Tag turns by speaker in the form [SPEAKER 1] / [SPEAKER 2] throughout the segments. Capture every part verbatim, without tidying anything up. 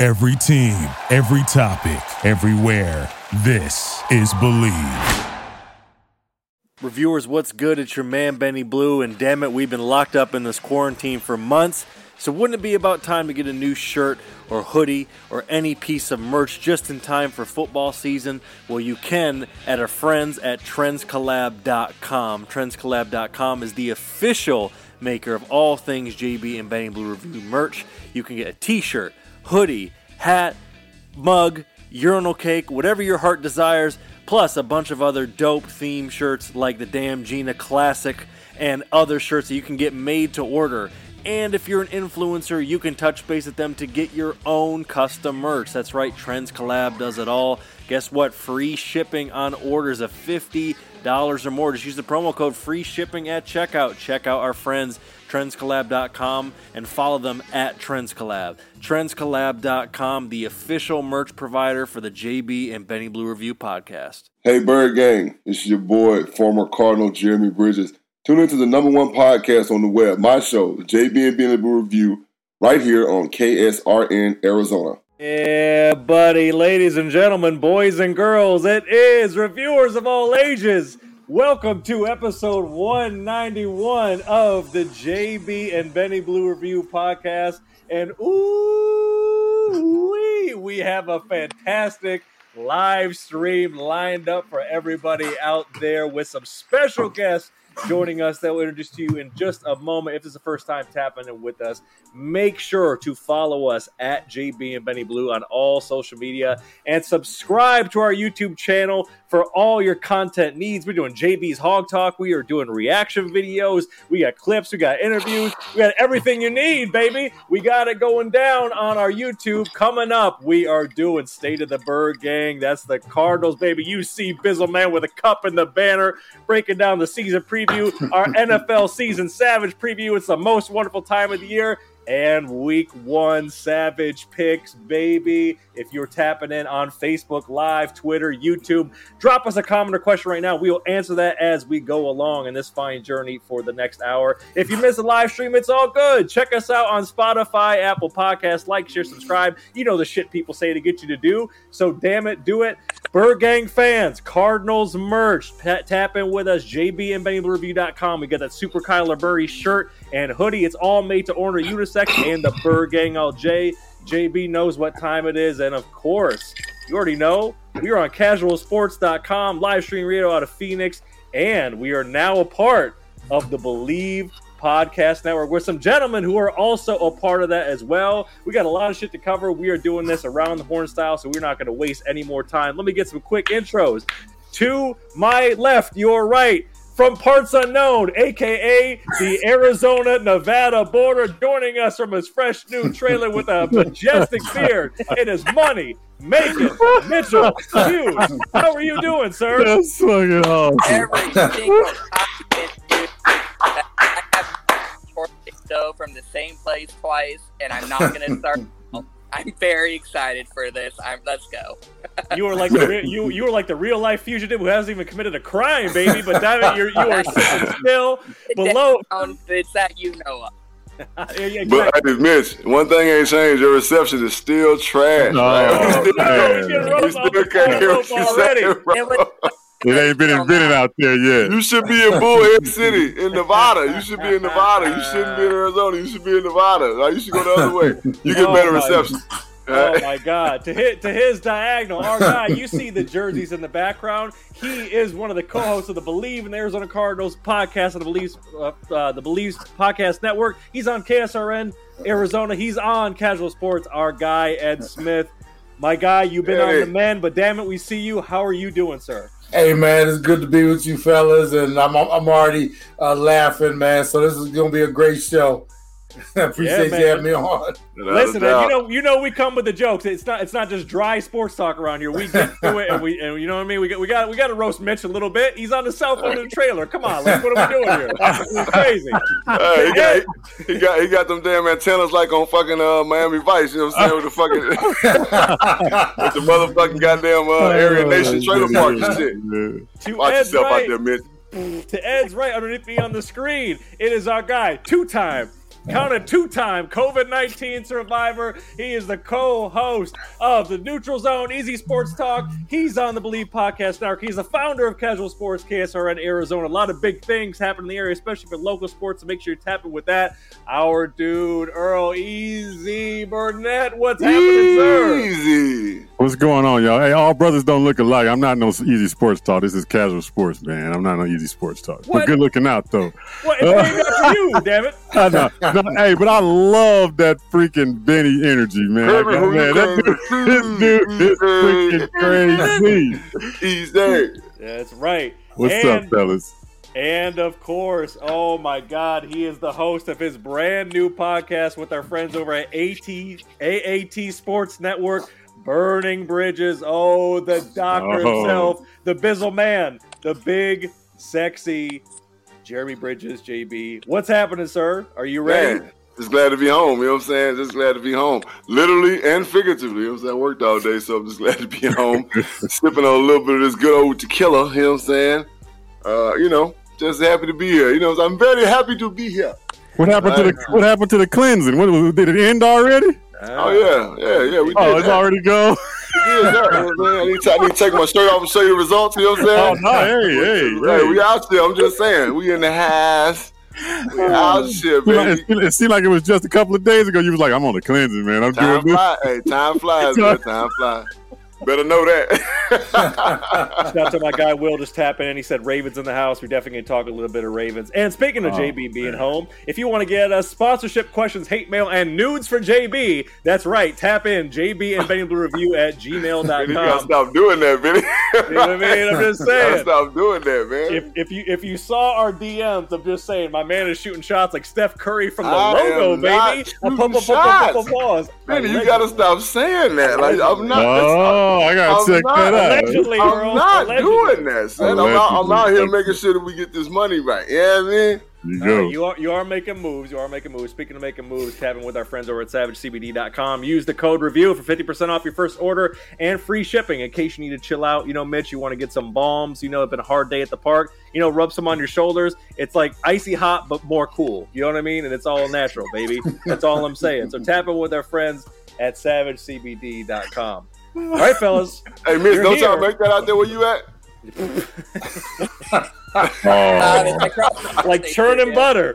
[SPEAKER 1] Every team, every topic, everywhere. This is Believe.
[SPEAKER 2] Reviewers, what's good? It's your man, Benny Blue, and damn it, we've been locked up in this quarantine for months, so wouldn't it be about time to get a new shirt or hoodie or any piece of merch just in time for football season? Well, you can at our friends at trends collab dot com. trends collab dot com is the official maker of all things J B and Benny Blue Review merch. You can get a t-shirt, hoodie, hat, mug, urinal cake, whatever your heart desires, plus a bunch of other dope theme shirts like the Damn Gina Classic and other shirts that you can get made to order. And if you're an influencer, you can touch base with them to get your own custom merch. That's right, Trends Collab does it all. Guess what? Free shipping on orders of fifty dollars or more. Just use the promo code free shipping at checkout. Check out our friends, trends collab dot com, and follow them at TrendsCollab. trends collab dot com, the official merch provider for the J B and Benny Blue Review podcast.
[SPEAKER 3] Hey, Bird Gang. It's your boy, former Cardinal Jeremy Bridges. Tune into the number one podcast on the web, my show, the J B and Benny Blue Review, right here on K S R N Arizona.
[SPEAKER 2] Yeah, buddy, ladies and gentlemen, boys and girls, it is reviewers of all ages. Welcome to episode one ninety-one of the J B and Benny Blue Review podcast. And ooh, we have a fantastic live stream lined up for everybody out there with some special guests joining us that we'll introduce to you in just a moment. If this is the first time tapping in with us, make sure to follow us at J B and Benny Blue on all social media and subscribe to our YouTube channel for all your content needs. We're doing J B's Hog Talk. We are doing reaction videos. We got clips. We got interviews. We got everything you need, baby. We got it going down on our YouTube. Coming up, we are doing State of the Bird Gang. That's the Cardinals, baby. You see Bizzle Man with a cup and the banner breaking down the season preview. Our N F L Season Savage preview. It's the most wonderful time of the year. And week one Savage picks, baby. If you're tapping in on Facebook Live, Twitter, YouTube, drop us a comment or question right now. We will answer that as we go along in this fine journey for the next hour. If you miss a live stream, it's all good. Check us out on Spotify, Apple Podcasts. Like, share, subscribe. You know the shit people say to get you to do. So damn it, do it. Bird Gang fans, Cardinals merch. T- tap in with us, J B and Benny Blue Review dot com. We got that Super Kyler Murray shirt and hoodie. It's all made to order unisex and the Bird Gang L J. J B knows what time it is. And of course, you already know, we are on casual sports dot com, live stream radio out of Phoenix. And we are now a part of the Believe Podcast Network with some gentlemen who are also a part of that as well. We got a lot of shit to cover. We are doing this around the horn style, so we're not going to waste any more time. Let me get some quick intros. To my left, your right, from parts unknown, a k a the Arizona-Nevada border, joining us from his fresh new trailer with a majestic beard. It is Money Macon Mitchell Hughes. How are you doing, sir?
[SPEAKER 4] That's fucking awesome.
[SPEAKER 5] Every single document, dude. I have show from the same place twice, and I'm not going to start. I'm very excited for this. I'm, let's go.
[SPEAKER 2] You are like the re- you you are like the real life fugitive who hasn't even committed a crime, baby. But damn it, you're you are sitting still below.
[SPEAKER 5] It's that you know of.
[SPEAKER 2] Yeah, yeah,
[SPEAKER 3] But I just missed one thing ain't changed. Your reception is still trash.
[SPEAKER 4] No,
[SPEAKER 3] right? You
[SPEAKER 4] man.
[SPEAKER 3] still, you still can't hear what you're saying, bro.
[SPEAKER 5] It was-
[SPEAKER 4] It ain't been invented out there yet.
[SPEAKER 3] You should be in Bullhead City in Nevada. You should be in Nevada. You shouldn't be in Arizona. You should be in Nevada. Like, you should go the other way. You get
[SPEAKER 2] Oh
[SPEAKER 3] better
[SPEAKER 2] my-
[SPEAKER 3] reception.
[SPEAKER 2] Oh my God! To hit to his diagonal, our guy. You see the jerseys in the background. He is one of the co-hosts of the Believe in the Arizona Cardinals podcast on the Believe uh, uh, the Believe Podcast Network. He's on K S R N Arizona. He's on Casual Sports. Our guy Ed Smith, my guy. You've been
[SPEAKER 3] Hey.
[SPEAKER 2] on the men, but damn it, we see you. How are you doing, sir?
[SPEAKER 6] Hey man, it's good to be with you fellas, and I'm I'm already uh, laughing, man. So this is gonna be a great show. Appreciate
[SPEAKER 2] Yeah,
[SPEAKER 6] you having me on.
[SPEAKER 2] Listen, man, you know, you know, we come with the jokes. It's not, it's not just dry sports talk around here. We get through it, and we, and you know what I mean. We got, we got, we got to roast Mitch a little bit. He's on the cell phone in the trailer. Come on, like, what are we doing here? This is crazy.
[SPEAKER 3] Hey, he got, he got, he got them damn antennas like on fucking uh, Miami Vice. You know what I'm saying? With the fucking, with the motherfucking goddamn uh, Area Nation trailer park and shit.
[SPEAKER 2] To
[SPEAKER 3] Watch
[SPEAKER 2] Ed's
[SPEAKER 3] yourself
[SPEAKER 2] right,
[SPEAKER 3] out there, Mitch.
[SPEAKER 2] To Ed's right underneath me on the screen, it is our guy, two-time counted two-time COVID nineteen survivor. He is the co-host of the Neutral Zone Easy Sports Talk. He's on the Believe Podcast Network. He's the founder of Casual Sports K S R N Arizona. A lot of big things happen in the area, especially for local sports, so make sure you're tapping with that. Our dude, Earl Easy Burnett. What's happening, sir?
[SPEAKER 3] Easy.
[SPEAKER 4] What's going on, y'all? Hey, all brothers don't look alike. I'm not no easy sports talk. This is casual sports, man. I'm not no easy sports talk.
[SPEAKER 2] What?
[SPEAKER 4] But good looking out, though.
[SPEAKER 2] What? It's named after you, damn it.
[SPEAKER 4] I know. No, hey, but I love that freaking Benny energy, man. I got- man that dude, this dude is freaking crazy.
[SPEAKER 3] He's there.
[SPEAKER 2] That's right.
[SPEAKER 4] What's
[SPEAKER 2] and,
[SPEAKER 4] up, fellas?
[SPEAKER 2] And of course, oh my God, he is the host of his brand new podcast with our friends over at A T, A A T Sports Network, Burning Bridges. Oh, the doctor
[SPEAKER 4] Oh.
[SPEAKER 2] himself, the Bizzle man, the big, sexy Jeremy Bridges, J B. What's happening, sir? Are you ready?
[SPEAKER 3] Man, just glad to be home. You know what I'm saying? Just glad to be home. Literally and figuratively. You know what I'm saying? I worked all day, so I'm just glad to be home. Sipping on a little bit of this good old tequila. You know what I'm saying? Uh, you know, just happy to be here. You know, I'm very happy to be here.
[SPEAKER 4] What happened to the What happened to the cleansing? What, did it end already?
[SPEAKER 3] Oh, yeah. Yeah, yeah. We did
[SPEAKER 4] Oh, it's
[SPEAKER 3] that.
[SPEAKER 4] already go.
[SPEAKER 3] We did that. You know what I'm saying? I need, to, I need to take my shirt off and show you the results. You know what I'm
[SPEAKER 4] Oh,
[SPEAKER 3] saying?
[SPEAKER 4] no, hey, hey,
[SPEAKER 3] Hey,
[SPEAKER 4] hey.
[SPEAKER 3] we out there. I'm just saying. We in the house. We out here,
[SPEAKER 4] It seemed,
[SPEAKER 3] baby.
[SPEAKER 4] like, it seemed like it was just a couple of days ago. You was like, I'm on the cleansing, man. I'm
[SPEAKER 3] Time
[SPEAKER 4] doing this.
[SPEAKER 3] flies. Hey, time flies, man. Time flies. Better know that.
[SPEAKER 2] Shout out to my guy Will just tapping in. He said Ravens in the house. We're definitely going to talk a little bit of Ravens. And speaking of
[SPEAKER 4] Oh,
[SPEAKER 2] J B being
[SPEAKER 4] man.
[SPEAKER 2] home, if you want to get us sponsorship questions, hate mail, and nudes for J B, that's right. Tap in J B and Benny Blue Review at gmail dot
[SPEAKER 3] You gotta
[SPEAKER 2] com.
[SPEAKER 3] stop doing that, Benny.
[SPEAKER 2] You know what I mean? I'm just
[SPEAKER 3] You gotta
[SPEAKER 2] saying.
[SPEAKER 3] stop doing that, man.
[SPEAKER 2] If, if you if you saw our D Ms, I'm just saying, my man is shooting shots like Steph Curry from the
[SPEAKER 3] I
[SPEAKER 2] logo,
[SPEAKER 3] am not
[SPEAKER 2] baby.
[SPEAKER 3] shooting
[SPEAKER 2] Pop, pop, pop,
[SPEAKER 3] shots.
[SPEAKER 2] pop, pop, pause.
[SPEAKER 3] Benny, you
[SPEAKER 2] Allegedly.
[SPEAKER 3] gotta stop saying that. Like I'm not.
[SPEAKER 4] Oh, I gotta
[SPEAKER 3] I'm
[SPEAKER 4] check
[SPEAKER 3] not-
[SPEAKER 4] that out.
[SPEAKER 2] Allegedly,
[SPEAKER 3] I'm
[SPEAKER 2] Earl.
[SPEAKER 3] not
[SPEAKER 2] Allegedly.
[SPEAKER 3] doing that, son. I'm out, I'm out here
[SPEAKER 4] Allegedly.
[SPEAKER 3] making sure that we get this money right. You know what I mean?
[SPEAKER 4] You
[SPEAKER 2] All
[SPEAKER 4] go.
[SPEAKER 2] right, you are you are making moves. You are making moves. Speaking of making moves, tapping with our friends over at savage c b d dot com. Use the code review for fifty percent off your first order and free shipping in case you need to chill out. You know, Mitch, you want to get some balms. You know, it's been a hard day at the park. You know, rub some on your shoulders. It's like icy hot, but more cool. You know what I mean? And it's all natural, baby. That's all I'm saying. So tap in with our friends at savage c b d dot com. All right, fellas.
[SPEAKER 3] Hey, Mitch,
[SPEAKER 2] You're
[SPEAKER 3] don't y'all
[SPEAKER 2] here.
[SPEAKER 3] make that out there where you at?
[SPEAKER 5] Uh,
[SPEAKER 4] Oh.
[SPEAKER 5] it's across the
[SPEAKER 2] Like
[SPEAKER 5] state,
[SPEAKER 2] churning
[SPEAKER 5] yeah.
[SPEAKER 2] butter.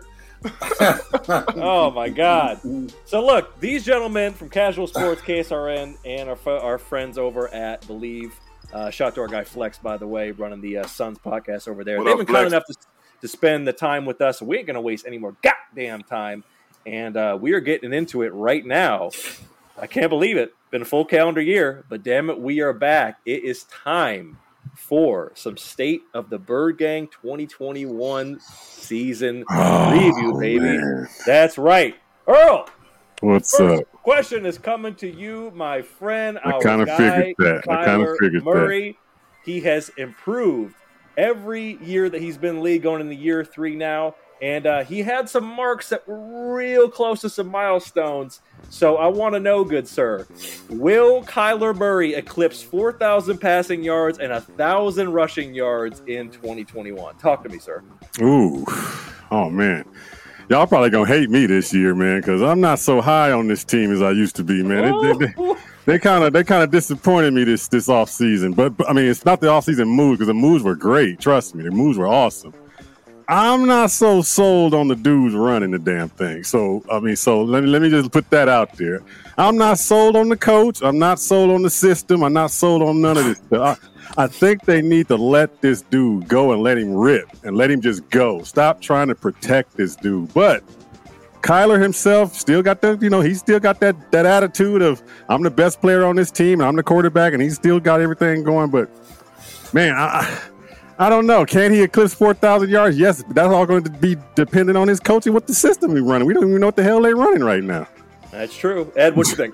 [SPEAKER 2] Oh my God! So look, these gentlemen from Casual Sports K S R N and our our friends over at Believe. Uh, shout out to our guy Flex, by the way, running the uh, Suns podcast over there.
[SPEAKER 3] What
[SPEAKER 2] They've
[SPEAKER 3] up,
[SPEAKER 2] been kind
[SPEAKER 3] Flex?
[SPEAKER 2] enough to, to spend the time with us, so we ain't gonna waste any more goddamn time. And uh, we are getting into it right now. I can't believe it. Been a full calendar year, but damn it, we are back. It is time for some State of the Bird Gang twenty twenty-one season preview, baby.
[SPEAKER 4] man.
[SPEAKER 2] That's right. Earl,
[SPEAKER 4] What's
[SPEAKER 2] first
[SPEAKER 4] up?
[SPEAKER 2] question is coming to you, my friend.
[SPEAKER 4] I
[SPEAKER 2] our
[SPEAKER 4] kinda
[SPEAKER 2] guy,
[SPEAKER 4] figured that. I kinda
[SPEAKER 2] Kyler
[SPEAKER 4] figured that.
[SPEAKER 2] Murray. He has improved every year that he's been in the league, going into year three now. And uh, he had some marks that were real close to some milestones. So I want to know, good sir, will Kyler Murray eclipse four thousand passing yards and one thousand rushing yards in twenty twenty-one? Talk to me, sir.
[SPEAKER 4] Ooh. Oh, man. Y'all probably going to hate me this year, man, because I'm not so high on this team as I used to be, man. They- they- they- They kind of they kind of disappointed me this this off season, but, but I mean it's not the off season moves because the moves were great. Trust me, the moves were awesome. I'm not so sold on the dudes running the damn thing. So I mean, so let me let me just put that out there. I'm not sold on the coach. I'm not sold on the system. I'm not sold on none of this stuff. I, I think they need to let this dude go and let him rip and let him just go. Stop trying to protect this dude. But Kyler himself still got the, you know, he's still got that that attitude of I'm the best player on this team and I'm the quarterback and he's still got everything going. But man, I I don't know. Can he eclipse four thousand yards? Yes, but that's all going to be dependent on his coaching, what the system he's running. We don't even know what the hell they're running right now.
[SPEAKER 2] That's true. Ed, what you think?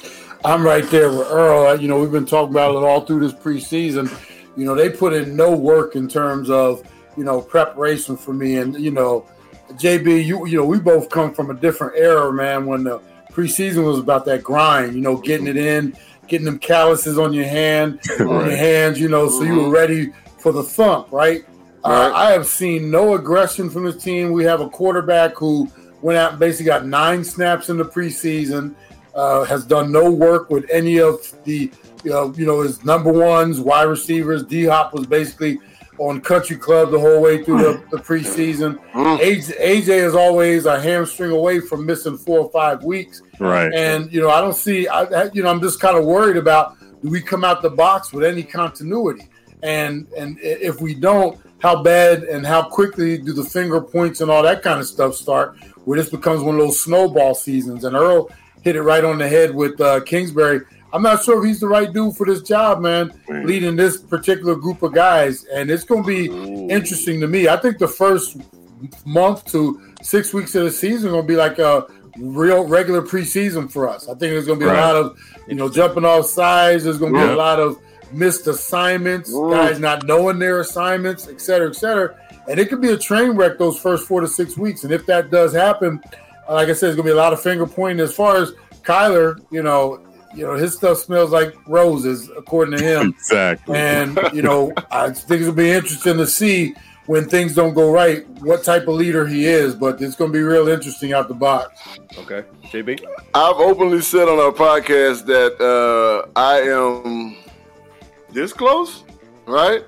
[SPEAKER 6] I'm right there with Earl. You know, we've been talking about it all through this preseason. You know, they put in no work in terms of, you know, preparation for me. And, you know, J B, you you know, we both come from a different era, man, when the preseason was about that grind, you know, getting it in, getting them calluses on your hand, on your hands, you know, so you were ready for the thump, right? Uh,
[SPEAKER 3] Right.
[SPEAKER 6] I have seen no aggression from this team. We have a quarterback who went out and basically got nine snaps in the preseason, uh, has done no work with any of the, you know, you know his number ones, wide receivers. D-Hop was basically on country club the whole way through the, the preseason. A J, A J is always a hamstring away from missing four or five weeks.
[SPEAKER 4] Right.
[SPEAKER 6] And, you know, I don't see, I, you know, I'm just kind of worried about, do we come out the box with any continuity? And and if we don't, how bad and how quickly do the finger points and all that kind of stuff start, where this becomes one of those snowball seasons? And Earl hit it right on the head with uh, Kingsbury. I'm not sure if he's the right dude for this job, man, man, leading this particular group of guys. And it's going to be Ooh. interesting to me. I think the first month to six weeks of the season are going to be like a real regular preseason for us. I think there's going to be right. a lot of, you know, jumping off sides. There's going to be yeah. a lot of missed assignments, Ooh. guys not knowing their assignments, et cetera, et cetera. And it could be a train wreck those first four to six weeks. And if that does happen, like I said, there's going to be a lot of finger pointing. As far as Kyler, you know, you know, his stuff smells like roses, according to him.
[SPEAKER 4] Exactly.
[SPEAKER 6] And, you know, I think it'll be interesting to see when things don't go right, what type of leader he is. But it's going to be real interesting out the box.
[SPEAKER 2] Okay. J B?
[SPEAKER 3] I've openly said on our podcast that uh, I am this close, right,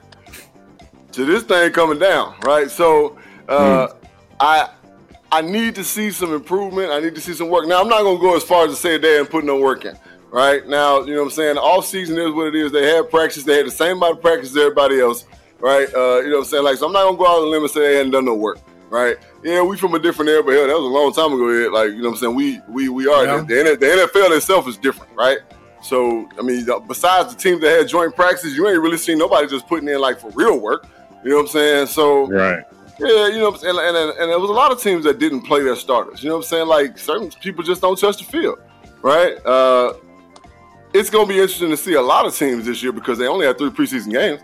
[SPEAKER 3] to this thing coming down, right? So uh, mm. I I need to see some improvement. I need to see some work. Now, I'm not going to go as far as to say they ain't putting no work in. Right now, you know what I'm saying? The off season is what it is. They had practice. They had the same amount of practice as everybody else. Right. Uh, you know what I'm saying? Like, so I'm not going to go out on the limb and say they hadn't done no work. Right. Yeah, we from a different era, but hell, that was a long time ago. Here. Like, you know what I'm saying? We we we are. Yeah. The, the N F L itself is different. Right. So, I mean, besides the teams that had joint practices, you ain't really seen nobody just putting in, like, for real work. You know what I'm saying? So,
[SPEAKER 4] right.
[SPEAKER 3] Yeah, you know what I'm saying? And, and, and there was a lot of teams that didn't play their starters. You know what I'm saying? Like, certain people just don't touch the field. Right. Uh, It's going to be interesting to see a lot of teams this year because they only had three preseason games.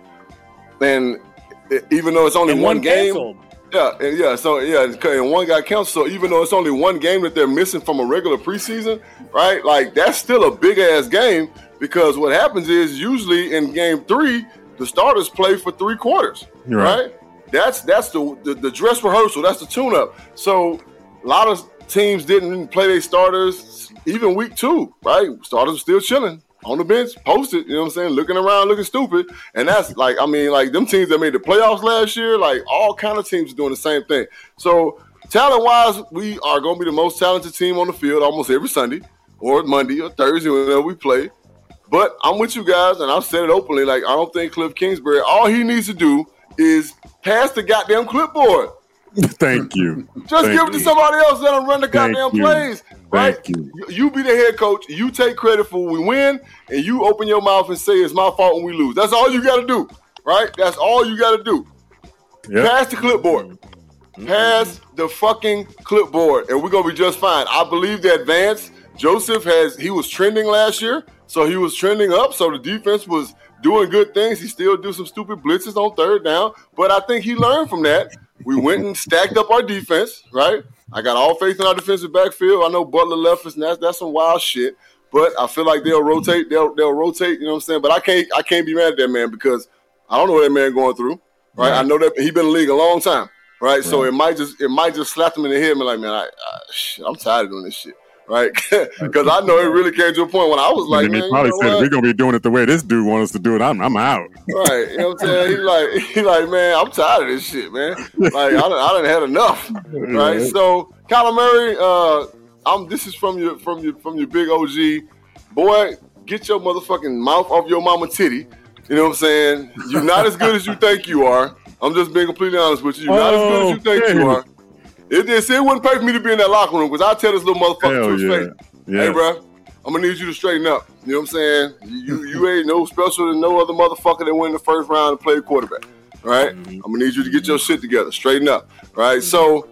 [SPEAKER 3] And even though it's only
[SPEAKER 2] and
[SPEAKER 3] one,
[SPEAKER 2] one
[SPEAKER 3] game.
[SPEAKER 2] Canceled.
[SPEAKER 3] Yeah, and yeah, so yeah, and one got canceled. So even though it's only one game that they're missing from a regular preseason, right? Like, that's still a big-ass game because what happens is usually in game three, the starters play for three quarters, right? right? That's that's the, the, the dress rehearsal. That's the tune-up. So a lot of teams didn't play their starters even week two, right? Starters are still chilling on the bench, posted, you know what I'm saying, looking around, looking stupid. And that's like, I mean, like them teams that made the playoffs last year, like all kind of teams are doing the same thing. So talent-wise, we are going to be the most talented team on the field almost every Sunday or Monday or Thursday whenever we play. But I'm with you guys, and I've said it openly, like I don't think Cliff Kingsbury, all he needs to do is pass the goddamn clipboard.
[SPEAKER 4] Thank you.
[SPEAKER 3] Just
[SPEAKER 4] Thank
[SPEAKER 3] give it to
[SPEAKER 4] you.
[SPEAKER 3] somebody else. Let them run the
[SPEAKER 4] Thank
[SPEAKER 3] goddamn
[SPEAKER 4] you.
[SPEAKER 3] plays. Right?
[SPEAKER 4] Thank you.
[SPEAKER 3] you. You be the head coach. You take credit for when we win, and you open your mouth and say it's my fault when we lose. That's all you got to do, right? That's all you got to do.
[SPEAKER 4] Yep.
[SPEAKER 3] Pass the clipboard. Mm-hmm. Pass the fucking clipboard, and we're going to be just fine. I believe that Vance Joseph has – he was trending last year, so he was trending up, so the defense was doing good things. He still do some stupid blitzes on third down, but I think he learned from that. We went and stacked up our defense, right? I got all faith in our defensive backfield. I know Butler left us, and that's, that's some wild shit. But I feel like they'll rotate. They'll they'll rotate. You know what I'm saying? But I can't I can't be mad at that man because I don't know what that man going through, right? right. I know that he been in the league a long time, right? right? So it might just it might just slap him in the head and be like, man, I, I shit, I'm tired of doing this shit. Right, because I know it really came to a point when I was like,
[SPEAKER 4] and
[SPEAKER 3] man,
[SPEAKER 4] he probably
[SPEAKER 3] you know
[SPEAKER 4] said,
[SPEAKER 3] what?
[SPEAKER 4] if we're gonna be doing it the way this dude wants us to do it, I'm I'm out.
[SPEAKER 3] Right, you know what I'm saying? He's like, he like, man, I'm tired of this shit, man. Like, I done, I done had enough. Right, so Kyler Murray, uh, I'm. This is from your from your from your big O G, boy. Get your motherfucking mouth off your mama titty. You know what I'm saying? You're not as good as you think you are. I'm just being completely honest with you. You're not as good as you think
[SPEAKER 4] okay.
[SPEAKER 3] you are. It, it, it wouldn't pay for me to be in that locker room because I tell this little motherfucker
[SPEAKER 4] Hell
[SPEAKER 3] to his
[SPEAKER 4] yeah.
[SPEAKER 3] face,
[SPEAKER 4] Yeah.
[SPEAKER 3] hey, bro, I'm going to need you to straighten up. You know what I'm saying? You you ain't no special than no other motherfucker that went in the first round and played quarterback, right? Mm-hmm. I'm going to need you to get your shit together, straighten up, right? So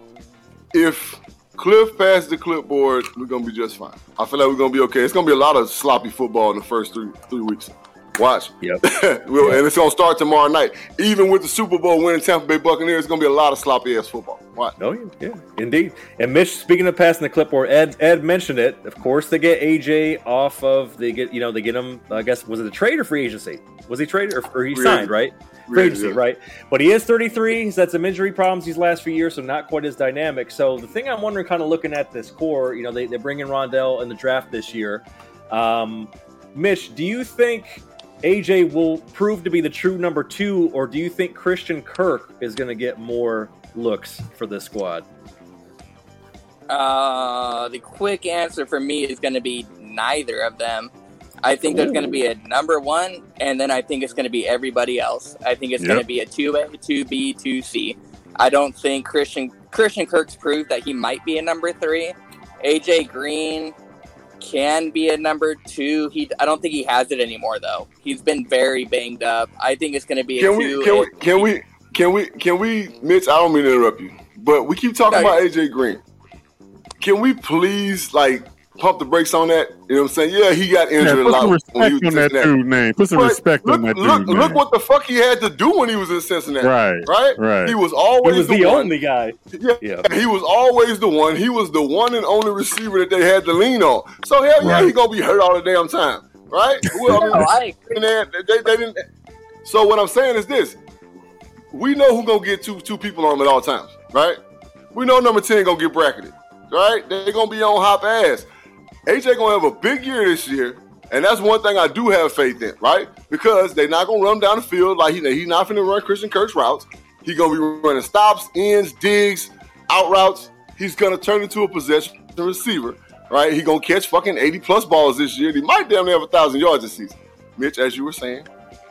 [SPEAKER 3] if Cliff passes the clipboard, we're going to be just fine. I feel like we're going to be okay. It's going to be a lot of sloppy football in the first three three weeks. Watch.
[SPEAKER 2] Yep.
[SPEAKER 3] Well, and it's gonna start tomorrow night. Even with the Super Bowl winning Tampa Bay Buccaneers, it's gonna be a lot of sloppy ass football. Watch.
[SPEAKER 2] Oh yeah, yeah, indeed. And Mitch, speaking of passing the clipboard, Ed Ed mentioned it. Of course, they get A J off of they get you know they get him. I guess was it a trade or free agency? Was he traded or, or he
[SPEAKER 3] Free
[SPEAKER 2] signed?
[SPEAKER 3] agent.
[SPEAKER 2] Right,
[SPEAKER 3] Free
[SPEAKER 2] free
[SPEAKER 3] agent,
[SPEAKER 2] agency,
[SPEAKER 3] yeah.
[SPEAKER 2] right? But he is thirty-three. He's had some injury problems these last few years, so not quite as dynamic. So the thing I'm wondering, kind of looking at this core, you know, they they bring in Rondell in the draft this year. Um, Mitch, do you think A J will prove to be the true number two, or do you think Christian Kirk is going to get more looks for this squad?
[SPEAKER 5] Uh, the quick answer for me is going to be neither of them. I think there's going to be a number one, and then I think it's going to be everybody else. I think it's
[SPEAKER 4] Yep.
[SPEAKER 5] going to be a two A, two B, two C. I don't think Christian Christian Kirk's proved that he might be a number three. A J Green can be a number two. He I don't think he has it anymore though. He's been very banged up. I think it's going to be a
[SPEAKER 3] Can
[SPEAKER 5] two.
[SPEAKER 3] we? Can we? Can we? Can we? Can we? Mitch, I don't mean to interrupt you, but we keep talking
[SPEAKER 5] No,
[SPEAKER 3] about A J Green. Can we please like pump the brakes on that? You know what I'm saying? Yeah, he got
[SPEAKER 4] Yeah,
[SPEAKER 3] injured a
[SPEAKER 4] put some
[SPEAKER 3] lot when he
[SPEAKER 4] respect
[SPEAKER 3] was in
[SPEAKER 4] on that
[SPEAKER 3] Cincinnati.
[SPEAKER 4] dude name. Put some
[SPEAKER 3] But
[SPEAKER 4] respect
[SPEAKER 3] look,
[SPEAKER 4] on that dude
[SPEAKER 3] look,
[SPEAKER 4] name.
[SPEAKER 3] look what the fuck he had to do when he was in Cincinnati.
[SPEAKER 4] Right,
[SPEAKER 3] Right.
[SPEAKER 4] right.
[SPEAKER 3] He was
[SPEAKER 2] He
[SPEAKER 3] always
[SPEAKER 2] was
[SPEAKER 3] the,
[SPEAKER 2] the
[SPEAKER 3] one.
[SPEAKER 2] only guy.
[SPEAKER 3] Yeah,
[SPEAKER 2] Yeah.
[SPEAKER 3] he was always the one. He was the one and only receiver that they had to lean on. So hell yeah,
[SPEAKER 4] Right.
[SPEAKER 3] he gonna be hurt all the damn time, right? Well, I mean,
[SPEAKER 5] No, I agree.
[SPEAKER 3] and then they, they didn't. So what I'm saying is this: we know who gonna get two two people on him at all times, right? We know number ten gonna get bracketed, right? They gonna be on hop ass. A J gonna have a big year this year, and that's one thing I do have faith in, right? Because they're not gonna run him down the field like he he's not finna run Christian Kirk's routes. He gonna be running stops, ends, digs, out routes. He's gonna turn into a possession receiver, right? He gonna catch fucking eighty plus balls this year. He might damn near have a thousand yards this season. Mitch, as you were saying.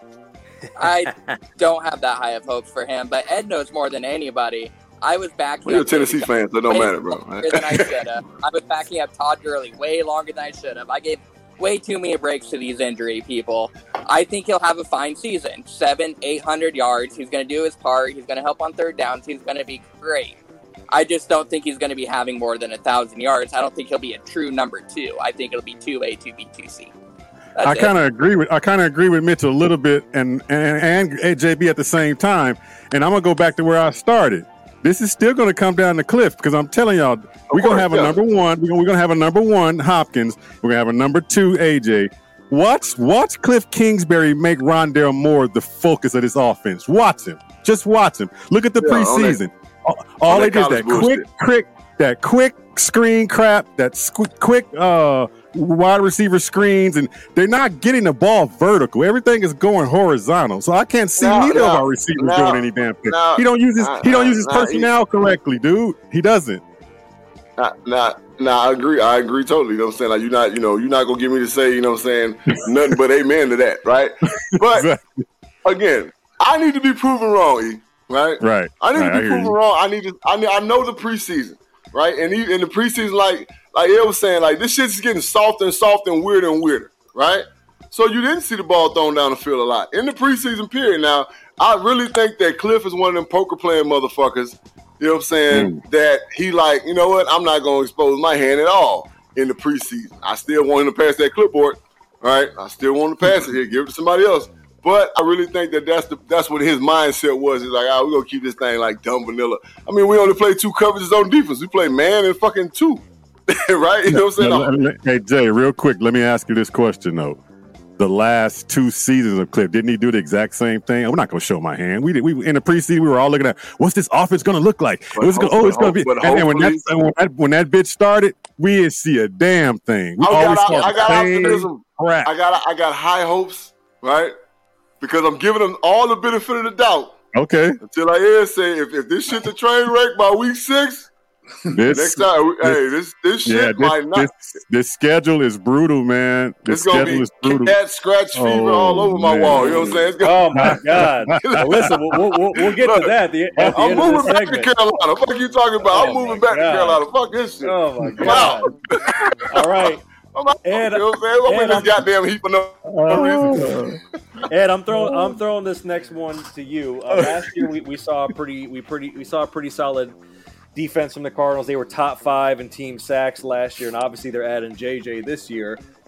[SPEAKER 5] I don't have that high of hopes for him, but Ed knows more than anybody. I was backing
[SPEAKER 3] Well, you're a
[SPEAKER 5] up
[SPEAKER 3] Tennessee
[SPEAKER 5] David
[SPEAKER 3] fan, so it don't
[SPEAKER 5] way
[SPEAKER 3] matter, bro.
[SPEAKER 5] longer than I should have. I was backing up Todd Gurley way longer than I should have. I gave way too many breaks to these injury people. I think he'll have a fine season. Seven, eight hundred yards. He's going to do his part. He's going to help on third downs. He's going to be great. I just don't think he's going to be having more than a thousand yards. I don't think he'll be a true number two. I think it'll be two A, two B, two C. That's
[SPEAKER 4] I
[SPEAKER 5] it.
[SPEAKER 4] kind of agree with I kind of agree with Mitchell a little bit, and and and A J B at the same time. And I'm gonna go back to where I started. This is still gonna come down the cliff because I'm telling y'all, we're gonna
[SPEAKER 3] course,
[SPEAKER 4] have a
[SPEAKER 3] yeah.
[SPEAKER 4] number one. We're gonna, we're gonna have a number one Hopkins. We're gonna have a number two A J. Watch watch Cliff Kingsbury make Rondell Moore the focus of this offense. Watch him. Just watch him. Look at the
[SPEAKER 3] Yeah, on
[SPEAKER 4] preseason. all all they
[SPEAKER 3] that
[SPEAKER 4] did is
[SPEAKER 3] college
[SPEAKER 4] that quick,
[SPEAKER 3] bullshit.
[SPEAKER 4] quick, that quick screen crap, that squ- quick uh, wide receiver screens, and they're not getting the ball vertical. Everything is going horizontal. So I can't see
[SPEAKER 3] No,
[SPEAKER 4] neither
[SPEAKER 3] no,
[SPEAKER 4] of our receivers
[SPEAKER 3] no,
[SPEAKER 4] doing any damn thing.
[SPEAKER 3] no,
[SPEAKER 4] he don't use his
[SPEAKER 3] no,
[SPEAKER 4] he don't
[SPEAKER 3] no,
[SPEAKER 4] use his
[SPEAKER 3] no, he-
[SPEAKER 4] personnel correctly, dude. He doesn't.
[SPEAKER 3] Nah, nah, nah, I agree. I agree totally. You know what I'm saying? Like you're not, you know, you're not gonna get me to say, you know what I'm saying, nothing but amen to that, right? But
[SPEAKER 4] Exactly.
[SPEAKER 3] again, I need to be proven wrong, E, right?
[SPEAKER 4] Right.
[SPEAKER 3] I need
[SPEAKER 4] Right,
[SPEAKER 3] to be
[SPEAKER 4] hear
[SPEAKER 3] proven
[SPEAKER 4] you.
[SPEAKER 3] wrong. I need to. I need, I know the preseason, right? And he, in the preseason, like like Ed was saying, like this shit's getting softer and softer and weirder and weirder, right? So you didn't see the ball thrown down the field a lot in the preseason period. Now I really think that Cliff is one of them poker playing motherfuckers. You know what I'm saying? That he like, you know what? I'm not gonna expose my hand at all in the preseason. I still want him to pass that clipboard, right? I still want him to pass it here, give it to somebody else. But I really think that that's the that's what his mindset was. He's like, oh, we're gonna keep this thing like dumb vanilla. I mean, we only play two coverages on defense. We play man and fucking two, right? You know what I'm saying?
[SPEAKER 4] Now, let- let- Hey Jay, real quick, let me ask you this question though. The last two seasons of Cliff, didn't he do the exact same thing? I'm not going to show my hand. We did. We in the preseason, we were all looking at what's this offense going to look like.
[SPEAKER 3] But
[SPEAKER 4] It was gonna,
[SPEAKER 3] hope-
[SPEAKER 4] oh, it's
[SPEAKER 3] but
[SPEAKER 4] going to be.
[SPEAKER 3] hope- but
[SPEAKER 4] And, and when that,
[SPEAKER 3] hopefully-
[SPEAKER 4] when that when that bitch started, we didn't see a damn thing. We
[SPEAKER 3] I got-
[SPEAKER 4] always
[SPEAKER 3] I-
[SPEAKER 4] saw
[SPEAKER 3] I
[SPEAKER 4] the
[SPEAKER 3] got
[SPEAKER 4] same
[SPEAKER 3] optimism.
[SPEAKER 4] crap.
[SPEAKER 3] I got I got high hopes, right? Because I'm giving them all the benefit of the doubt
[SPEAKER 4] Okay,
[SPEAKER 3] until I hear say if, if this shit's a train wreck by week six,
[SPEAKER 4] this
[SPEAKER 3] next time, we, hey, this this shit
[SPEAKER 4] yeah, this,
[SPEAKER 3] might not.
[SPEAKER 4] this, this schedule is brutal, man. This
[SPEAKER 3] It's gonna
[SPEAKER 4] schedule
[SPEAKER 3] be
[SPEAKER 4] is brutal.
[SPEAKER 3] cat scratch fever
[SPEAKER 4] Oh,
[SPEAKER 3] all over my
[SPEAKER 4] man.
[SPEAKER 3] wall. You know what I'm saying? It's gonna,
[SPEAKER 2] Oh my God! Now, listen, we'll, we'll, we'll get to
[SPEAKER 3] Look,
[SPEAKER 2] that at the, at the
[SPEAKER 3] I'm
[SPEAKER 2] end of
[SPEAKER 3] moving
[SPEAKER 2] this
[SPEAKER 3] back to
[SPEAKER 2] segment.
[SPEAKER 3] Carolina. What are you talking about?
[SPEAKER 2] Oh,
[SPEAKER 3] I'm moving
[SPEAKER 2] my
[SPEAKER 3] back
[SPEAKER 2] God.
[SPEAKER 3] to Carolina. Fuck this shit.
[SPEAKER 2] Oh my
[SPEAKER 3] Wow.
[SPEAKER 2] God! All right,
[SPEAKER 3] I'm out.
[SPEAKER 2] Ed,
[SPEAKER 3] you know what I'm saying? I'm
[SPEAKER 2] Ed,
[SPEAKER 3] with this
[SPEAKER 2] I'm-
[SPEAKER 3] goddamn heap for no, no reason.
[SPEAKER 2] Ed, I'm throwing I'm throwing this next one to you. Uh, last year we, we saw a pretty we pretty we saw a pretty solid defense from the Cardinals. They were top five in team sacks last year, and obviously they're adding J J this year.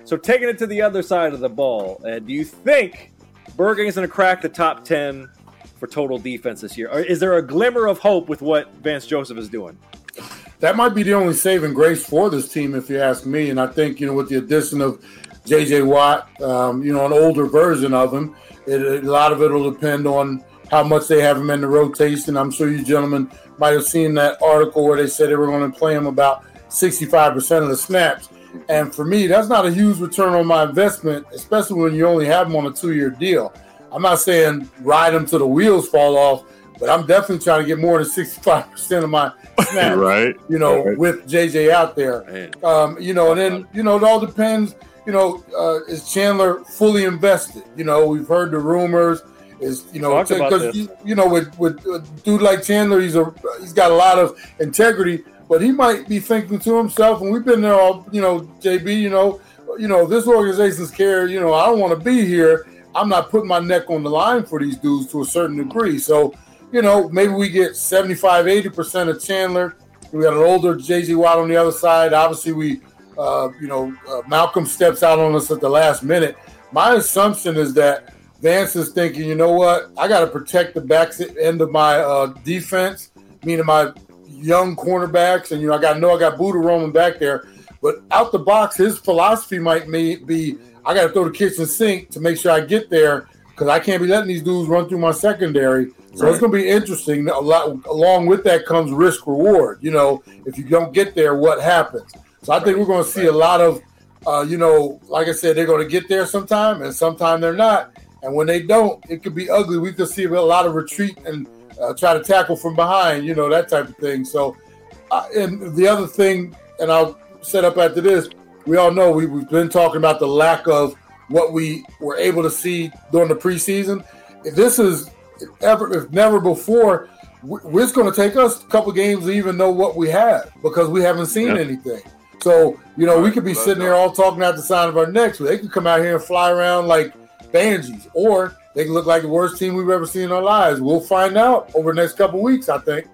[SPEAKER 2] So taking it to the other side of the ball, uh, do you think Burging is going to crack the top ten for total defense this year? Or is there a glimmer of hope with what Vance Joseph is doing?
[SPEAKER 6] That might be the only saving grace for this team, if you ask me. And I think, you know, with the addition of J J. Watt, um, you know, an older version of him, it, a lot of it will depend on how much they have him in the rotation. I'm sure you gentlemen might have seen that article where they said they were going to play him about sixty-five percent of the snaps. And for me, that's not a huge return on my investment, especially when you only have him on a two-year deal. I'm not saying ride him till the wheels fall off, but I'm definitely trying to get more than sixty-five percent of my snaps,
[SPEAKER 4] right?
[SPEAKER 6] You know,
[SPEAKER 4] right.
[SPEAKER 6] with J J out there. Um, you know, and then, you know, it all depends, you know, uh, is Chandler fully invested? You know, we've heard the rumors. Is you know because you, you know with with a dude like Chandler, he's a he's got a lot of integrity, but he might be thinking to himself, and we've been there all, you know, J B, you know, you know this organization's care, you know, I don't want to be here. I'm not putting my neck on the line for these dudes to a certain degree. So, you know, maybe we get seventy-five, eighty percent of Chandler. We got an older J J. Watt on the other side. Obviously, we, uh, you know, uh, Malcolm steps out on us at the last minute. My assumption is that Vance is thinking, you know what, I got to protect the back end of my uh, defense, meaning my young cornerbacks, and, you know, I got to know I got Buddha roaming back there. But out the box, his philosophy might be, I got to throw the kitchen sink to make sure I get there because I can't be letting these dudes run through my secondary. So right. It's going to be interesting. A lot, along with that comes risk reward. You know, if you don't get there, what happens? So I think we're going to see a lot of, uh, you know, like I said, they're going to get there sometime, and sometime they're not. And when they don't, it could be ugly. We could see a lot of retreat and uh, try to tackle from behind, you know, that type of thing. So, uh, and the other thing, and I'll set up after this, we all know we, we've been talking about the lack of what we were able to see during the preseason. If this is ever, if never before, we, it's going to take us a couple games to even know what we have because we haven't seen yeah. anything. So, you know, we could be sitting there all talking out the side of our necks, but they could come out here and fly around like banshees, or they can look like the worst team we've ever seen in our lives. We'll find out over the next couple of weeks, I think.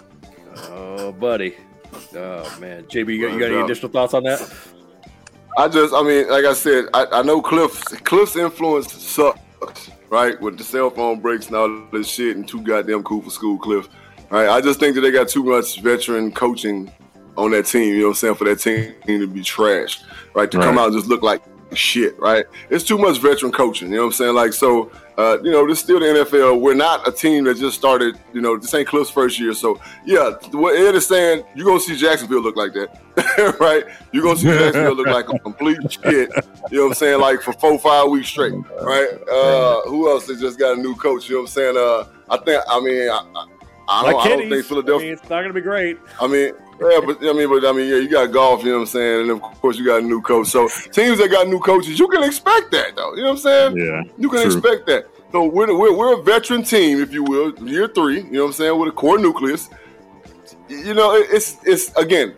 [SPEAKER 2] Oh, buddy. Oh, man. J B, you got, you got any additional thoughts on that?
[SPEAKER 3] I just, I mean, like I said, I, I know Cliff's, Cliff's influence sucks, right? With the cell phone breaks and all this shit and too goddamn cool for school, Cliff. Right? I just think that they got too much veteran coaching on that team, you know what I'm saying, for that team to be trashed, right? To right. come out and just look like shit, right? It's too much veteran coaching, you know what I'm saying? Like, so, uh, you know, this is still the N F L. We're not a team that just started, you know, this ain't Cliff's first year. So, yeah, what Ed is saying, you're going to see Jacksonville look like that, right? You're going to see Jacksonville look like a complete shit, you know what I'm saying, like for four, five weeks straight, right? Uh, who else has just got a new coach, you know what I'm saying? Uh, I think, I mean, I, I, I, don't, like I don't think Philadelphia.
[SPEAKER 2] I mean, it's not going to be great.
[SPEAKER 3] I mean, yeah, but I mean, but I mean, yeah, you got golf, you know what I'm saying, and of course you got a new coach. So teams that got new coaches, you can expect that, though. You know what I'm saying?
[SPEAKER 4] Yeah,
[SPEAKER 3] you can
[SPEAKER 4] true.
[SPEAKER 3] expect that. So we're, we're we're a veteran team, if you will, year three. You know what I'm saying, with a core nucleus. You know, it's it's again,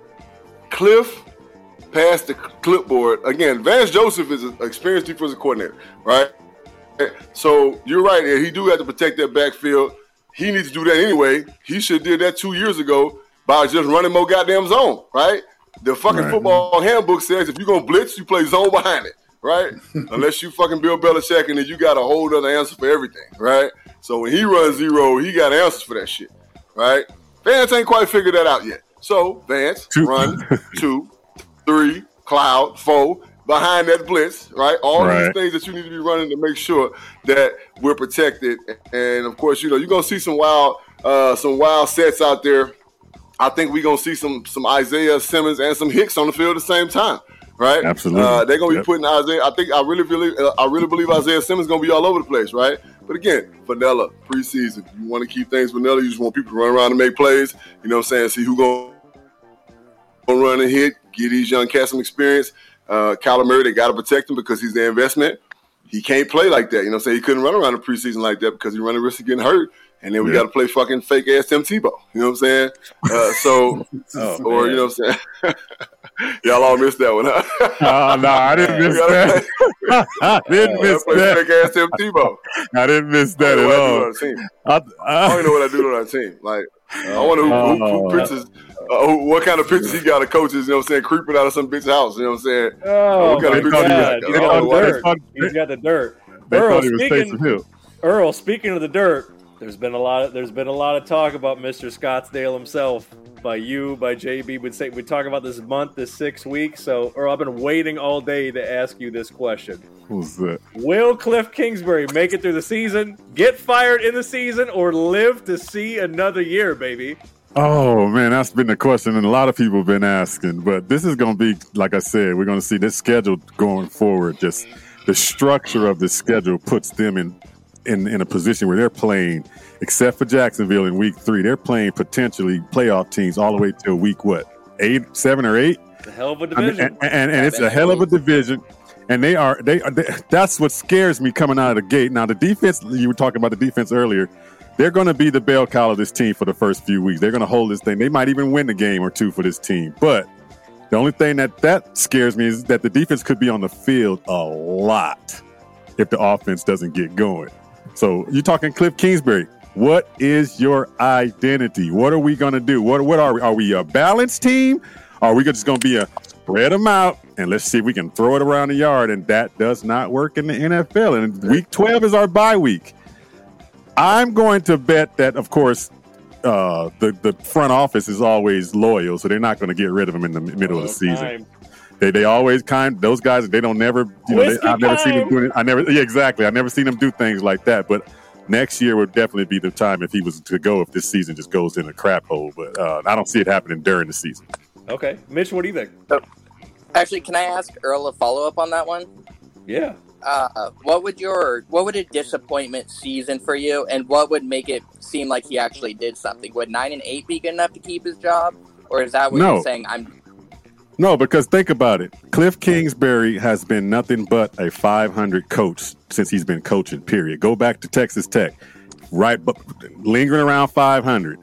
[SPEAKER 3] Cliff passed the clipboard again. Vance Joseph is an experienced defensive coordinator, right? So you're right, he do have to protect that backfield. He needs to do that anyway. He should have did that two years ago. By just running more goddamn zone, right? The fucking right. football handbook says if you're going to blitz, you play zone behind it, right? Unless you fucking Bill Belichick and then you got a whole other answer for everything, right? So when he runs zero, he got answers for that shit, right? Vance ain't quite figured that out yet. So Vance, two. run two, three, cloud, four, behind that blitz, right? All right. these things that you need to be running to make sure that we're protected. And, of course, you know, you're going to see some wild, uh, some wild sets out there. I think we're going to see some some Isaiah Simmons and some Hicks on the field at the same time, right?
[SPEAKER 4] Absolutely.
[SPEAKER 3] Uh, they're going to
[SPEAKER 4] yep.
[SPEAKER 3] be putting Isaiah. I think I really, really, uh, I really believe Isaiah Simmons is going to be all over the place, right? But again, vanilla, preseason. You want to keep things vanilla. You just want people to run around and make plays. You know what I'm saying? See who going to run and hit, get these young cats some experience. Uh, Kyler Murray, they got to protect him because he's the investment. He can't play like that. You know what I'm saying? He couldn't run around the preseason like that because he run the risk of getting hurt. And then we yeah. got to play fucking fake ass Tim Tebow. You know what I'm saying? Uh, so, oh, or man. You know what I'm saying? Y'all all missed that one, huh?
[SPEAKER 4] Oh, no, I didn't miss that. I didn't miss that.
[SPEAKER 3] Fake ass Tim Tebow.
[SPEAKER 4] I didn't miss that
[SPEAKER 3] I
[SPEAKER 4] at
[SPEAKER 3] don't know
[SPEAKER 4] all.
[SPEAKER 3] what I do on our team.
[SPEAKER 4] I,
[SPEAKER 3] I don't even know what I do on our team. Like, I wonder who, who, who pictures, uh, who, what kind of pictures he got of coaches, you know what I'm saying, creeping out of some bitch house, you know what I'm saying?
[SPEAKER 2] Oh,
[SPEAKER 3] what kind of
[SPEAKER 2] my
[SPEAKER 3] pictures he
[SPEAKER 2] God.
[SPEAKER 3] got?
[SPEAKER 2] He's
[SPEAKER 3] I don't
[SPEAKER 2] got
[SPEAKER 3] know
[SPEAKER 2] the
[SPEAKER 3] why.
[SPEAKER 2] dirt. He's got the dirt.
[SPEAKER 4] They
[SPEAKER 2] Earl,
[SPEAKER 4] thought he was
[SPEAKER 2] speaking,
[SPEAKER 4] Taysom Hill.
[SPEAKER 2] Earl, speaking of the dirt, there's been a lot of there's been a lot of talk about Mister Scottsdale himself. By you, by J B, would say we talk about this month, this six weeks. So, Earl, I've been waiting all day to ask you this question.
[SPEAKER 4] Who's that?
[SPEAKER 2] Will Cliff Kingsbury make it through the season, get fired in the season, or live to see another year, baby?
[SPEAKER 4] Oh, man, that's been the question, and a lot of people have been asking. But this is going to be, like I said, we're going to see this schedule going forward. Just the structure of the schedule puts them in, in, in a position where they're playing, except for Jacksonville in week three, they're playing potentially playoff teams all the way till week, what, eight, seven or eight?
[SPEAKER 2] It's a hell of a
[SPEAKER 4] I mean,
[SPEAKER 2] division.
[SPEAKER 4] and, and, and it's a hell of a division. And they are, they, are, they that's what scares me coming out of the gate. Now, the defense, you were talking about the defense earlier, they're going to be the bell cow of this team for the first few weeks. They're going to hold this thing. They might even win the game or two for this team. But the only thing that, that scares me is that the defense could be on the field a lot if the offense doesn't get going. So you're talking Cliff Kingsbury. What is your identity? What are we going to do? What what are we? Are we a balanced team? Are we just going to be a spread them out and let's see if we can throw it around the yard? And that does not work in the N F L. And week twelve is our bye week. I'm going to bet that, of course, uh, the, the front office is always loyal, so they're not going to get rid of him in the middle of the season.
[SPEAKER 2] Time.
[SPEAKER 4] They they always kind those guys. They don't never you know. They,
[SPEAKER 2] Whiskey
[SPEAKER 4] I've never seen them
[SPEAKER 2] time.
[SPEAKER 4] doing it. I never yeah, exactly. I never seen them do things like that. But next year would definitely be the time if he was to go. If this season just goes in a crap hole, but uh, I don't see it happening during the season.
[SPEAKER 2] Okay, Mitch, what do you think?
[SPEAKER 5] Actually, can I ask Earl a follow up on that one?
[SPEAKER 2] Yeah.
[SPEAKER 5] Uh, what would your what would a disappointment season for you, and what would make it seem like he actually did something? Would nine and eight be good enough to keep his job, or is that what
[SPEAKER 4] No.
[SPEAKER 5] you're saying? I'm
[SPEAKER 4] No, because think about it. Cliff Kingsbury has been nothing but a five hundred coach since he's been coaching, period. Go back to Texas Tech. Right, but lingering around five hundred.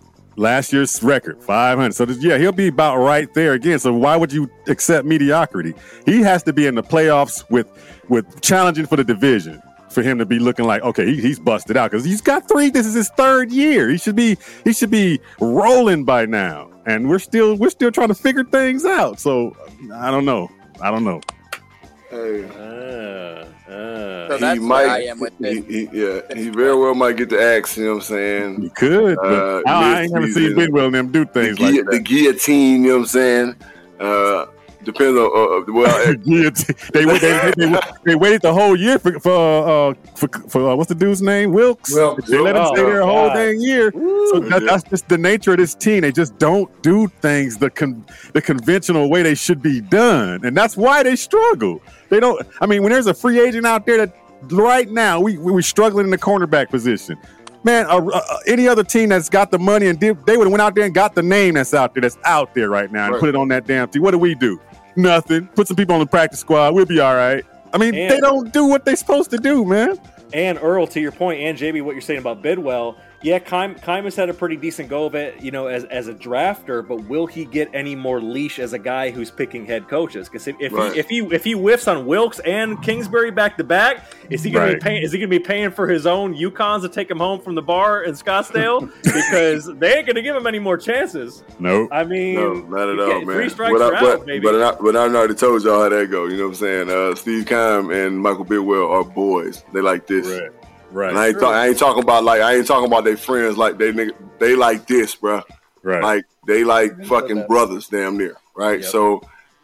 [SPEAKER 4] Last year's record, five hundred. So, yeah, he'll be about right there again. So why would you accept mediocrity? He has to be in the playoffs with with challenging for the division for him to be looking like, okay, he, he's busted out because he's got three. This is his third year. He should be he should be rolling by now. And we're still we're still trying to figure things out. So I don't know. I don't know.
[SPEAKER 3] Hey,
[SPEAKER 2] Uh, uh.
[SPEAKER 5] So
[SPEAKER 3] he
[SPEAKER 5] that's
[SPEAKER 3] might,
[SPEAKER 5] where I am with
[SPEAKER 3] he,
[SPEAKER 5] this.
[SPEAKER 3] he, yeah, he very well might get the axe. You know what I'm saying?
[SPEAKER 4] He could, but
[SPEAKER 3] Uh,
[SPEAKER 4] I, I ain't never seen
[SPEAKER 3] mid-season.
[SPEAKER 4] Bidwell and them do
[SPEAKER 3] The,
[SPEAKER 4] things
[SPEAKER 3] gui-
[SPEAKER 4] like
[SPEAKER 3] the
[SPEAKER 4] that.
[SPEAKER 3] guillotine. You know what I'm saying? Uh, depends on uh, well.
[SPEAKER 4] Guillotine. they, wait- they, they, they, they waited the whole year for for uh, for, for uh, what's the dude's name? Wilkes.
[SPEAKER 6] Wilkes.
[SPEAKER 4] They let him
[SPEAKER 2] Oh,
[SPEAKER 4] stay there a whole
[SPEAKER 2] God.
[SPEAKER 4] dang year. So that, that's just the nature of this team. They just don't do things the con- the conventional way they should be done, and that's why they struggle. They don't. I mean, when there's a free agent out there that right now we we were struggling in the cornerback position. Man, uh, uh, any other team that's got the money and did, they would have went out there and got the name that's out there, that's out there right now, and
[SPEAKER 3] Right.
[SPEAKER 4] put it on that damn team. What do we do? Nothing. Put some people on the practice squad. We'll be all right. I mean,
[SPEAKER 2] And-
[SPEAKER 4] they don't do what they're supposed to do, man.
[SPEAKER 2] And Earl, to your point, and J B, what you're saying about Bidwell, yeah, Keim, Keim has had a pretty decent go of it, you know, as as a drafter. But will he get any more leash as a guy who's picking head coaches? Because if if,
[SPEAKER 3] Right.
[SPEAKER 2] he, if he if he whiffs on Wilkes and Kingsbury back to back, is he going to
[SPEAKER 4] Right.
[SPEAKER 2] be paying? Is he going to be paying for his own Yukons to take him home from the bar in Scottsdale? Because they ain't going to give him any more chances.
[SPEAKER 4] Nope.
[SPEAKER 2] I mean,
[SPEAKER 3] No, not at
[SPEAKER 2] you
[SPEAKER 3] all,
[SPEAKER 2] get
[SPEAKER 3] man.
[SPEAKER 2] Three strikes
[SPEAKER 3] but,
[SPEAKER 2] are
[SPEAKER 3] I,
[SPEAKER 2] out,
[SPEAKER 3] but,
[SPEAKER 2] baby.
[SPEAKER 3] but, I, but I already told y'all how that go. You know what I'm saying? Uh, Steve Keim and Michael Bidwell are boys. They like this.
[SPEAKER 4] Right. Right.
[SPEAKER 3] And I ain't,
[SPEAKER 2] True.
[SPEAKER 3] talk, I ain't talking about like I ain't talking about their friends like they nigga. They like this, bruh.
[SPEAKER 4] Right.
[SPEAKER 3] Like they like
[SPEAKER 2] said
[SPEAKER 3] fucking
[SPEAKER 2] that.
[SPEAKER 3] brothers, damn near. Right.
[SPEAKER 2] Yep.
[SPEAKER 3] So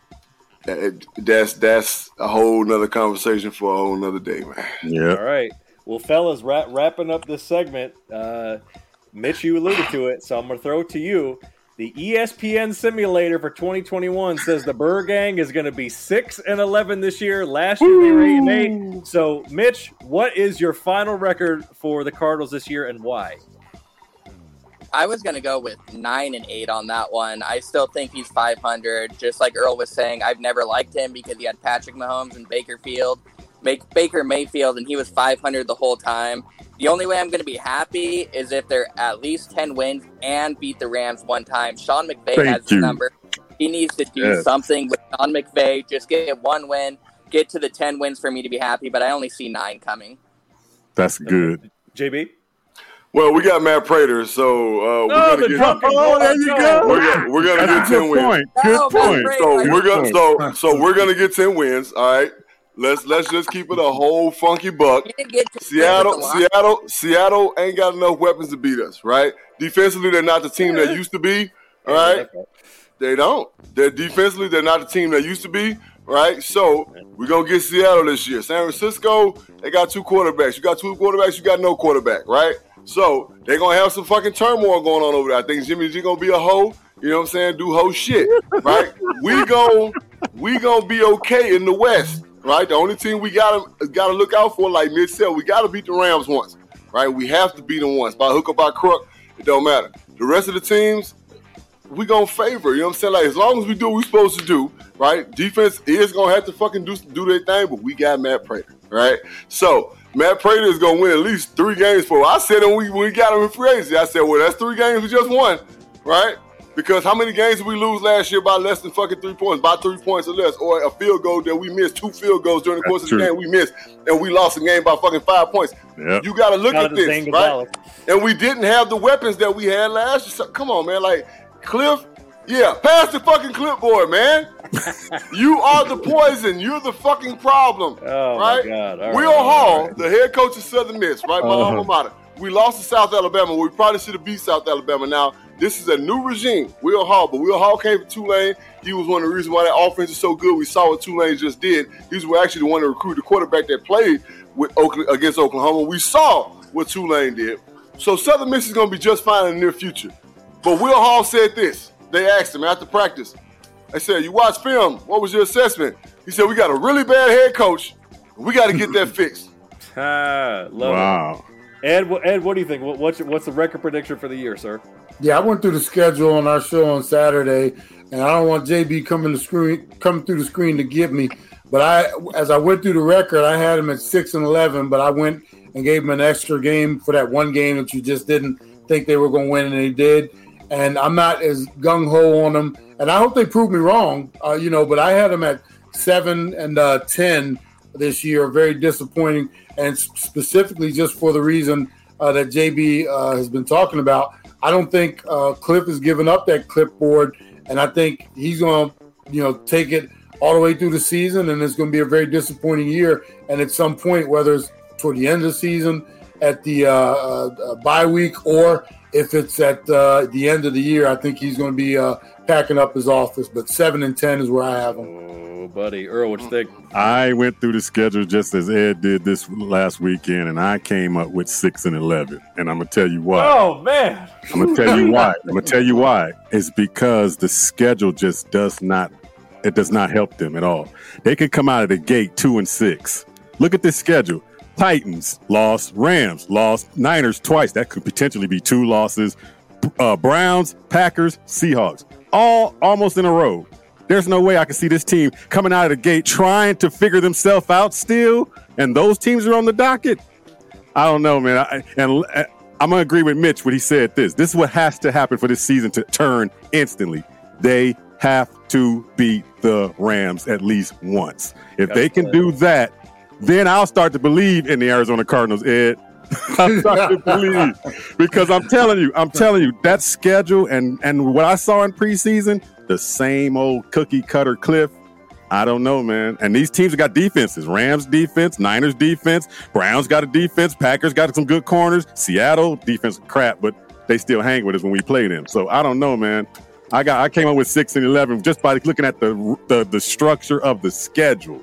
[SPEAKER 3] that, that's that's a whole nother conversation for a whole nother day, man.
[SPEAKER 4] yeah.
[SPEAKER 2] All right. Well, fellas, wrap, wrapping up this segment, uh, Mitch, you alluded to it, so I'm going to throw it to you. The E S P N simulator for twenty twenty-one says the Burr Gang is going to be six and eleven this year. Last year they were eight and eight. So, Mitch, what is your final record for the Cardinals this year and why?
[SPEAKER 5] I was going to go with nine and eight on that one. I still think he's five hundred. Just like Earl was saying, I've never liked him because he had Patrick Mahomes and Baker Field, make Baker Mayfield, and he was five hundred the whole time. The only way I'm going to be happy is if they're at least ten wins and beat the Rams one time. Sean McVay
[SPEAKER 4] Thank
[SPEAKER 5] has his
[SPEAKER 4] you.
[SPEAKER 5] number. He needs to do
[SPEAKER 4] Yes.
[SPEAKER 5] something with Sean McVay. Just get one win, get to the ten wins for me to be happy. But I only see nine coming.
[SPEAKER 4] That's good.
[SPEAKER 2] J B?
[SPEAKER 3] Well, we got Matt Prater, so uh, we're
[SPEAKER 2] Oh,
[SPEAKER 3] gonna
[SPEAKER 2] the
[SPEAKER 3] get.
[SPEAKER 2] drunken
[SPEAKER 4] Oh, there you go.
[SPEAKER 3] We're gonna, we're gonna
[SPEAKER 4] That's
[SPEAKER 3] get
[SPEAKER 4] a
[SPEAKER 3] ten
[SPEAKER 4] good
[SPEAKER 3] wins.
[SPEAKER 4] point. Good
[SPEAKER 5] No,
[SPEAKER 4] point.
[SPEAKER 5] Matt
[SPEAKER 3] So
[SPEAKER 5] Prater.
[SPEAKER 3] we're gonna so so we're gonna get ten wins. All right. Let's let's just keep it a whole funky buck.
[SPEAKER 5] He didn't get to
[SPEAKER 3] Seattle,
[SPEAKER 5] the line.
[SPEAKER 3] Seattle, Seattle ain't got enough weapons to beat us, right? Defensively, they're not the team they used to be. All right. They don't. They're defensively, they're not the team they used to be, right? So we're gonna get Seattle this year. San Francisco, they got two quarterbacks. You got two quarterbacks, you got no quarterback, right? So they're gonna have some fucking turmoil going on over there. I think Jimmy G gonna be a hoe. You know what I'm saying? Do hoe shit, right? we gon' we gonna be okay in the West, right? The only team we gotta gotta look out for, like Mitch said, we gotta beat the Rams once, right? We have to beat them once by hook or by crook. It don't matter. The rest of the teams, we gonna favor, you know what I'm saying? Like, as long as we do what we're supposed to do, right? Defense is gonna have to fucking do do their thing, but we got Matt Prater, right? So Matt Prater is gonna win at least three games for. I said when we when we got him in free agency, I said, well, that's three games we just won, right? Because how many games did we lose last year by less than fucking three points, by three points or less, or a field goal that we missed, two field goals during the course
[SPEAKER 4] That's
[SPEAKER 3] of the
[SPEAKER 4] true.
[SPEAKER 3] game we missed, and we lost the game by fucking five points.
[SPEAKER 4] Yep.
[SPEAKER 3] You got to look
[SPEAKER 2] Shout
[SPEAKER 3] at
[SPEAKER 2] out to Zane
[SPEAKER 3] this, right?
[SPEAKER 2] Gonzalez.
[SPEAKER 3] And we didn't have the weapons that we had last year. So, come on, man. Like, Cliff, yeah, pass the fucking clipboard, man. You are the poison. You're the fucking problem,
[SPEAKER 2] Oh, my
[SPEAKER 3] right?
[SPEAKER 2] God. All right,
[SPEAKER 3] Will
[SPEAKER 2] all
[SPEAKER 3] Hall,
[SPEAKER 2] right.
[SPEAKER 3] the head coach of Southern Miss, right? My
[SPEAKER 4] Uh-huh.
[SPEAKER 3] alma mater. We lost to South Alabama. We probably should have beat South Alabama. Now, this is a new regime, Will Hall. But Will Hall came from Tulane. He was one of the reasons why that offense is so good. We saw what Tulane just did. He was actually the one to recruit the quarterback that played with Oakland, against Oklahoma. We saw what Tulane did. So Southern Miss is going to be just fine in the near future. But Will Hall said this. They asked him after practice. They said, you watch film. What was your assessment? He said, we got a really bad head coach. We got to get that fixed.
[SPEAKER 2] Ah, love
[SPEAKER 4] Wow.
[SPEAKER 2] it. Ed, wh- Ed, what do you think? What, what's, what's the record prediction for the year, sir?
[SPEAKER 6] Yeah, I went through the schedule on our show on Saturday, and I don't want J B coming to screen coming through the screen to get me. But I, as I went through the record, I had him at six and eleven. But I went and gave him an extra game for that one game that you just didn't think they were going to win, and they did. And I'm not as gung ho on them, and I hope they prove me wrong. Uh, you know, but I had them at seven and uh, ten this year. Very disappointing, and specifically just for the reason uh, that J B uh, has been talking about. I don't think uh, Cliff has given up that clipboard, and I think he's going to, you know, take it all the way through the season, and it's going to be a very disappointing year. And at some point, whether it's toward the end of the season, at the uh, uh, bye week, or if it's at uh, the end of the year, I think he's going to be uh, packing up his office. But seven and ten is where I have him.
[SPEAKER 2] Oh, buddy. Earl, what you think?
[SPEAKER 4] I went through the schedule just as Ed did this last weekend, and I came up with six and eleven. And I'm gonna tell you why.
[SPEAKER 2] Oh, man.
[SPEAKER 4] I'm gonna tell you why. I'm gonna tell you why. It's because the schedule just does not. It does not help them at all. They could come out of the gate two and six. Look at this schedule. Titans lost, Rams lost, Niners twice. That could potentially be two losses. Uh, Browns, Packers, Seahawks, all almost in a row. There's no way I can see this team coming out of the gate trying to figure themselves out still, and those teams are on the docket. I don't know, man. I, and uh, I'm gonna agree with Mitch when he said this. This is what has to happen for this season to turn instantly. They have to beat the Rams at least once. If they can do that, then I'll start to believe in the Arizona Cardinals, Ed. I'm starting to believe, because I'm telling you, I'm telling you, that schedule and and what I saw in preseason, the same old cookie cutter Cliff. I don't know, man. And these teams have got defenses. Rams defense, Niners defense, Browns got a defense, Packers got some good corners, Seattle defense crap, but they still hang with us when we play them. So I don't know, man. I got I came up with six and eleven just by looking at the the, the structure of the schedule.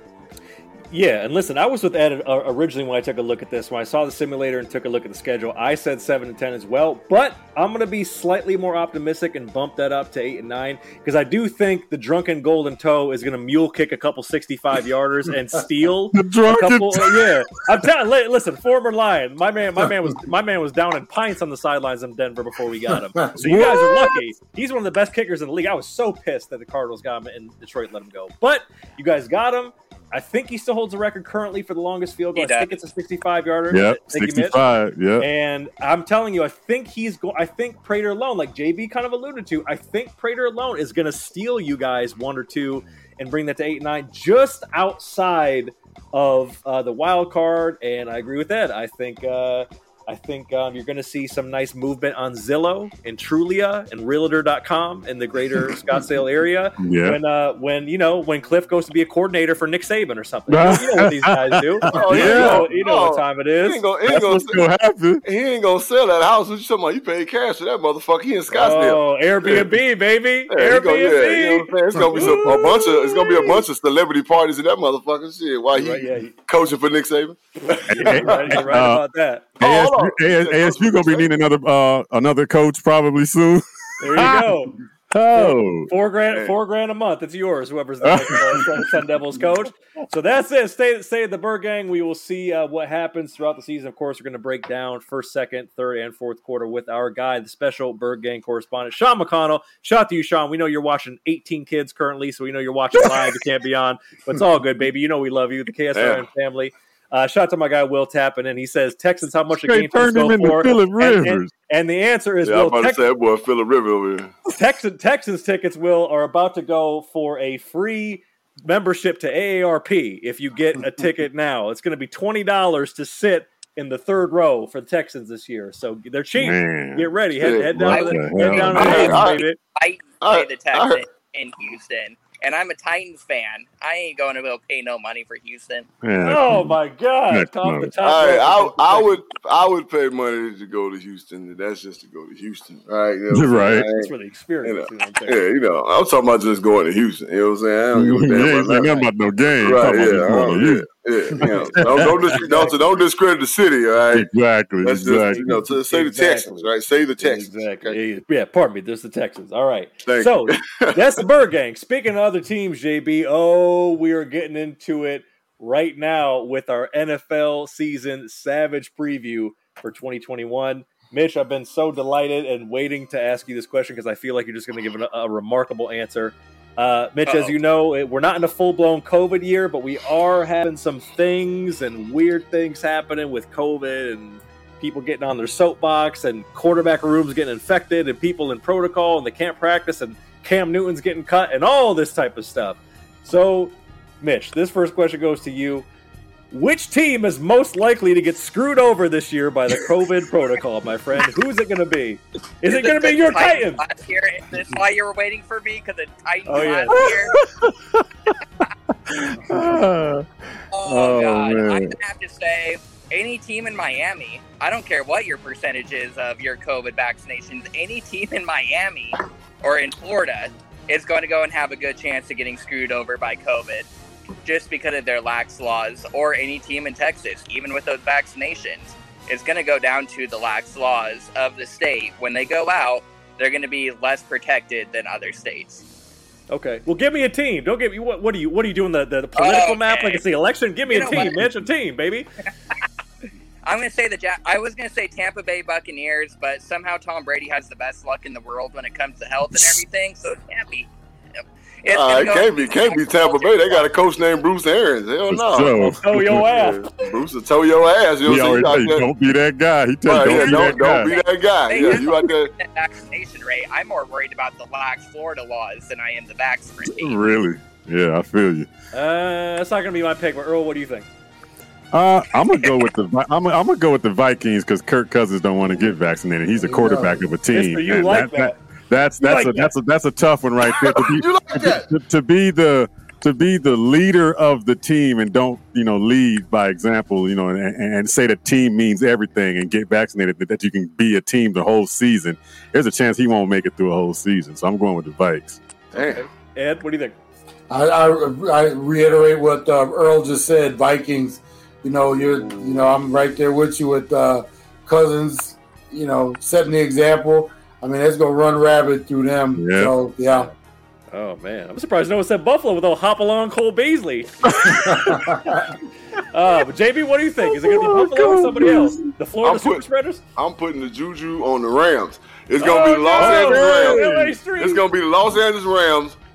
[SPEAKER 2] Yeah, and listen, I was with Ed uh, originally when I took a look at this. When I saw the simulator and took a look at the schedule, I said seven and ten as well. But I'm going to be slightly more optimistic and bump that up to eight and nine, because I do think the drunken golden toe is going to mule kick a couple sixty-five yarders and steal
[SPEAKER 4] The
[SPEAKER 2] a
[SPEAKER 4] drunken
[SPEAKER 2] couple. Uh, yeah, I'm telling. li- Listen, former Lion, my man, my man was my man was down in pints on the sidelines in Denver before we got him. So you guys are lucky. He's one of the best kickers in the league. I was so pissed that the Cardinals got him and Detroit let him go, but you guys got him. I think he still holds the record currently for the longest field goal.
[SPEAKER 5] He
[SPEAKER 2] I think
[SPEAKER 5] does.
[SPEAKER 2] it's a sixty-five yarder.
[SPEAKER 4] Yep,
[SPEAKER 2] Thank you, Mitch.
[SPEAKER 4] sixty-five. Yep.
[SPEAKER 2] And I'm telling you, I think he's going. I think Prater alone, like J B kind of alluded to, I think Prater alone is going to steal you guys one or two and bring that to eight and nine, just outside of uh, the wild card. And I agree with Ed. I think. Uh, I think um, you're going to see some nice movement on Zillow and Trulia and Realtor dot com in the greater Scottsdale area.
[SPEAKER 4] Yeah.
[SPEAKER 2] When, uh, when you know, when Cliff goes to be a coordinator for Nick Saban or something. You know, you know what these guys do.
[SPEAKER 3] Oh,
[SPEAKER 2] You
[SPEAKER 3] yeah.
[SPEAKER 2] know, you know
[SPEAKER 3] Oh,
[SPEAKER 2] what time it
[SPEAKER 3] He
[SPEAKER 2] is.
[SPEAKER 3] ain't gonna, he ain't
[SPEAKER 4] That's
[SPEAKER 3] gonna,
[SPEAKER 4] what's gonna happen.
[SPEAKER 3] he ain't gonna sell that house. What you talking about? You paid cash for that motherfucker. He in Scottsdale.
[SPEAKER 2] Oh, Airbnb, baby.
[SPEAKER 3] Yeah, he
[SPEAKER 2] Airbnb.
[SPEAKER 3] gonna, yeah, you know what I'm saying? It's gonna be some, a bunch of it's gonna be a bunch of celebrity parties in that motherfucker. Shit, while he
[SPEAKER 2] Right, yeah.
[SPEAKER 3] coaching for Nick Saban.
[SPEAKER 2] You're right, you're right
[SPEAKER 4] Uh,
[SPEAKER 2] about that.
[SPEAKER 3] Oh, hold on.
[SPEAKER 4] A S U gonna be needing another uh, another coach probably soon.
[SPEAKER 2] There you go.
[SPEAKER 4] Oh,
[SPEAKER 2] Four grand, four grand a month. It's yours. Whoever's the next uh, Sun Devils coach. So that's it. Stay, stay at the Bird Gang. We will see uh, what happens throughout the season. Of course, we're going to break down first, second, third, and fourth quarter with our guy, the special Bird Gang correspondent, Sean McConnell. Shout out to you, Sean. We know you're watching eighteen kids currently, so we know you're watching live. You can't be on, but it's all good, baby. You know we love you, the K S R N
[SPEAKER 3] Yeah.
[SPEAKER 2] family. Uh, shout out to my guy Will Tappan, and he says Texans, how much a
[SPEAKER 4] they
[SPEAKER 2] game tickets
[SPEAKER 4] turned him
[SPEAKER 2] go
[SPEAKER 4] into
[SPEAKER 2] for?
[SPEAKER 4] Phillip
[SPEAKER 2] And,
[SPEAKER 4] Rivers.
[SPEAKER 2] and, and the answer is
[SPEAKER 3] Yeah, I'm
[SPEAKER 2] Will
[SPEAKER 3] about
[SPEAKER 2] Tex-
[SPEAKER 3] to say that boy Phillip Rivers over here.
[SPEAKER 2] Texans Texans tickets will are about to go for a free membership to A A R P if you get a ticket now. It's going to be twenty dollars to sit in the third row for the Texans this year. So they're cheap.
[SPEAKER 4] Man.
[SPEAKER 2] Get ready. Head,
[SPEAKER 3] Yeah,
[SPEAKER 2] head down to
[SPEAKER 4] what
[SPEAKER 2] the,
[SPEAKER 4] the
[SPEAKER 2] head
[SPEAKER 4] hell?
[SPEAKER 2] down to the
[SPEAKER 3] I-
[SPEAKER 2] Texans,
[SPEAKER 3] I-
[SPEAKER 2] baby.
[SPEAKER 5] Titans
[SPEAKER 3] I-
[SPEAKER 5] play the
[SPEAKER 3] I
[SPEAKER 5] Texans
[SPEAKER 3] heard-
[SPEAKER 5] in Houston, and I'm a Titans fan. I ain't going to go pay no money for Houston.
[SPEAKER 4] Yeah.
[SPEAKER 2] Oh my God!
[SPEAKER 4] Next
[SPEAKER 2] Off the
[SPEAKER 4] month.
[SPEAKER 2] top
[SPEAKER 3] All right,
[SPEAKER 2] rope.
[SPEAKER 3] I, I would I would pay money to go to Houston. That's just to go to Houston. All right, you know what I'm
[SPEAKER 4] Right.
[SPEAKER 3] saying?
[SPEAKER 2] That's for the experience. You know what I'm
[SPEAKER 3] Yeah,
[SPEAKER 2] saying?
[SPEAKER 3] you know, I'm talking about just going to Houston. You know what I'm saying? I don't give a
[SPEAKER 4] You
[SPEAKER 3] damn
[SPEAKER 4] ain't
[SPEAKER 3] about
[SPEAKER 4] saying
[SPEAKER 3] that.
[SPEAKER 4] nothing about no game.
[SPEAKER 3] Right,
[SPEAKER 4] Talking
[SPEAKER 3] yeah,
[SPEAKER 4] about just going
[SPEAKER 3] uh,
[SPEAKER 4] to you.
[SPEAKER 3] yeah, yeah. You know, don't, don't, dis- don't, so don't discredit the city, all right?
[SPEAKER 4] Exactly.
[SPEAKER 3] That's just,
[SPEAKER 4] exactly.
[SPEAKER 3] you know, to say the
[SPEAKER 2] Exactly.
[SPEAKER 3] Texans, right? Say the Texans.
[SPEAKER 2] Exactly.
[SPEAKER 3] Okay?
[SPEAKER 2] Yeah, pardon me. There's the Texans. All right.
[SPEAKER 3] Thank
[SPEAKER 2] so
[SPEAKER 3] you.
[SPEAKER 2] that's the Bird Gang. Speaking of other teams, J B, oh, we are getting into it right now with our N F L season savage preview for twenty twenty-one. Mitch, I've been so delighted and waiting to ask you this question because I feel like you're just going to give a, a remarkable answer. Uh, Mitch,
[SPEAKER 5] Uh-oh.
[SPEAKER 2] as you know, it, we're not in a full-blown COVID year, but we are having some things and weird things happening with COVID and people getting on their soapbox and quarterback rooms getting infected and people in protocol and they can't practice and Cam Newton's getting cut and all this type of stuff. So, Mitch, this first question goes to you. Which team is most likely to get screwed over this year by the COVID protocol, my friend? Who's it going to be? Is it going to be your Titans?
[SPEAKER 5] Last year, is this why you were waiting for me? Because the Titans
[SPEAKER 2] Oh, yeah.
[SPEAKER 5] last year.
[SPEAKER 4] Ah.
[SPEAKER 5] Oh,
[SPEAKER 4] Oh,
[SPEAKER 5] God.
[SPEAKER 4] man.
[SPEAKER 5] I'm going to have to say, any team in Miami, I don't care what your percentage is of your COVID vaccinations, any team in Miami or in Florida is going to go and have a good chance of getting screwed over by COVID just because of their lax laws, or any team in Texas, even with those vaccinations. It's going to go down to the lax laws of the state. When they go out, they're going to be less protected than other states.
[SPEAKER 2] Okay. Well, give me a team. Don't give me what? What are you? What are you doing? The, the, the political
[SPEAKER 5] Okay.
[SPEAKER 2] map like it's the election? Give me
[SPEAKER 5] You
[SPEAKER 2] a
[SPEAKER 5] know
[SPEAKER 2] team,
[SPEAKER 5] what?
[SPEAKER 2] Mitch. A team, baby.
[SPEAKER 5] I'm going to say the ja- I was going to say Tampa Bay Buccaneers, but somehow Tom Brady has the best luck in the world when it comes to health and everything, so it can't be. It's
[SPEAKER 3] Uh,
[SPEAKER 5] gonna
[SPEAKER 3] it
[SPEAKER 5] go-
[SPEAKER 3] can't be, can't be Tampa Bay. They got a coach named Bruce Arians. Hell no.
[SPEAKER 4] So,
[SPEAKER 2] Oh, your ass.
[SPEAKER 3] Yeah, Bruce will toe your ass. You
[SPEAKER 4] he
[SPEAKER 3] know
[SPEAKER 4] always
[SPEAKER 3] what
[SPEAKER 4] say,
[SPEAKER 3] I'm saying?
[SPEAKER 4] don't be that guy. He tell
[SPEAKER 3] Right,
[SPEAKER 4] you,
[SPEAKER 3] yeah,
[SPEAKER 4] don't,
[SPEAKER 3] don't,
[SPEAKER 4] be
[SPEAKER 3] don't
[SPEAKER 4] that
[SPEAKER 3] be that guy.
[SPEAKER 5] They
[SPEAKER 3] Yeah,
[SPEAKER 5] have
[SPEAKER 3] you out there.
[SPEAKER 5] that vaccination rate. I'm more worried about the lax Florida laws than I am the vax rate.
[SPEAKER 4] guy. Really? Yeah, I feel you.
[SPEAKER 2] Uh, that's not going to be my pick. But Earl, what do you think?
[SPEAKER 4] Uh, I'm gonna go with the Vi- I'm gonna, I'm gonna go with the Vikings because Kirk Cousins don't want to get vaccinated. He's a quarterback of a team.
[SPEAKER 2] Mister, you
[SPEAKER 4] And
[SPEAKER 2] like that.
[SPEAKER 4] That's
[SPEAKER 2] You
[SPEAKER 4] that's
[SPEAKER 2] like
[SPEAKER 4] a that's a that's a tough one right there. To be,
[SPEAKER 6] You like that?
[SPEAKER 4] to, to be the to be the leader of the team and don't you know lead by example, you know, and, and, and say the team means everything and get vaccinated that, that you can be a team the whole season. There's a chance he won't make it through a whole season. So I'm going with the Vikes.
[SPEAKER 3] Damn.
[SPEAKER 2] Ed, what do you think?
[SPEAKER 6] I, I, I reiterate what uh, Earl just said. Vikings, you know, you're, you know, I'm right there with you with uh, Cousins. You know, setting the example. I mean, it's gonna run rabbit through them.
[SPEAKER 4] Yeah.
[SPEAKER 6] So yeah.
[SPEAKER 2] Oh man, I'm surprised no one said Buffalo with old Hopalong Cole Beasley. uh, but J B, what do you think? Is it going to be Buffalo or somebody else? The Florida
[SPEAKER 3] I'm
[SPEAKER 2] Super
[SPEAKER 3] put-
[SPEAKER 2] Spreaders?
[SPEAKER 3] I'm putting the juju on the Rams. It's gonna be
[SPEAKER 2] Oh,
[SPEAKER 3] the Los
[SPEAKER 2] no,
[SPEAKER 3] Angeles
[SPEAKER 2] no,
[SPEAKER 3] Rams.
[SPEAKER 2] L A Street.
[SPEAKER 3] It's gonna be the Los Angeles Rams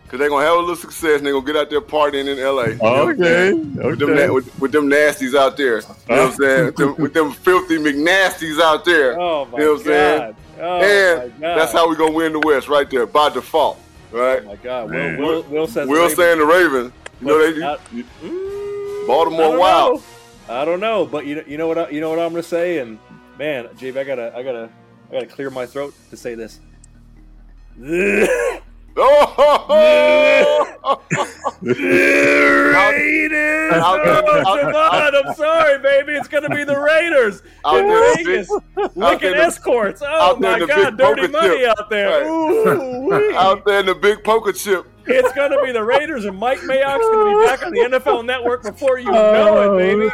[SPEAKER 3] because they're going to have a little success, and they're going to get out there partying in L A. You know
[SPEAKER 4] Okay,
[SPEAKER 3] with, them,
[SPEAKER 4] okay.
[SPEAKER 3] with, with them nasties out there. You know what I'm saying? with, them, with them filthy McNasties out there.
[SPEAKER 2] Oh, my
[SPEAKER 3] you know what I'm saying?
[SPEAKER 2] God. Oh,
[SPEAKER 3] and
[SPEAKER 2] my God.
[SPEAKER 3] that's how we're going to win the West right there, by default. Right?
[SPEAKER 2] Oh, my God. Will,
[SPEAKER 4] Man.
[SPEAKER 2] Will, Will says
[SPEAKER 3] Will
[SPEAKER 2] the
[SPEAKER 3] saying the Ravens. You know, they,
[SPEAKER 2] Not-
[SPEAKER 3] you,
[SPEAKER 2] Mm, I
[SPEAKER 3] Baltimore
[SPEAKER 2] don't
[SPEAKER 3] Wild.
[SPEAKER 2] know. I don't know, but you know, you know what I, you know what I'm gonna say, and man, J B, I gotta, I gotta, I gotta clear my throat to say this.
[SPEAKER 3] Oh!
[SPEAKER 2] Raiders!
[SPEAKER 3] Out there-
[SPEAKER 2] Oh,
[SPEAKER 3] out-
[SPEAKER 2] Javon, I'm sorry, baby. It's gonna be the Raiders
[SPEAKER 3] Out
[SPEAKER 2] in
[SPEAKER 3] there,
[SPEAKER 2] Vegas,
[SPEAKER 3] out
[SPEAKER 2] licking
[SPEAKER 3] there in the-
[SPEAKER 2] escorts. Oh
[SPEAKER 3] out there
[SPEAKER 2] my
[SPEAKER 3] in the
[SPEAKER 2] God,
[SPEAKER 3] big
[SPEAKER 2] dirty
[SPEAKER 3] poker
[SPEAKER 2] money
[SPEAKER 3] chip.
[SPEAKER 2] out there.
[SPEAKER 3] Right.
[SPEAKER 2] Ooh,
[SPEAKER 3] Out there in the big poker chip.
[SPEAKER 2] it's gonna be the Raiders, and Mike Mayock's gonna be back on the N F L Network before you know it, baby.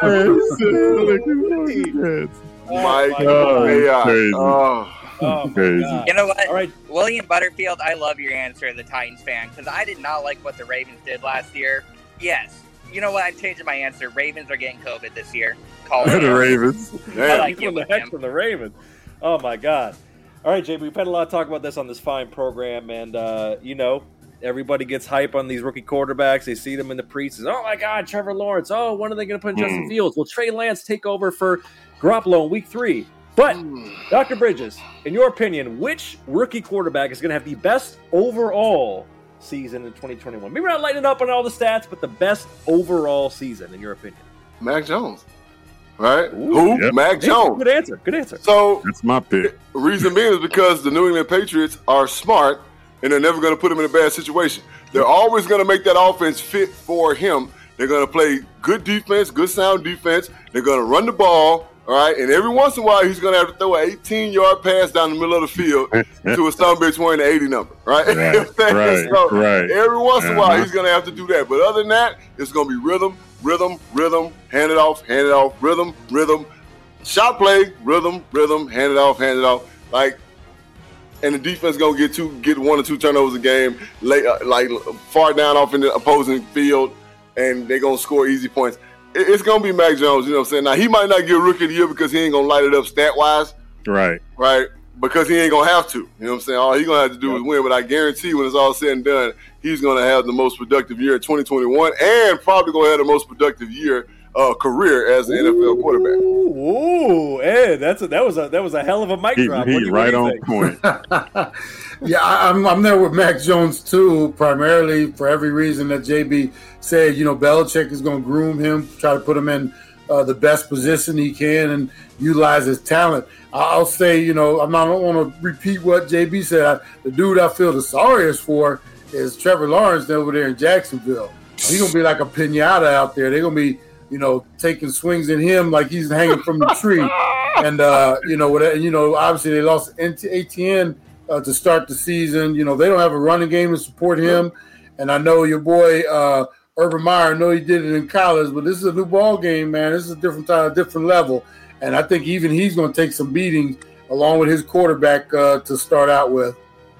[SPEAKER 4] Oh,
[SPEAKER 2] Oh,
[SPEAKER 3] Mike
[SPEAKER 2] my
[SPEAKER 4] God.
[SPEAKER 3] Mayock.
[SPEAKER 4] Crazy.
[SPEAKER 3] Oh.
[SPEAKER 2] Oh, my
[SPEAKER 4] Crazy.
[SPEAKER 2] God.
[SPEAKER 5] You know what?
[SPEAKER 2] All right.
[SPEAKER 5] William Butterfield, I love your answer as a Titans fan because I did not like what the Ravens did last year. Yes. You know what? I'm changing my answer. Ravens are getting COVID this year. Call it.
[SPEAKER 4] The Ravens.
[SPEAKER 5] I
[SPEAKER 3] Man.
[SPEAKER 5] like
[SPEAKER 2] From
[SPEAKER 5] you
[SPEAKER 2] the
[SPEAKER 5] with
[SPEAKER 2] heck
[SPEAKER 5] him.
[SPEAKER 2] from the Ravens. Oh my God! All right, J B, we've had a lot of talk about this on this fine program, and uh, you know, everybody gets hype on these rookie quarterbacks. They see them in the preseason. Oh my God, Trevor Lawrence. Oh, when are they going to put Justin
[SPEAKER 4] Mm.
[SPEAKER 2] Fields? Will Trey Lance take over for Garoppolo in Week Three? But Doctor Bridges, in your opinion, which rookie quarterback is going to have the best overall season in twenty twenty-one? Maybe we're not lighting it up on all the stats, but the best overall season, in your opinion.
[SPEAKER 3] Mac Jones. Right?
[SPEAKER 2] Ooh.
[SPEAKER 3] Who?
[SPEAKER 4] Yep.
[SPEAKER 3] Mac Jones.
[SPEAKER 2] Good answer. Good answer.
[SPEAKER 3] So,
[SPEAKER 4] That's my pick.
[SPEAKER 3] the reason being is because the New England Patriots are smart and they're never going to put him in a bad situation. They're always going to make that offense fit for him. They're going to play good defense, good sound defense. They're going to run the ball, all right? And every once in a while, he's going to have to throw an eighteen-yard pass down the middle of the field to a son bitch wearing the eighty number, right?
[SPEAKER 4] Right, right,
[SPEAKER 3] So,
[SPEAKER 4] right.
[SPEAKER 3] every once in a while,
[SPEAKER 4] Uh-huh.
[SPEAKER 3] he's going to have to do that. But other than that, it's going to be rhythm, rhythm, rhythm, hand it off, hand it off, rhythm, rhythm, shot play, rhythm, rhythm, hand it off, hand it off. Like, and the defense gonna get two, get one or two turnovers a game, late, uh, like far down off in the opposing field, and they gonna score easy points. It, it's gonna be Mac Jones. You know what I'm saying? Now he might not get Rookie of the Year because he ain't gonna light it up stat wise,
[SPEAKER 4] Right.
[SPEAKER 3] right? Because he ain't gonna have to. You know what I'm saying? All he gonna have to do is win. But I guarantee when it's all said and done, he's gonna have the most productive year in twenty twenty-one, and probably gonna have the most productive year uh, career as an N F L quarterback.
[SPEAKER 2] Ooh, ooh, Ed, that's a, that was a that was a hell of a mic
[SPEAKER 4] He,
[SPEAKER 2] drop.
[SPEAKER 4] he
[SPEAKER 2] What do you-
[SPEAKER 4] right
[SPEAKER 2] what do you
[SPEAKER 4] on
[SPEAKER 2] think?
[SPEAKER 4] point.
[SPEAKER 6] Yeah, I, I'm I'm there with Mac Jones too, primarily for every reason that J B said. You know, Belichick is going to groom him, try to put him in uh, the best position he can, and utilize his talent. I'll say, you know, I'm not, I don't want to repeat what J B said. I, the dude I feel the sorriest for is Trevor Lawrence over there in Jacksonville. He's going to be like a pinata out there. They're going to be, you know, taking swings at him like he's hanging from the tree. And, uh, you know, what, you know, obviously they lost A T N uh, to start the season. You know, they don't have a running game to support him. And I know your boy uh, Urban Meyer, I know he did it in college, but this is a new ball game, man. This is a different time, different level. And I think even he's going to take some beatings along with his quarterback uh, to start out with.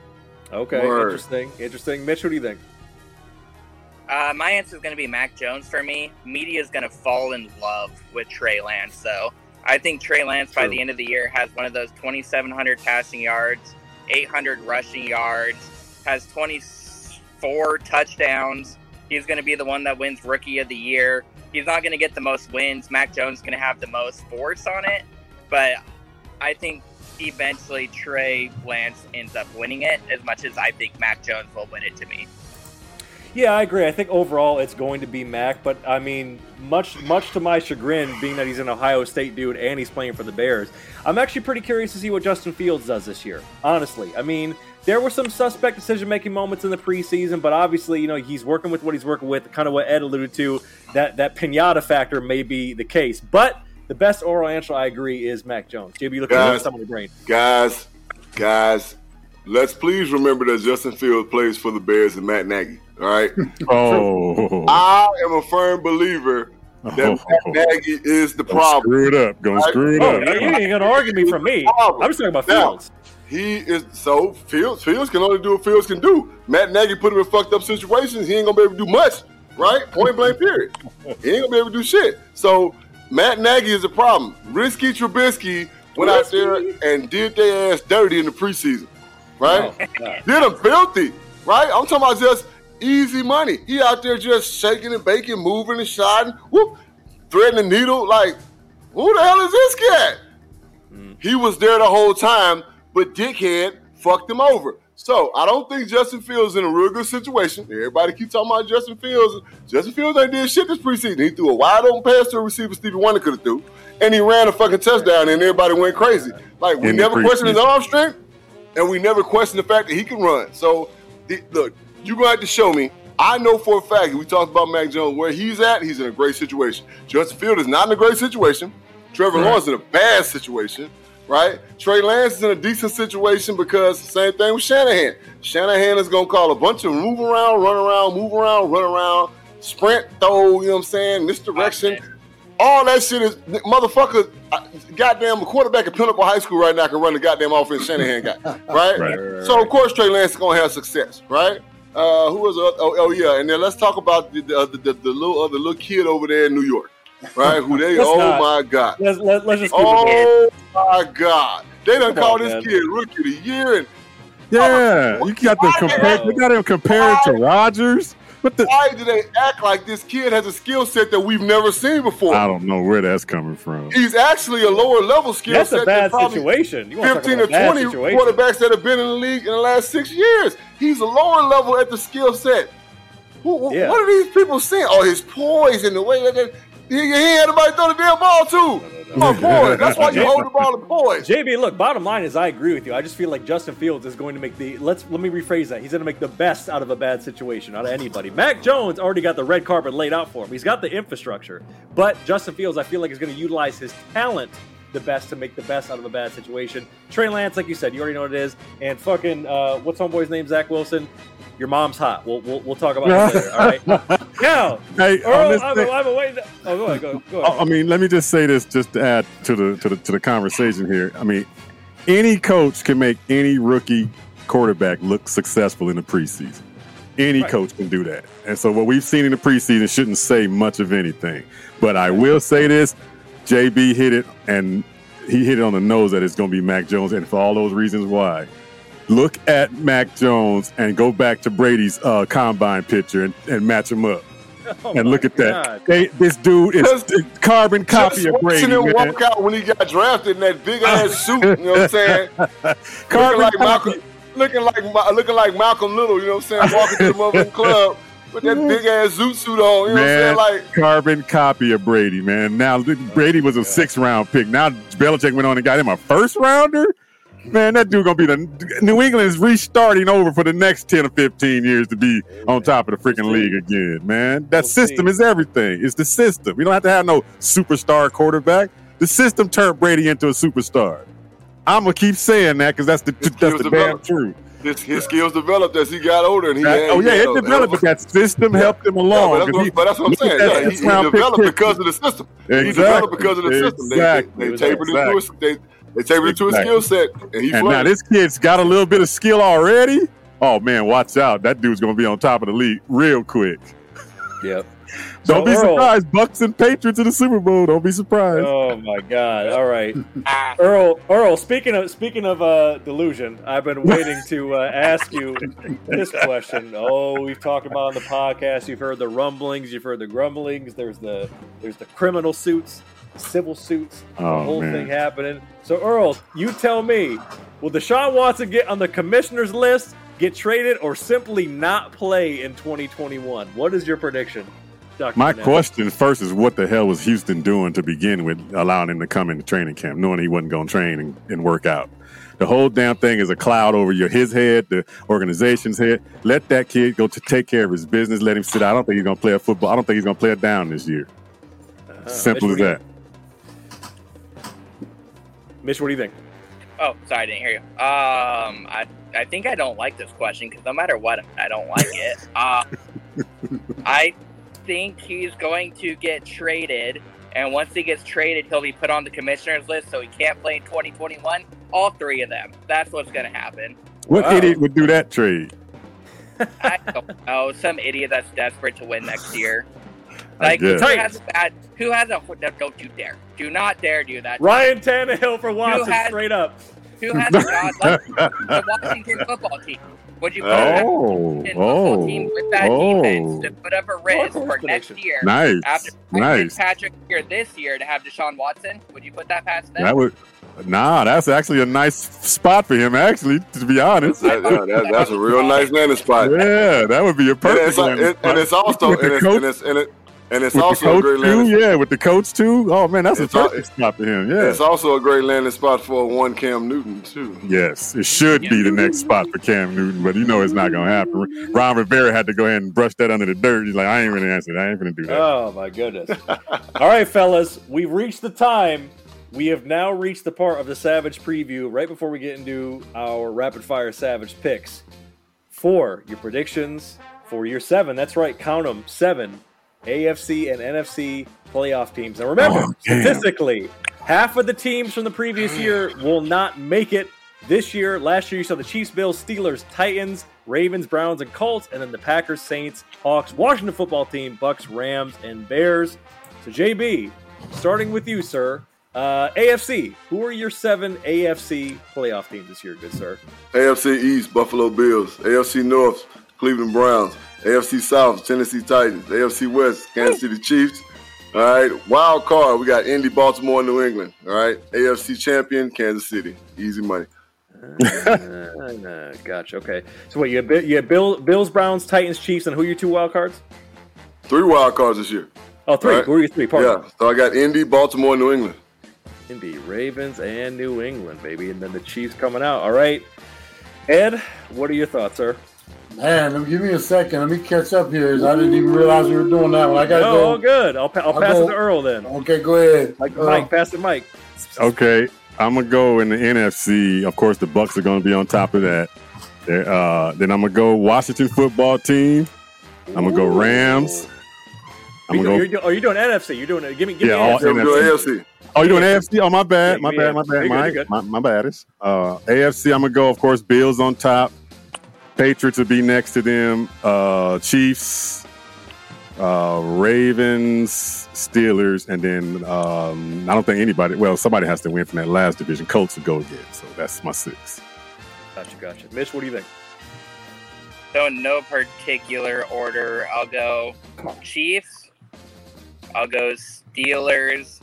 [SPEAKER 2] Okay,
[SPEAKER 3] Word.
[SPEAKER 2] interesting, interesting. Mitch, what do you think?
[SPEAKER 5] Uh, my answer is going to be Mac Jones for me. Media is going to fall in love with Trey Lance, though. I think Trey Lance by
[SPEAKER 3] True.
[SPEAKER 5] the end of the year has one of those twenty-seven hundred passing yards, eight hundred rushing yards, has twenty-four touchdowns. He's going to be the one that wins Rookie of the Year. He's not going to get the most wins. Mac Jones is going to have the most force on it, but I think eventually Trey Lance ends up winning it as much as I think Mac Jones will win it to me.
[SPEAKER 2] Yeah, I agree. I think overall it's going to be Mac, but I mean, much much to my chagrin, being that he's an Ohio State dude and he's playing for the Bears, I'm actually pretty curious to see what Justin Fields does this year, honestly. I mean, there were some suspect decision-making moments in the preseason, but obviously, you know, he's working with what he's working with, kind of what Ed alluded to, that, that pinata factor may be the case. But the best oral answer, I agree, is Mac Jones. J B, you look at
[SPEAKER 3] Guys.
[SPEAKER 2] some of the brain.
[SPEAKER 3] Guys, guys, let's please remember that Justin Fields plays for the Bears and Matt Nagy. All right,
[SPEAKER 4] Oh.
[SPEAKER 3] I am a firm believer that
[SPEAKER 4] Oh.
[SPEAKER 3] Matt Nagy is the
[SPEAKER 4] Gonna
[SPEAKER 3] problem.
[SPEAKER 4] screw it up. Gonna
[SPEAKER 3] Right.
[SPEAKER 4] screw it
[SPEAKER 2] Oh,
[SPEAKER 4] up.
[SPEAKER 2] you ain't going to argue me from me. I'm just talking about
[SPEAKER 3] Now,
[SPEAKER 2] Fields.
[SPEAKER 3] He is so Fields. Fields can only do what Fields can do. Matt Nagy put him in fucked up situations. He ain't gonna be able to do much, right? Point blank. Period. He ain't gonna be able to do shit. So Matt Nagy is a problem. Risky Trubisky went out there and did their ass dirty in the preseason, right?
[SPEAKER 2] Oh, God.
[SPEAKER 3] Did them filthy, right? I'm talking about just easy money. He out there just shaking and baking, moving and shotting, whoop, threading the needle. Like, who the hell is this cat? Mm. He was there the whole time, but dickhead fucked him over. So I don't think Justin Fields is in a real good situation. Everybody keep talking about Justin Fields. Justin Fields ain't did shit this preseason. He threw a wide open pass to a receiver Stevie Wonder could have threw, and he ran a fucking touchdown, and everybody went crazy. Like, we
[SPEAKER 4] in
[SPEAKER 3] never questioned his arm strength, and we never questioned the fact that he can run. So the, look, you're going to have to show me. I know for a fact, we talked about Mac Jones, where he's at, he's in a great situation. Justin Fields is not in a great situation. Trevor right. Lawrence is in a bad situation. Right? Trey Lance is in a decent situation because same thing with Shanahan. Shanahan is going to call a bunch of move around, run around, move around, run around, sprint, throw, you know what I'm saying, misdirection. Okay. All that shit is, motherfucker, goddamn, a quarterback at Pinnacle High School right now can run the goddamn offense Shanahan got, right? right? So, of course, Trey Lance is going to have success, right? Uh, who was, uh, oh, oh, yeah, and then let's talk about the, the, the, the, the, little, uh, the little kid over there in New York. Right, who they? oh not. my God!
[SPEAKER 2] Let's, let, let's just keep
[SPEAKER 3] oh it my God! They done called this man. kid Rookie of the Year, and
[SPEAKER 4] yeah, oh, you got them compared. They got him compared to Rodgers. What the?
[SPEAKER 3] Why do they act like this kid has a skill set that we've never seen before?
[SPEAKER 4] I don't know where that's coming from.
[SPEAKER 3] He's actually a lower level skill
[SPEAKER 2] that's
[SPEAKER 3] set.
[SPEAKER 2] That's a bad situation. You
[SPEAKER 3] fifteen or twenty situation. quarterbacks that have been in the league in the last six years. He's a lower level at the skill set. What, yeah. what are these people saying? Oh, his poise and the way that. They, He, he had nobody throw the damn ball too. No, no, no. Oh, boy, that's why you hold the ball to boys.
[SPEAKER 2] J B, look, bottom line is I agree with you. I just feel like Justin Fields is going to make the let's let me rephrase that. He's going to make the best out of a bad situation out of anybody. Mac Jones already got the red carpet laid out for him. He's got the infrastructure, but Justin Fields, I feel like, is going to utilize his talent the best to make the best out of a bad situation. Trey Lance, like you said, you already know what it is. And fucking uh, what's homeboy's name? Zach Wilson. Your mom's hot. We'll we'll, we'll talk about it later. All right. Now,
[SPEAKER 4] hey,
[SPEAKER 2] Earl, I'm, I'm waiting. Oh, go ahead. Go, go ahead.
[SPEAKER 4] I mean, let me just say this, just to add to the to the to the conversation here. I mean, any coach can make any rookie quarterback look successful in the preseason. Any right. coach can do that. And so what we've seen in the preseason shouldn't say much of anything. But I will say this: J B hit it, and he hit it on the nose that it's going to be Mac Jones, and for all those reasons why. Look at Mac Jones and go back to Brady's uh, combine picture and, and match him up. Oh and look at God. that. They, this dude is a carbon copy of Brady.
[SPEAKER 3] Just watching him walk out when he got drafted in that big-ass suit, you know what I'm saying? Carbon looking like Malcolm, looking like looking like Malcolm Little, you know what I'm saying? Walking to the motherfucking club with that big-ass zoot suit on, you know
[SPEAKER 4] man,
[SPEAKER 3] what I'm saying?
[SPEAKER 4] Like carbon copy of Brady, man. Now, Brady was a sixth-round pick. Now, Belichick went on and got him a first-rounder? Man, that dude gonna be the New England is restarting over for the next ten or fifteen years to be on top of the freaking league again, man. That system is everything. It's the system. We don't have to have no superstar quarterback. The system turned Brady into a superstar. I'm gonna keep saying that because that's the that's the damn truth.
[SPEAKER 3] His, his skills developed as he got older, and he
[SPEAKER 4] that,
[SPEAKER 3] had,
[SPEAKER 4] oh yeah,
[SPEAKER 3] you
[SPEAKER 4] know, it developed, but that system helped him along.
[SPEAKER 3] Yeah, but, that's what, but that's what I'm saying. Yeah, he, he developed because of the system. Exactly. He developed because of the system.
[SPEAKER 4] Exactly.
[SPEAKER 3] They, they, they tapered exactly. it to his, they, They tapered it to his skill set, and he
[SPEAKER 4] And now this kid's got a little bit of skill already. Oh, man, watch out. That dude's going to be on top of the league real quick.
[SPEAKER 2] Yep.
[SPEAKER 4] Don't
[SPEAKER 2] so
[SPEAKER 4] be
[SPEAKER 2] Earl,
[SPEAKER 4] surprised. Bucks and Patriots in the Super Bowl. Don't be surprised.
[SPEAKER 2] Oh, my God. All right. Earl, Earl, speaking of speaking of uh, delusion, I've been waiting to uh, ask you this question. Oh, we've talked about on the podcast. You've heard the rumblings. You've heard the grumblings. There's the there's the criminal suits. Civil suits,
[SPEAKER 4] oh,
[SPEAKER 2] the whole
[SPEAKER 4] man.
[SPEAKER 2] thing happening. So, Earl, you tell me, will Deshaun Watson get on the commissioner's list, get traded, or simply not play in twenty twenty-one? What is your prediction, Doctor
[SPEAKER 4] My
[SPEAKER 2] Burnett?
[SPEAKER 4] question first is, what the hell was Houston doing to begin with, allowing him to come into training camp, knowing he wasn't going to train and, and work out? The whole damn thing is a cloud over your his head, the organization's head. Let that kid go to take care of his business. Let him sit out. I don't think he's going to play a football. I don't think he's going to play it down this year. Uh, Simple as that.
[SPEAKER 2] Mitch, what do you think?
[SPEAKER 5] Oh, sorry, I didn't hear you. Um, I I think I don't like this question because no matter what, I don't like it. Uh, I think he's going to get traded, and once he gets traded, he'll be put on the commissioner's list, so he can't play in twenty twenty-one. All three of them. That's what's going to happen.
[SPEAKER 4] What wow. idiot would do that trade?
[SPEAKER 5] I don't know. Some idiot that's desperate to win next year. Like, who has, a bad, who has a – don't you dare. Do not dare do that.
[SPEAKER 2] Ryan Tannehill for Watson,
[SPEAKER 5] has,
[SPEAKER 2] straight up.
[SPEAKER 5] Who has a shot? Like the Washington football team. Would you put that
[SPEAKER 4] Oh,
[SPEAKER 5] Washington football
[SPEAKER 4] oh,
[SPEAKER 5] team with that
[SPEAKER 4] oh.
[SPEAKER 5] defense to put up a risk for next year?
[SPEAKER 4] Nice,
[SPEAKER 5] After
[SPEAKER 4] nice.
[SPEAKER 5] Patrick here this year to have Deshaun Watson, would you put that past them?
[SPEAKER 4] That would, nah, that's actually a nice spot for him. Actually, to be honest,
[SPEAKER 3] That- yeah, that- that's a real nice landing spot.
[SPEAKER 4] yeah, that would be a
[SPEAKER 3] And
[SPEAKER 4] perfect.
[SPEAKER 3] it's,
[SPEAKER 4] landing
[SPEAKER 3] and,
[SPEAKER 4] spot.
[SPEAKER 3] and it's also
[SPEAKER 4] With the
[SPEAKER 3] and it's,
[SPEAKER 4] coach-
[SPEAKER 3] and it's, and it, and it's
[SPEAKER 4] with the
[SPEAKER 3] also a
[SPEAKER 4] coach
[SPEAKER 3] great
[SPEAKER 4] too,
[SPEAKER 3] landing.
[SPEAKER 4] yeah, with the coach too. Oh man, that's
[SPEAKER 3] It's
[SPEAKER 4] a
[SPEAKER 3] all-
[SPEAKER 4] perfect spot for him. Yeah,
[SPEAKER 3] It's also a great landing spot for one Cam Newton too.
[SPEAKER 4] yes, it should be the next spot for Cam Newton, but you know it's not going to happen. Ron Rivera had to go ahead and brush that under the dirt. He's like, I ain't going to answer that. I ain't going to do that.
[SPEAKER 2] Oh my goodness! All right, fellas, we've reached the time. We have now reached the part of the Savage preview right before we get into our rapid fire Savage picks for your predictions for year seven. That's right, count them seven A F C and N F C playoff teams. And remember,
[SPEAKER 4] Oh, damn.
[SPEAKER 2] statistically, half of the teams from the previous year will not make it this year. Last year, you saw the Chiefs, Bills, Steelers, Titans, Ravens, Browns, and Colts, and then the Packers, Saints, Hawks, Washington football team, Bucks, Rams, and Bears. So, J B, starting with you, sir. Uh, A F C, who are your seven A F C playoff teams this year, good sir?
[SPEAKER 3] A F C East, Buffalo Bills. A F C North, Cleveland Browns. A F C South, Tennessee Titans. A F C West, Kansas City Chiefs. All right, wild card, we got Indy, Baltimore, New England. All right, A F C champion, Kansas City. Easy money.
[SPEAKER 2] uh, gotcha. Okay. So what you have? Bi- You have Bill, Bills, Browns, Titans, Chiefs, and who are your two wild cards?
[SPEAKER 3] Three wild cards this year.
[SPEAKER 2] Oh, three.
[SPEAKER 3] All right.
[SPEAKER 2] Who are your three? Pardon.
[SPEAKER 3] Yeah, so I got Indy, Baltimore, New England.
[SPEAKER 2] Indy, Ravens, and New England, baby, and then the Chiefs coming out. All right, Ed, what are your thoughts, sir?
[SPEAKER 6] Man, let me- give me a second. Let me catch up here. I didn't even realize we were doing that one. I gotta
[SPEAKER 2] No, all
[SPEAKER 6] go.
[SPEAKER 2] good. I'll, pa- I'll
[SPEAKER 6] I'll
[SPEAKER 2] pass
[SPEAKER 6] go-
[SPEAKER 2] it to Earl then.
[SPEAKER 6] Okay, go ahead.
[SPEAKER 2] Like
[SPEAKER 6] Uh,
[SPEAKER 2] Mike, pass it, Mike.
[SPEAKER 4] Okay, I'm gonna go in the N F C. Of course, the Bucks are gonna be on top of that. Uh, then I'm gonna go Washington football team. I'm gonna go Rams. I'm
[SPEAKER 2] You,
[SPEAKER 4] gonna
[SPEAKER 2] you're,
[SPEAKER 4] go.
[SPEAKER 2] do- are you doing N F C? You're doing it. Give me, give
[SPEAKER 4] Yeah,
[SPEAKER 2] me
[SPEAKER 4] all
[SPEAKER 2] N F C.
[SPEAKER 3] Yeah, we do A F C.
[SPEAKER 4] Oh, you doing A F C? Oh, my bad,
[SPEAKER 2] Yeah,
[SPEAKER 4] my
[SPEAKER 2] yeah,
[SPEAKER 4] bad, my
[SPEAKER 2] you're
[SPEAKER 4] bad,
[SPEAKER 2] good,
[SPEAKER 4] Mike.
[SPEAKER 2] you're good.
[SPEAKER 4] My, my baddest. Uh, A F C. I'm gonna go. Of course, Bills on top. Patriots will be next to them. Uh, Chiefs, uh, Ravens, Steelers, and then um, I don't think anybody. Well, somebody has to win from that last division. Colts will go again. So that's my six.
[SPEAKER 2] Gotcha, gotcha. Mitch, what do you think?
[SPEAKER 5] So in no particular order, I'll go Chiefs. I'll go Steelers,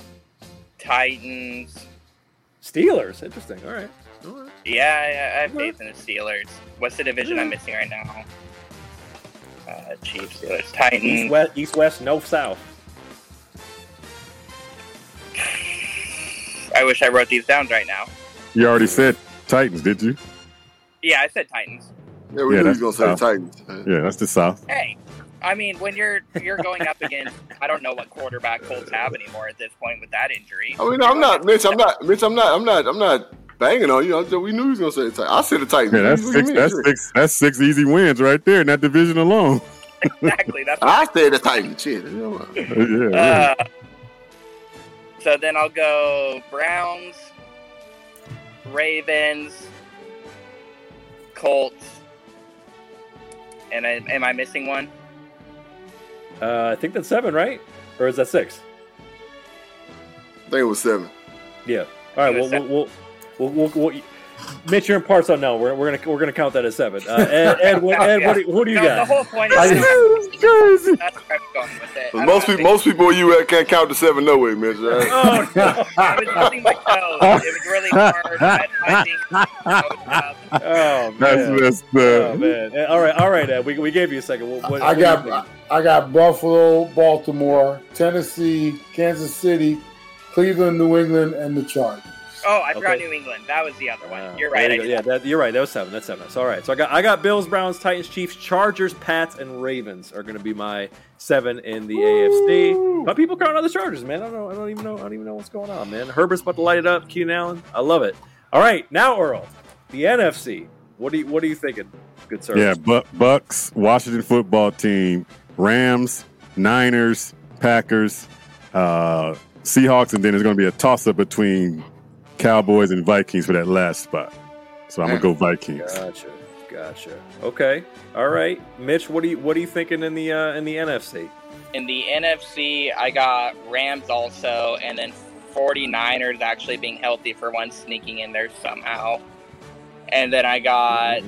[SPEAKER 5] Titans.
[SPEAKER 2] Steelers. Interesting. All right. All right.
[SPEAKER 5] Yeah, I, I have faith in the Steelers. What's the division I'm missing right now? Uh, Chiefs, Steelers,
[SPEAKER 2] East,
[SPEAKER 5] Titans.
[SPEAKER 2] west, east, west, no, south.
[SPEAKER 5] I wish I wrote these down right now.
[SPEAKER 4] You already said Titans, did you?
[SPEAKER 5] Yeah, I said Titans.
[SPEAKER 3] Yeah, we
[SPEAKER 4] Yeah,
[SPEAKER 3] knew he was gonna
[SPEAKER 4] that's
[SPEAKER 3] say the Titans.
[SPEAKER 4] Yeah, that's the South.
[SPEAKER 5] Hey, I mean, when you're you're going up against, I don't know what quarterback Colts have anymore at this point with that injury.
[SPEAKER 3] I mean, I'm not, Mitch. I'm not, Mitch. I'm not. I'm not. I'm not banging on you. I just- we knew he was gonna say the Titans. I said the Titans.
[SPEAKER 4] Yeah, that's
[SPEAKER 3] What do you
[SPEAKER 4] six.
[SPEAKER 3] mean?
[SPEAKER 4] That's
[SPEAKER 3] Shit.
[SPEAKER 4] six. That's six easy wins right there in that division alone.
[SPEAKER 5] Exactly. That's
[SPEAKER 3] I said the Titans. Shit. You know.
[SPEAKER 4] yeah, really.
[SPEAKER 5] Uh, so then I'll go Browns, Ravens, Colts, and I, am I missing one?
[SPEAKER 2] Uh, I think that's seven, right? Or is that six?
[SPEAKER 3] I think it was seven.
[SPEAKER 2] Yeah. All right.
[SPEAKER 5] It
[SPEAKER 2] We'll,
[SPEAKER 5] was
[SPEAKER 2] we'll, we'll, we'll, we'll, we'll, Mitch, you're in parts unknown. We're, we're gonna we're gonna count that as seven. Uh, Ed, Ed, what, Ed what, do, what do you
[SPEAKER 5] no,
[SPEAKER 2] got?
[SPEAKER 5] The whole point is
[SPEAKER 6] I-
[SPEAKER 4] crazy.
[SPEAKER 5] that's where I'm going with it. I don't
[SPEAKER 3] Most
[SPEAKER 5] have
[SPEAKER 3] people, most people, you at can't count to seven no way, Mitch. All right?
[SPEAKER 2] Oh no!
[SPEAKER 5] I was using my toes. It was really hard. I had my fingers.
[SPEAKER 2] Oh
[SPEAKER 4] That's
[SPEAKER 2] man!
[SPEAKER 4] that's
[SPEAKER 2] Oh
[SPEAKER 4] the.
[SPEAKER 2] man! Eh, All right, all right, Ed. We, we gave you a second. What, what,
[SPEAKER 6] I
[SPEAKER 2] what do you think?
[SPEAKER 6] got I got Buffalo, Baltimore, Tennessee, Kansas City, Cleveland, New England, and the Chargers.
[SPEAKER 5] Oh, I forgot
[SPEAKER 2] Okay.
[SPEAKER 5] New England. That was the other one.
[SPEAKER 2] Wow.
[SPEAKER 5] You're right.
[SPEAKER 2] There
[SPEAKER 5] I
[SPEAKER 2] you go.
[SPEAKER 5] did
[SPEAKER 2] Yeah, that, you're right. That was seven. That's seven. That's all right. So I got I got Bills, Browns, Titans, Chiefs, Chargers, Pats, and Ravens are going to be my seven in the A F C. But people count on the Chargers, man. I don't know. I don't even know. I don't even know what's going on, man. Herbert's about to light it up. Keenan Allen. I love it. All right, now Earl, the N F C. What do you What are you thinking, good sir?
[SPEAKER 4] Yeah, Bu- Bucks, Washington football team, Rams, Niners, Packers, uh, Seahawks, and then there's going to be a toss-up between Cowboys and Vikings for that last spot. So I'm going to go Vikings.
[SPEAKER 2] Gotcha. Gotcha. Okay. All right, Mitch. What do you What are you thinking in the uh, in the N F C?
[SPEAKER 5] In the N F C, I got Rams also, and then forty-niners actually being healthy for once, sneaking in there somehow. And then I got...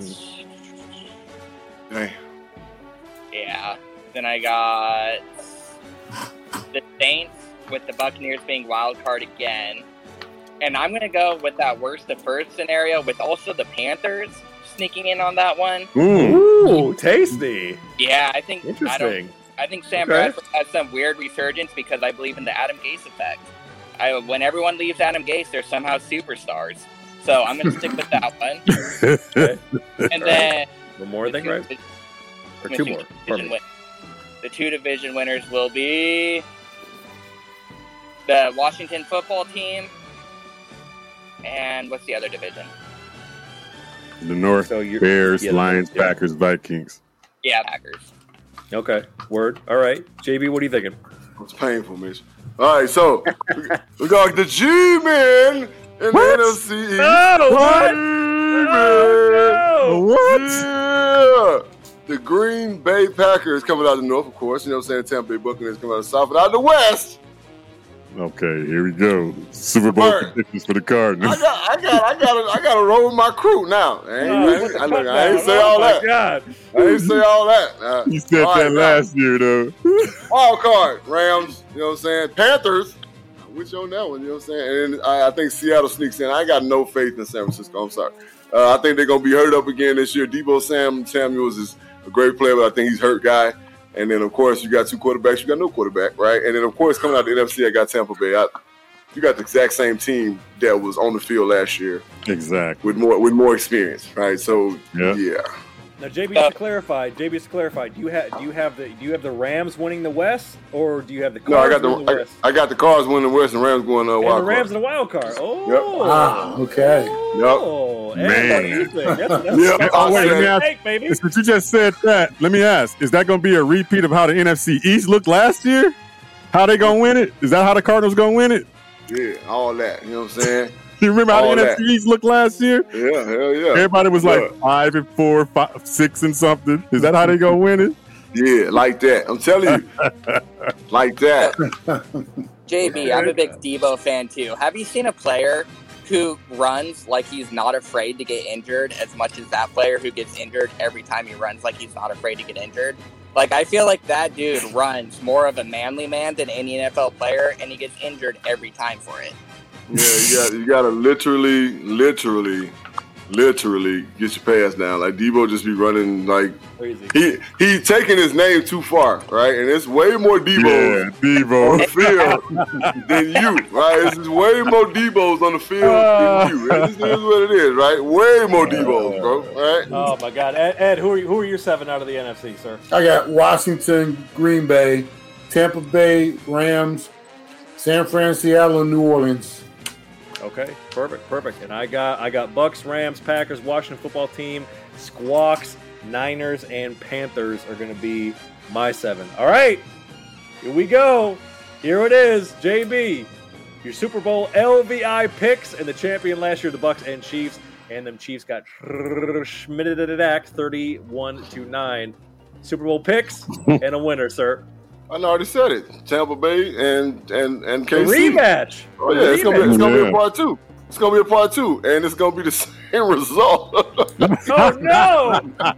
[SPEAKER 3] Dang.
[SPEAKER 5] Yeah. Then I got the Saints with the Buccaneers being wild card again. And I'm going to go with that worst to first scenario with also the Panthers sneaking in on that one.
[SPEAKER 2] Ooh, tasty.
[SPEAKER 5] Yeah, I think...
[SPEAKER 2] Interesting.
[SPEAKER 5] I, don't, I think Sam
[SPEAKER 2] Okay.
[SPEAKER 5] Bradford has some weird resurgence because I believe in the Adam Gase effect. I, when everyone leaves Adam Gase, they're somehow superstars. So I'm going to stick with that one.
[SPEAKER 2] Okay.
[SPEAKER 5] And then...
[SPEAKER 2] One more
[SPEAKER 5] the
[SPEAKER 2] thing,
[SPEAKER 5] two-
[SPEAKER 2] right? Or two more.
[SPEAKER 5] division
[SPEAKER 2] Pardon me.
[SPEAKER 5] win- The two division winners will be the Washington football team and what's the other division?
[SPEAKER 4] The North,
[SPEAKER 2] So you're-
[SPEAKER 4] Bears,
[SPEAKER 2] yeah, the
[SPEAKER 4] Lions,
[SPEAKER 2] North, yeah.
[SPEAKER 4] Packers, Vikings.
[SPEAKER 5] Yeah, Packers.
[SPEAKER 2] Okay. Word. All right. J B, what are you thinking?
[SPEAKER 3] It's painful, Mitch. All right, so we- we got the G-Men in
[SPEAKER 4] What?
[SPEAKER 3] the N F C East.
[SPEAKER 2] Oh,
[SPEAKER 3] G-Men.
[SPEAKER 4] What?
[SPEAKER 3] Yeah. The Green Bay Packers coming out of the North, of course. You know what I'm saying? Tampa Bay Buccaneers coming out of the South. And out of the West,
[SPEAKER 4] Okay, here we go. Super Bowl
[SPEAKER 3] Bird.
[SPEAKER 4] predictions for the
[SPEAKER 3] I
[SPEAKER 4] Cardinals.
[SPEAKER 3] got, I got, I got, I got to roll with my crew now. I ain't,
[SPEAKER 2] Oh,
[SPEAKER 3] I ain't,
[SPEAKER 2] what's the
[SPEAKER 3] I, look,
[SPEAKER 2] cut
[SPEAKER 3] I ain't
[SPEAKER 2] down?
[SPEAKER 3] say
[SPEAKER 2] Oh,
[SPEAKER 3] all
[SPEAKER 2] my
[SPEAKER 3] that.
[SPEAKER 2] God.
[SPEAKER 3] I ain't say all that. Uh,
[SPEAKER 4] You said
[SPEAKER 3] all
[SPEAKER 4] that
[SPEAKER 3] right, now,
[SPEAKER 4] last year, though.
[SPEAKER 3] Wild card, Rams. You know what I'm saying? Panthers. I'm with you on that one. You know what I'm saying? And I, I think Seattle sneaks in. I got no faith in San Francisco. I'm sorry. Uh, I think they're gonna be hurt up again this year. Debo Sam Samuels is a great player, but I think he's a hurt guy. And then of course you got two quarterbacks. You got no quarterback, right? And then of course coming out the N F C, I got Tampa Bay. I, you got the exact same team that was on the field last year
[SPEAKER 4] Exactly.
[SPEAKER 3] with more with more experience, right? So
[SPEAKER 4] Yeah.
[SPEAKER 3] yeah.
[SPEAKER 2] Now, J B, just to clarify, J B, just to clarify, do you have do you have the do you have the Rams winning the West, or do you have the
[SPEAKER 3] No, I
[SPEAKER 2] Cards
[SPEAKER 3] got the,
[SPEAKER 2] winning the
[SPEAKER 3] I,
[SPEAKER 2] West?
[SPEAKER 3] I got the Cards winning the West and Rams going uh,
[SPEAKER 2] and
[SPEAKER 3] wild
[SPEAKER 2] the Rams
[SPEAKER 3] card.
[SPEAKER 2] in the wild card. Oh,
[SPEAKER 6] Ah, okay.
[SPEAKER 2] Oh,
[SPEAKER 3] Yep.
[SPEAKER 2] Ed, what do
[SPEAKER 4] Man.
[SPEAKER 2] you think? That's, that's,
[SPEAKER 3] Yep.
[SPEAKER 2] that's
[SPEAKER 3] Oh, wait,
[SPEAKER 2] a
[SPEAKER 3] let me
[SPEAKER 4] ask-
[SPEAKER 2] take, baby.
[SPEAKER 4] Since you just said that, let me ask: is that going to be a repeat of how the N F C East looked last year? How they going to win it? Is that how the Cardinals going to win it?
[SPEAKER 3] Yeah, all that. You know what I'm saying?
[SPEAKER 4] You remember how
[SPEAKER 3] All
[SPEAKER 4] the
[SPEAKER 3] that.
[SPEAKER 4] N F C East looked last year?
[SPEAKER 3] Yeah, hell yeah.
[SPEAKER 4] Everybody was like
[SPEAKER 3] Yeah.
[SPEAKER 4] five and four, five, six and something. Is that how they going to win it?
[SPEAKER 3] Yeah, like that. I'm telling you. Like that.
[SPEAKER 5] J B, I'm a big Debo fan too. Have you seen a player who runs like he's not afraid to get injured as much as that player who gets injured every time he runs like he's not afraid to get injured? Like, I feel like that dude runs more of a manly man than any N F L player, and he gets injured every time for it.
[SPEAKER 3] Yeah, you got you gotta literally, literally, literally get your pass down. Like Debo just be running like
[SPEAKER 2] Crazy.
[SPEAKER 3] he he taking his name too far, right? And it's way more
[SPEAKER 4] Yeah,
[SPEAKER 3] Debos on
[SPEAKER 4] Devo.
[SPEAKER 3] the field than you, right? It's just way more Debos on the field than you. And this is what it is, right? Way more Debos, bro. Right?
[SPEAKER 2] Oh my God, Ed, Ed who are you, who are your seven out of the N F C, sir?
[SPEAKER 6] I got Washington, Green Bay, Tampa Bay, Rams, San Fran, Seattle, and New Orleans.
[SPEAKER 2] Okay, perfect, perfect. And I got I got Bucks, Rams, Packers, Washington football team, Squawks, Niners, and Panthers are going to be my seven. All right, here we go. Here it is, J B. Your Super Bowl L V I picks, and the champion last year, the Bucks and Chiefs, and them Chiefs got schmidded thirty-one to nine. Super Bowl picks and a winner, sir.
[SPEAKER 3] I already said it. Tampa Bay and and and
[SPEAKER 2] The
[SPEAKER 3] K C.
[SPEAKER 2] rematch.
[SPEAKER 3] Oh yeah, it's gonna be it's gonna be
[SPEAKER 4] Yeah.
[SPEAKER 3] a part two. It's gonna be a part two, and it's gonna be the same result.
[SPEAKER 2] Oh no!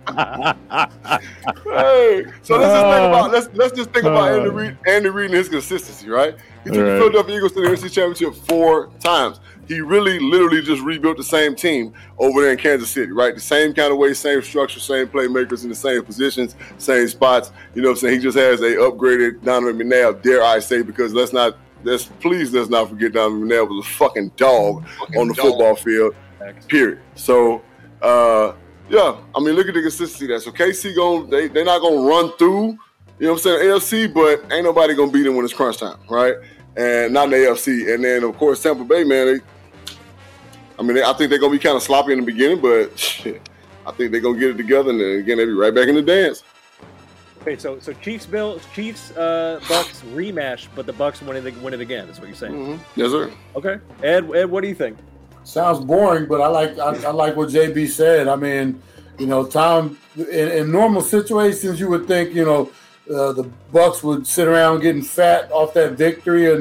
[SPEAKER 3] Hey, so let's just think about let's let's just think about
[SPEAKER 4] Uh.
[SPEAKER 3] Andy Reid, Andy Reid and his consistency, right? He took
[SPEAKER 4] Right.
[SPEAKER 3] the Philadelphia Eagles to the N F C Championship four times. He really, literally just rebuilt the same team over there in Kansas City, right? The same kind of way, same structure, same playmakers in the same positions, same spots. You know what I'm saying? He just has a upgraded Donovan McNabb, dare I say, because let's not let's please let's not forget Donovan McNabb was a fucking dog
[SPEAKER 5] Fucking
[SPEAKER 3] on the
[SPEAKER 5] dog.
[SPEAKER 3] football field. Period. So, uh, yeah, I mean, look at the consistency there. So K C going they they're not gonna run through, you know what I'm saying, A F C, but ain't nobody gonna beat them when it's crunch time, right? And not in the A F C. And then of course Tampa Bay, man, they, I mean, they, I think they're gonna be kind of sloppy in the beginning, but shit, I think they're gonna get it together, and then again they be right back in the dance.
[SPEAKER 2] Okay, so so Chiefs Bills Chiefs uh, Bucks rematch, but the Bucks win it win it again. That's what you're saying.
[SPEAKER 3] Mm-hmm. Yes, sir.
[SPEAKER 2] Okay, Ed, Ed, what do you think?
[SPEAKER 6] Sounds boring, but I like I, I like what J B said. I mean, you know, Tom. In, in normal situations, you would think, you know, uh, the Bucks would sit around getting fat off that victory and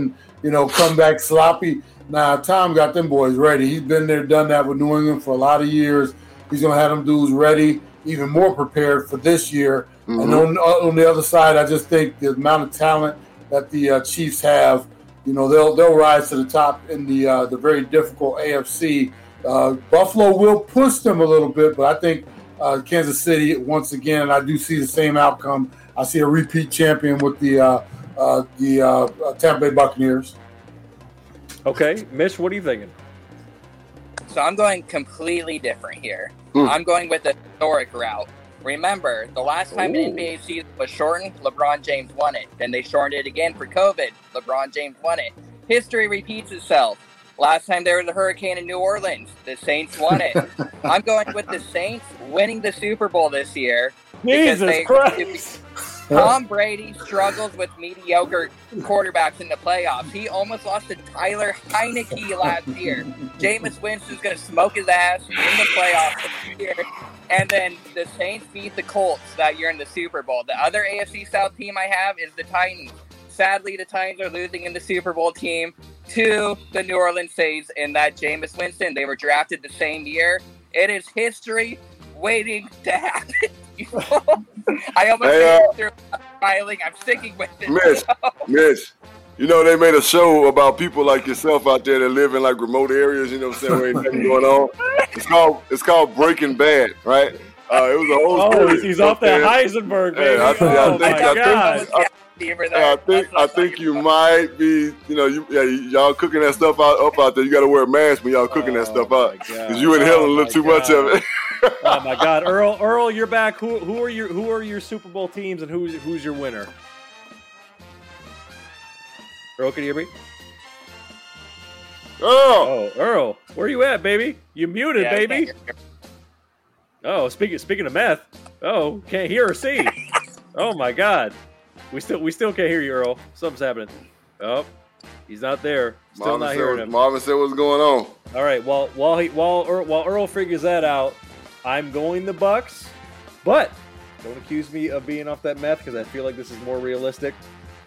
[SPEAKER 6] you know, come back sloppy. Nah, Tom got them boys ready. He's been there, done that with New England for a lot of years. He's going to have them dudes ready, even more prepared for this year. Mm-hmm. And on, on the other side, I just think the amount of talent that the uh, Chiefs have, you know, they'll they'll rise to the top in the uh, the very difficult A F C. Uh, Buffalo will push them a little bit, but I think uh, Kansas City, once again, I do see the same outcome. I see a repeat champion with the uh, uh, the uh, Tampa Bay Buccaneers.
[SPEAKER 2] Okay, Mitch, what are you thinking?
[SPEAKER 5] So I'm going completely different here.
[SPEAKER 3] Hmm.
[SPEAKER 5] I'm going with the historic route. Remember, the last time
[SPEAKER 2] Ooh.
[SPEAKER 5] an N B A season was shortened, LeBron James won it. Then they shortened it again for COVID. LeBron James won it. History repeats itself. Last time there was a hurricane in New Orleans, the Saints won it. I'm going with the Saints winning the Super Bowl this year. because
[SPEAKER 2] Jesus
[SPEAKER 5] they-
[SPEAKER 2] Christ.
[SPEAKER 5] Tom Brady struggles with mediocre quarterbacks in the playoffs. He almost lost to Tyler Heineke last year. Jameis Winston's going to smoke his ass in the playoffs this year. And then the Saints beat the Colts that year in the Super Bowl. The other A F C South team I have is the Titans. Sadly, the Titans are losing in the Super Bowl team to the New Orleans Saints in that Jameis Winston. They were drafted the same year. It is history waiting to happen. I almost
[SPEAKER 3] Hey,
[SPEAKER 5] made
[SPEAKER 3] uh,
[SPEAKER 5] it through smiling. I'm sticking with it.
[SPEAKER 3] Mitch, Mitch, you know they made a show about people like yourself out there that live in like remote areas. You know what I'm saying? Where ain't nothing going on. It's called it's called Breaking Bad, right? Uh, it was a whole.
[SPEAKER 2] Oh,
[SPEAKER 3] series,
[SPEAKER 2] he's, he's off that
[SPEAKER 3] man.
[SPEAKER 2] Heisenberg,
[SPEAKER 3] Hey,
[SPEAKER 2] baby.
[SPEAKER 3] I think- I
[SPEAKER 2] oh,
[SPEAKER 3] think-
[SPEAKER 2] my
[SPEAKER 3] I think-
[SPEAKER 2] God.
[SPEAKER 3] I- Yeah, I think I think you might be, you know, you yeah, y'all cooking that stuff out up out there. You got to wear a mask when y'all cooking that
[SPEAKER 2] Oh,
[SPEAKER 3] stuff
[SPEAKER 2] my
[SPEAKER 3] out
[SPEAKER 2] God.
[SPEAKER 3] because you inhaling
[SPEAKER 2] Oh,
[SPEAKER 3] a little
[SPEAKER 2] my
[SPEAKER 3] too much
[SPEAKER 2] God.
[SPEAKER 3] of it.
[SPEAKER 2] Oh my God, Earl! Earl, you're back. Who who are your who are your Super Bowl teams and who's who's your winner? Earl, can you hear me?
[SPEAKER 3] Oh,
[SPEAKER 2] Oh, Earl, where you at, baby? You muted,
[SPEAKER 5] Yeah, I
[SPEAKER 2] baby.
[SPEAKER 5] can't hear-
[SPEAKER 2] Oh, speaking speaking of meth. Oh, can't hear or see. Oh my God, we still we still can't hear you, Earl. Something's happening. Oh, he's not there. Still
[SPEAKER 3] Marvin
[SPEAKER 2] not
[SPEAKER 3] said,
[SPEAKER 2] hearing
[SPEAKER 3] what-
[SPEAKER 2] him.
[SPEAKER 3] Marvin said what's going on.
[SPEAKER 2] All right. While while he while Earl, while Earl figures that out, I'm going the Bucks, but don't accuse me of being off that meth because I feel like this is more realistic.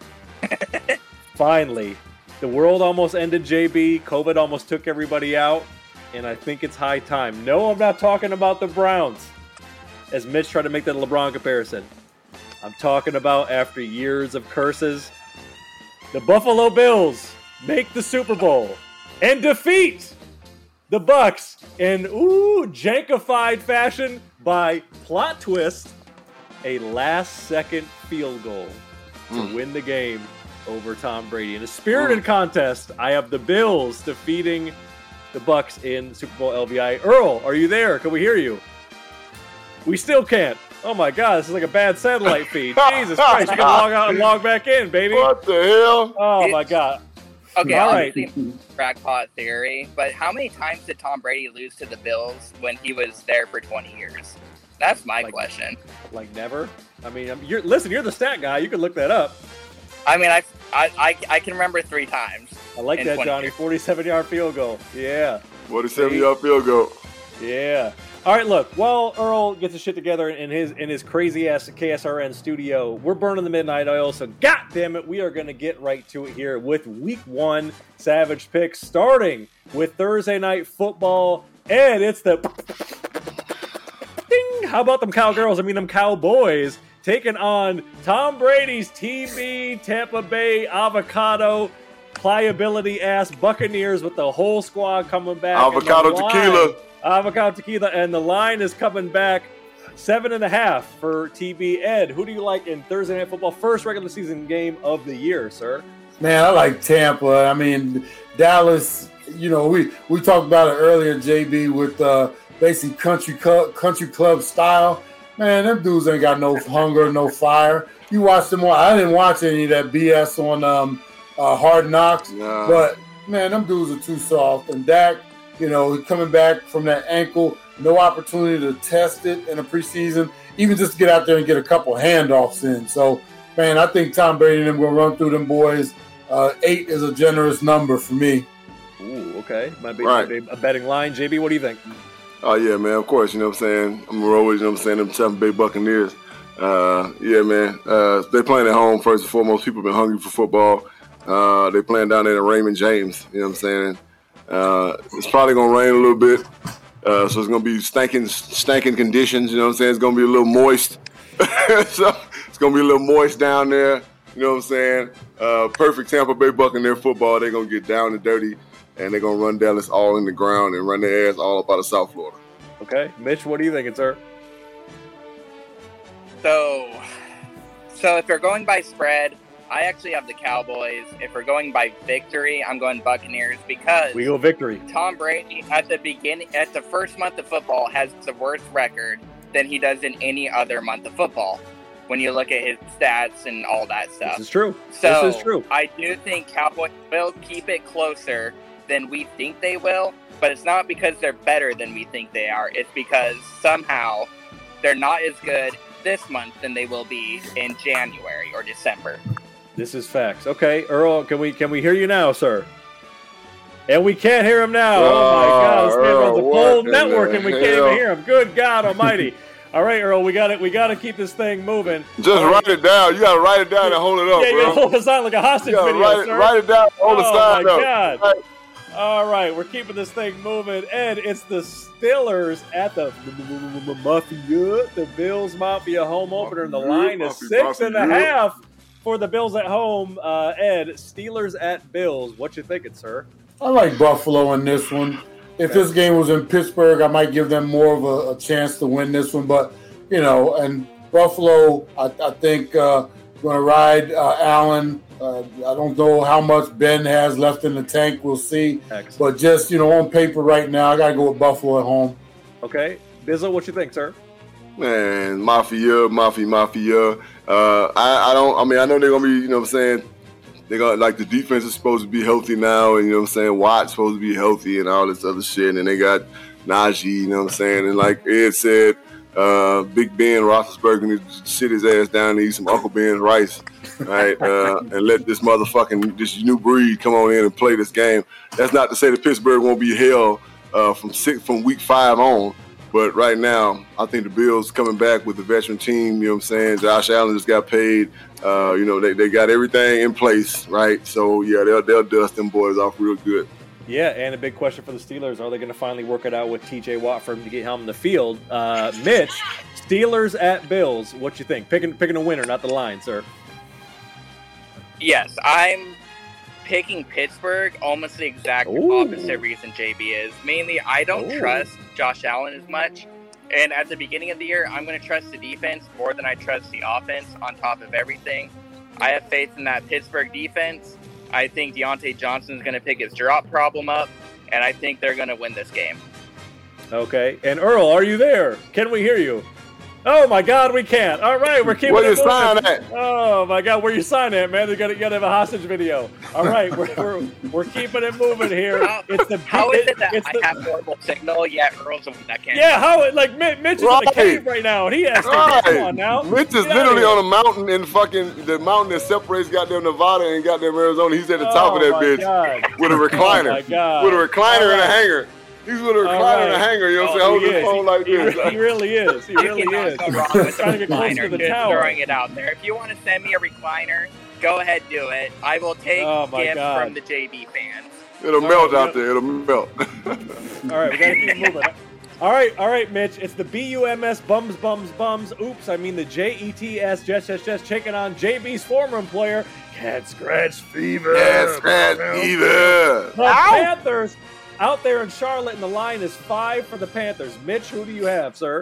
[SPEAKER 2] Finally, the world almost ended. J B, COVID almost took everybody out, and I think it's high time. No, I'm not talking about the Browns, as Mitch tried to make that LeBron comparison. I'm talking about after years of curses, the Buffalo Bills make the Super Bowl and defeat the Bucks in ooh jankified fashion by plot twist, a last-second field goal to
[SPEAKER 3] Mm.
[SPEAKER 2] win the game over Tom Brady. In a spirited contest, I have the Bills defeating the Bucks in Super Bowl L V I. Earl, are you there? Can we hear you? We still can't. Oh my God, this is like a bad satellite feed. Jesus Christ, you gotta log out and log back in, baby.
[SPEAKER 3] What the hell?
[SPEAKER 2] Oh my God.
[SPEAKER 5] Okay,
[SPEAKER 2] All
[SPEAKER 5] All
[SPEAKER 2] right.
[SPEAKER 5] right. Crackpot theory, but how many times did Tom Brady lose to the Bills when he was there for twenty years? That's my
[SPEAKER 2] Like-
[SPEAKER 5] question.
[SPEAKER 2] Like never? I mean, I'm- you're listen, you're the stat guy. You can look that up.
[SPEAKER 5] I mean, I, I, I, I can remember three times.
[SPEAKER 2] I like
[SPEAKER 5] In
[SPEAKER 2] that,
[SPEAKER 5] twenty
[SPEAKER 2] Johnny.
[SPEAKER 5] years.
[SPEAKER 2] forty-seven-yard field goal. Yeah.
[SPEAKER 3] forty-seven yard field goal.
[SPEAKER 2] Yeah. All right, look, while Earl gets his shit together in his in his crazy ass K S R N studio, we're burning the midnight oil, so god damn it, we are going to get right to it here with week one Savage Picks, starting with Thursday Night Football. And it's the ding. How about them cowgirls? I mean, them cowboys taking on Tom Brady's T B Tampa Bay Avocado pliability ass Buccaneers with the whole squad coming back. And the
[SPEAKER 3] Avocado
[SPEAKER 2] line-
[SPEAKER 3] tequila.
[SPEAKER 2] Avocado tequila, and the line is coming back seven and a half for T B. Ed, who do you like in Thursday Night Football, first regular season game of the year, sir?
[SPEAKER 6] Man, I like Tampa. I mean, Dallas. You know, we we talked about it earlier, J B, with uh, basically country club, country club style. Man, them dudes ain't got no hunger, no fire. You watch them on. I didn't watch any of that B S on um, uh, Hard Knocks,
[SPEAKER 3] Nah.
[SPEAKER 6] but man, them dudes are too soft. And Dak, you know, coming back from that ankle, no opportunity to test it in the preseason, even just to get out there and get a couple handoffs in. So, man, I think Tom Brady and them going to run through them boys. Uh, eight is a generous number for me.
[SPEAKER 2] Ooh, okay. Might be,
[SPEAKER 3] Right.
[SPEAKER 2] might be a betting line. J B, what do you think?
[SPEAKER 3] Oh, yeah, man, of course, you know what I'm saying? I'm always, you know what I'm saying, them Tampa Bay Buccaneers. Uh, yeah, man, uh, they playing at home, first and foremost. People been hungry for football. Uh, they're playing down there in Raymond James. You know what I'm saying? Uh, it's probably gonna rain a little bit, uh, so it's gonna be stinking, stinking conditions. You know what I'm saying? It's gonna be a little moist. So it's gonna be a little moist down there. You know what I'm saying? Uh, perfect Tampa Bay Buccaneer football. They're gonna get down and dirty, and they're gonna run Dallas all in the ground and run their ass all up out of South Florida.
[SPEAKER 2] Okay, Mitch, what are you thinking, sir?
[SPEAKER 5] So, so if you're going by spread, I actually have the Cowboys. If we're going by victory, I'm going Buccaneers because
[SPEAKER 2] we go victory.
[SPEAKER 5] Tom Brady at the beginning, at the first month of football, has the worst record than he does in any other month of football. When you look at his stats and all that stuff,
[SPEAKER 2] this is true.
[SPEAKER 5] So
[SPEAKER 2] this is true.
[SPEAKER 5] I do think Cowboys will keep it closer than we think they will, but it's not because they're better than we think they are. It's because somehow they're not as good this month than they will be in January or December.
[SPEAKER 2] This is facts. Okay, Earl, can we can we hear you now, sir? And we can't hear him now. Oh, oh my God, this man
[SPEAKER 3] Earl,
[SPEAKER 2] runs a full
[SPEAKER 3] what
[SPEAKER 2] network and we
[SPEAKER 3] hell?
[SPEAKER 2] can't even hear him. Good God Almighty! All right, Earl, we got it. We got to keep this thing moving.
[SPEAKER 3] Just
[SPEAKER 2] All
[SPEAKER 3] write
[SPEAKER 2] right.
[SPEAKER 3] it down. You gotta write it down and hold it up,
[SPEAKER 2] Yeah, you
[SPEAKER 3] bro.
[SPEAKER 2] gotta hold us on like a hostage
[SPEAKER 3] You gotta
[SPEAKER 2] video,
[SPEAKER 3] write it,
[SPEAKER 2] sir.
[SPEAKER 3] write it down. Hold the
[SPEAKER 2] Oh
[SPEAKER 3] sign
[SPEAKER 2] my
[SPEAKER 3] up.
[SPEAKER 2] God!
[SPEAKER 3] Right.
[SPEAKER 2] All right, we're keeping this thing moving. Ed, it's the Steelers at the Mafia, the Bills Mafia home opener, and the line is
[SPEAKER 3] Mafia,
[SPEAKER 2] six and a
[SPEAKER 3] Mafia.
[SPEAKER 2] half for the Bills at home. Uh, Ed, Steelers at Bills. What you thinking, sir?
[SPEAKER 6] I like Buffalo in this one. If this game was in Pittsburgh, I might give them more of a, a chance to win this one. But, you know, and Buffalo, I, I think, uh, going to ride uh, Allen. Uh, I don't know how much Ben has left in the tank. We'll see.
[SPEAKER 2] Excellent.
[SPEAKER 6] But just, you know, on paper right now, I got to go with Buffalo at home.
[SPEAKER 2] Okay. Bizzle, what you think, sir?
[SPEAKER 3] Man, Mafia, Mafia, Mafia. Uh, I, I don't, I mean, I know they're going to be, you know what I'm saying, they're going to, like, the defense is supposed to be healthy now, and, you know what I'm saying, Watt's supposed to be healthy and all this other shit, and they got Najee, you know what I'm saying, and like Ed said, uh, Big Ben Roethlisberger needs to sit his ass down and eat some Uncle Ben's rice, right, uh, and let this motherfucking, this new breed come on in and play this game. That's not to say that Pittsburgh won't be hell uh, from six, from week five on. But right now, I think the Bills coming back with the veteran team, you know what I'm saying? Josh Allen just got paid. Uh, you know, they, they got everything in place, right? So, yeah, they'll, they'll dust them boys off real good.
[SPEAKER 2] Yeah, and a big question for the Steelers, are they going to finally work it out with T J Watt for him to get him on the field? Uh, Mitch, Steelers at Bills, what you think? Picking picking a winner, not the line, sir.
[SPEAKER 5] Yes, I'm picking Pittsburgh almost the exact
[SPEAKER 2] Ooh.
[SPEAKER 5] opposite reason J B is. Mainly, I don't
[SPEAKER 2] Ooh.
[SPEAKER 5] trust Josh Allen as much. And at the beginning of the year, I'm going to trust the defense more than I trust the offense on top of everything. I have faith in that Pittsburgh defense. I think Deontay Johnson is going to pick his drop problem up, and I think they're going to win this game.
[SPEAKER 2] Okay, and Earl, are you there? Can we hear you? Oh my God, we can't. All right, we're keeping
[SPEAKER 3] Where
[SPEAKER 2] it
[SPEAKER 3] you sign
[SPEAKER 2] moving.
[SPEAKER 3] at?
[SPEAKER 2] Oh my God, where you sign at, man? You got to you got to have a hostage video. All right, we're we're, we're keeping it moving here.
[SPEAKER 5] How,
[SPEAKER 2] It's the
[SPEAKER 5] how is it that
[SPEAKER 2] it's
[SPEAKER 5] I
[SPEAKER 2] the-
[SPEAKER 5] have horrible signal, yet Earl's the one that can't?
[SPEAKER 2] Yeah, how it like Mitch, Mitch is in
[SPEAKER 3] Right.
[SPEAKER 2] the cave right now, and he has to
[SPEAKER 3] Right.
[SPEAKER 2] come on now.
[SPEAKER 3] Mitch is
[SPEAKER 2] Get outta
[SPEAKER 3] literally
[SPEAKER 2] here.
[SPEAKER 3] on a mountain in fucking, the mountain that separates goddamn Nevada and goddamn Arizona. He's at the top
[SPEAKER 2] Oh,
[SPEAKER 3] of that
[SPEAKER 2] my
[SPEAKER 3] bitch
[SPEAKER 2] God.
[SPEAKER 3] with a recliner.
[SPEAKER 2] Oh my God.
[SPEAKER 3] With a recliner
[SPEAKER 2] All
[SPEAKER 3] and a
[SPEAKER 2] right.
[SPEAKER 3] hanger. He's with a
[SPEAKER 2] All
[SPEAKER 3] recliner and a
[SPEAKER 2] right.
[SPEAKER 3] hanger, you know what I'm
[SPEAKER 2] Oh,
[SPEAKER 3] saying?
[SPEAKER 2] he
[SPEAKER 3] Hold his
[SPEAKER 2] is.
[SPEAKER 3] phone like
[SPEAKER 2] He,
[SPEAKER 3] this.
[SPEAKER 2] he, he really is. He
[SPEAKER 5] You
[SPEAKER 2] really
[SPEAKER 5] cannot
[SPEAKER 2] is.
[SPEAKER 5] go wrong with
[SPEAKER 2] Trying to
[SPEAKER 5] the
[SPEAKER 2] get closer to
[SPEAKER 5] recliner.
[SPEAKER 2] the
[SPEAKER 5] Just
[SPEAKER 2] tower.
[SPEAKER 5] throwing it out there. If you want to send me a recliner, go ahead, do it. I will take
[SPEAKER 2] Oh, my
[SPEAKER 5] gifts
[SPEAKER 2] God.
[SPEAKER 5] from the J B fans.
[SPEAKER 3] It'll
[SPEAKER 2] All
[SPEAKER 3] melt
[SPEAKER 2] right,
[SPEAKER 3] out there. It'll melt.
[SPEAKER 2] All right, we gotta keep moving. All right, all right, Mitch. It's the B U M S bums bums bums. Oops, I mean the J E T S Jets Jets Jets taking on J B's former employer, Cat Scratch Fever.
[SPEAKER 3] Yeah, scratch fever.
[SPEAKER 2] The Panthers out there in Charlotte, and the line is five for the Panthers. Mitch, who do you have, sir?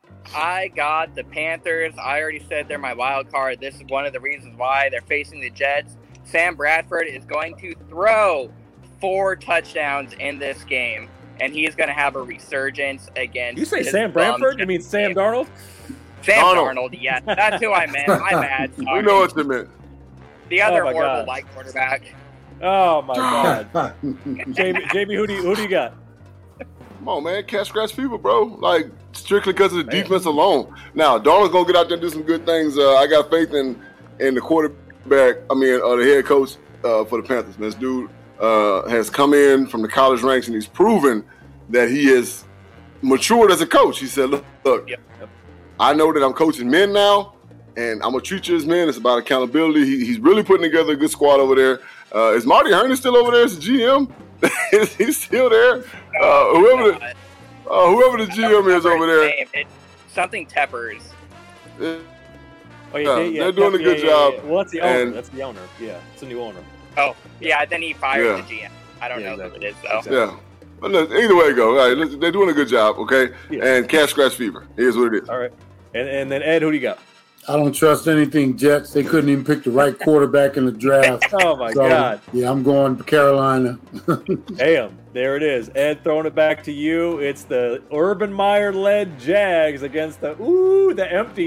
[SPEAKER 5] I got the Panthers. I already said they're my wild card. This is one of the reasons why they're facing the Jets. Sam Bradford is going to throw four touchdowns in this game, and he's going to have a resurgence against.
[SPEAKER 2] You say
[SPEAKER 5] his
[SPEAKER 2] Sam
[SPEAKER 5] bum
[SPEAKER 2] Bradford? You mean Sam
[SPEAKER 5] game.
[SPEAKER 2] Darnold?
[SPEAKER 5] Sam
[SPEAKER 3] Darnold.
[SPEAKER 5] Darnold, yes. That's who I meant. My bad.
[SPEAKER 3] We
[SPEAKER 5] Sorry.
[SPEAKER 3] know what you meant.
[SPEAKER 5] The other
[SPEAKER 2] Oh, my
[SPEAKER 5] horrible
[SPEAKER 2] God.
[SPEAKER 5] white quarterback.
[SPEAKER 2] Oh my God, J B, J B, who do you, who do you got?
[SPEAKER 3] Come on, man. Cat scratch fever, bro. Like, strictly because of the defense alone. Now, Darnold's going to get out there and do some good things. Uh, I got faith in in the quarterback, I mean, uh, the head coach uh, for the Panthers. This dude uh, has come in from the college ranks, and he's proven that he has matured as a coach. He said, look, look
[SPEAKER 5] Yep.
[SPEAKER 3] I know that I'm coaching men now, and I'm going to treat you as men. It's about accountability. He, he's really putting together a good squad over there. Uh, is Marty Herney still over there as the G M? Is he still there? Uh, whoever, the, uh, whoever the G M is over there.
[SPEAKER 5] It's something Teppers.
[SPEAKER 3] Yeah,
[SPEAKER 2] Oh, yeah, yeah,
[SPEAKER 3] they're doing a
[SPEAKER 2] yeah,
[SPEAKER 3] good
[SPEAKER 2] yeah,
[SPEAKER 3] job.
[SPEAKER 2] Yeah, yeah. Well, that's the owner.
[SPEAKER 3] And-
[SPEAKER 2] That's the owner. Yeah, it's a new owner.
[SPEAKER 5] Oh, yeah, then he fired
[SPEAKER 3] Yeah.
[SPEAKER 5] the G M. I don't
[SPEAKER 2] Yeah,
[SPEAKER 5] know
[SPEAKER 2] exactly.
[SPEAKER 5] who it is, though.
[SPEAKER 2] Exactly.
[SPEAKER 3] Yeah. But look, either way it go. All right, listen, they're doing a good job, okay?
[SPEAKER 2] Yeah.
[SPEAKER 3] And cash scratch fever. Here's what it is.
[SPEAKER 2] All right. And and then Ed, who do you got?
[SPEAKER 6] I don't trust anything Jets. They couldn't even pick the right quarterback in the draft.
[SPEAKER 2] Oh my
[SPEAKER 6] So,
[SPEAKER 2] God.
[SPEAKER 6] Yeah, I'm going to Carolina.
[SPEAKER 2] Damn. There it is. Ed throwing it back to you. It's the Urban Meyer led Jags against the ooh, the empty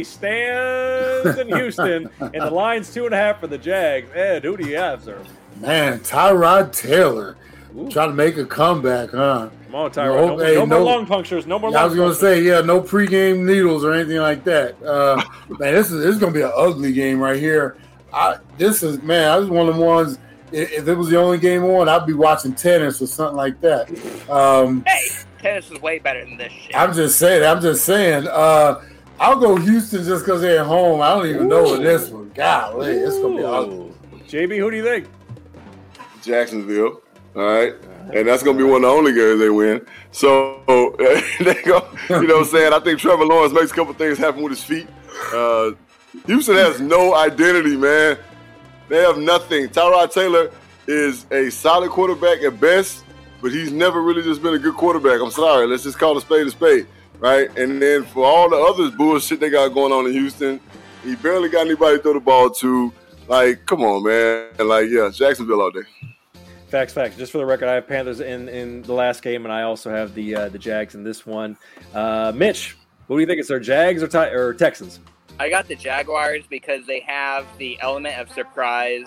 [SPEAKER 2] stands in Houston. And the line's two and a half for the Jags. Ed, who do you have, sir?
[SPEAKER 6] Man, Tyrod Taylor
[SPEAKER 2] Ooh.
[SPEAKER 6] trying to make a comeback, huh?
[SPEAKER 2] Come on, Tyrod. No,
[SPEAKER 6] No, hey,
[SPEAKER 2] no more
[SPEAKER 6] no-
[SPEAKER 2] lung punctures. No more
[SPEAKER 6] Yeah, I
[SPEAKER 2] lung
[SPEAKER 6] was gonna
[SPEAKER 2] punctures.
[SPEAKER 6] say, yeah, no pregame needles or anything like that. Uh, man, this is this is gonna be an ugly game right here. I this is man, I was one of the ones. i- If it was the only game on, I'd be watching tennis or something like that. Um,
[SPEAKER 5] Hey, tennis is way better than this shit.
[SPEAKER 6] I'm just saying. I'm just saying. Uh, I'll go Houston just because they're at home. I don't even know what this one. Golly, it's gonna be ugly.
[SPEAKER 2] Ooh. J B, who do you think?
[SPEAKER 3] Jacksonville. All right. And that's going to be one of the only games they win. So, they go, you know what I'm saying? I think Trevor Lawrence makes a couple things happen with his feet. Uh, Houston has no identity, man. They have nothing. Tyrod Taylor is a solid quarterback at best, but he's never really just been a good quarterback. I'm sorry. Let's just call a spade a spade, right? And then for all the other bullshit they got going on in Houston, he barely got anybody to throw the ball to. Like, come on, man. Like, yeah, Jacksonville all day.
[SPEAKER 2] Facts, facts. Just for the record, I have Panthers in, in the last game, and I also have the uh, the Jags in this one. Uh, Mitch, what do you think? It's their Jags or, Ti- or Texans?
[SPEAKER 5] I got the Jaguars because they have the element of surprise.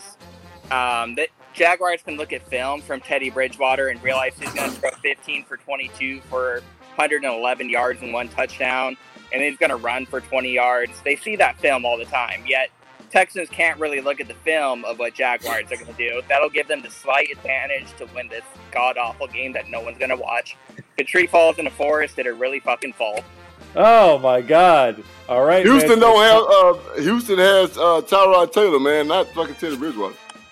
[SPEAKER 5] Um, the Jaguars can look at film from Teddy Bridgewater and realize he's going to throw fifteen for twenty-two for one hundred eleven yards and one touchdown, and he's going to run for twenty yards. They see that film all the time, yet Texans can't really look at the film of what Jaguars are going to do. That'll give them the slight advantage to win this god-awful game that no one's going to watch. If a tree falls in a forest, it'll really fucking fall.
[SPEAKER 2] Oh, my God. All right,
[SPEAKER 3] Houston
[SPEAKER 2] Mitch.
[SPEAKER 3] don't have. Uh, Houston has uh, Tyrod Taylor, man, not fucking Teddy Bridgewater.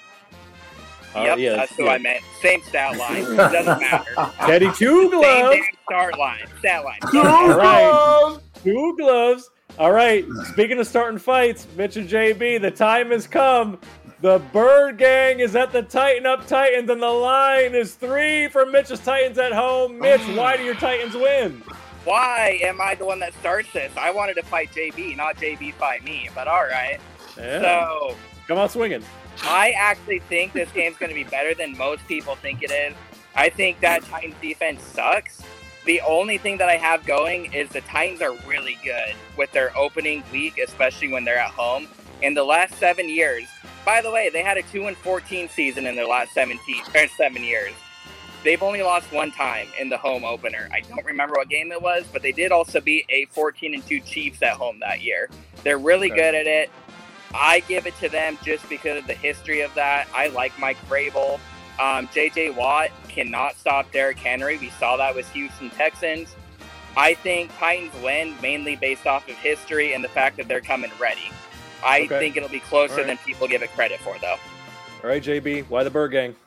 [SPEAKER 2] Uh,
[SPEAKER 5] yep,
[SPEAKER 2] yeah,
[SPEAKER 5] that's who
[SPEAKER 2] yeah.
[SPEAKER 5] I meant. Same stat line. It doesn't matter.
[SPEAKER 2] Teddy, two
[SPEAKER 5] Same
[SPEAKER 2] gloves.
[SPEAKER 5] damn start line. Stat line.
[SPEAKER 2] All right. Two gloves. All right. Speaking of starting fights, Mitch and J B, the time has come. The Bird Gang is at the Tighten Up Titans, and the line is three for Mitch's Titans at home. Mitch, why do your Titans win?
[SPEAKER 5] Why am I the one that starts this? I wanted to fight J B, not J B fight me, but all right.
[SPEAKER 2] Yeah.
[SPEAKER 5] So
[SPEAKER 2] Come out swinging.
[SPEAKER 5] I actually think this game's going to be better than most people think it is. I think that Titans defense sucks. The only thing that I have going is the Titans are really good with their opening week, especially when they're at home. In the last seven years, by the way, they had a two and fourteen season in their last seventeen or seven years. They've only lost one time in the home opener. I don't remember what game it was, but they did also beat a fourteen and two Chiefs at home that year. They're really
[SPEAKER 2] Okay.
[SPEAKER 5] good at it. I give it to them just because of the history of that. I like Mike Vrabel. Um, J J Watt cannot stop Derrick Henry. We saw that with Houston Texans. I think Titans win mainly based off of history and the fact that they're coming ready. I
[SPEAKER 2] Okay.
[SPEAKER 5] think it'll be closer
[SPEAKER 2] All right.
[SPEAKER 5] than people give it credit for, though.
[SPEAKER 2] All right, J B, why the Bird Gang?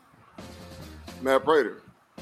[SPEAKER 3] Matt Prater.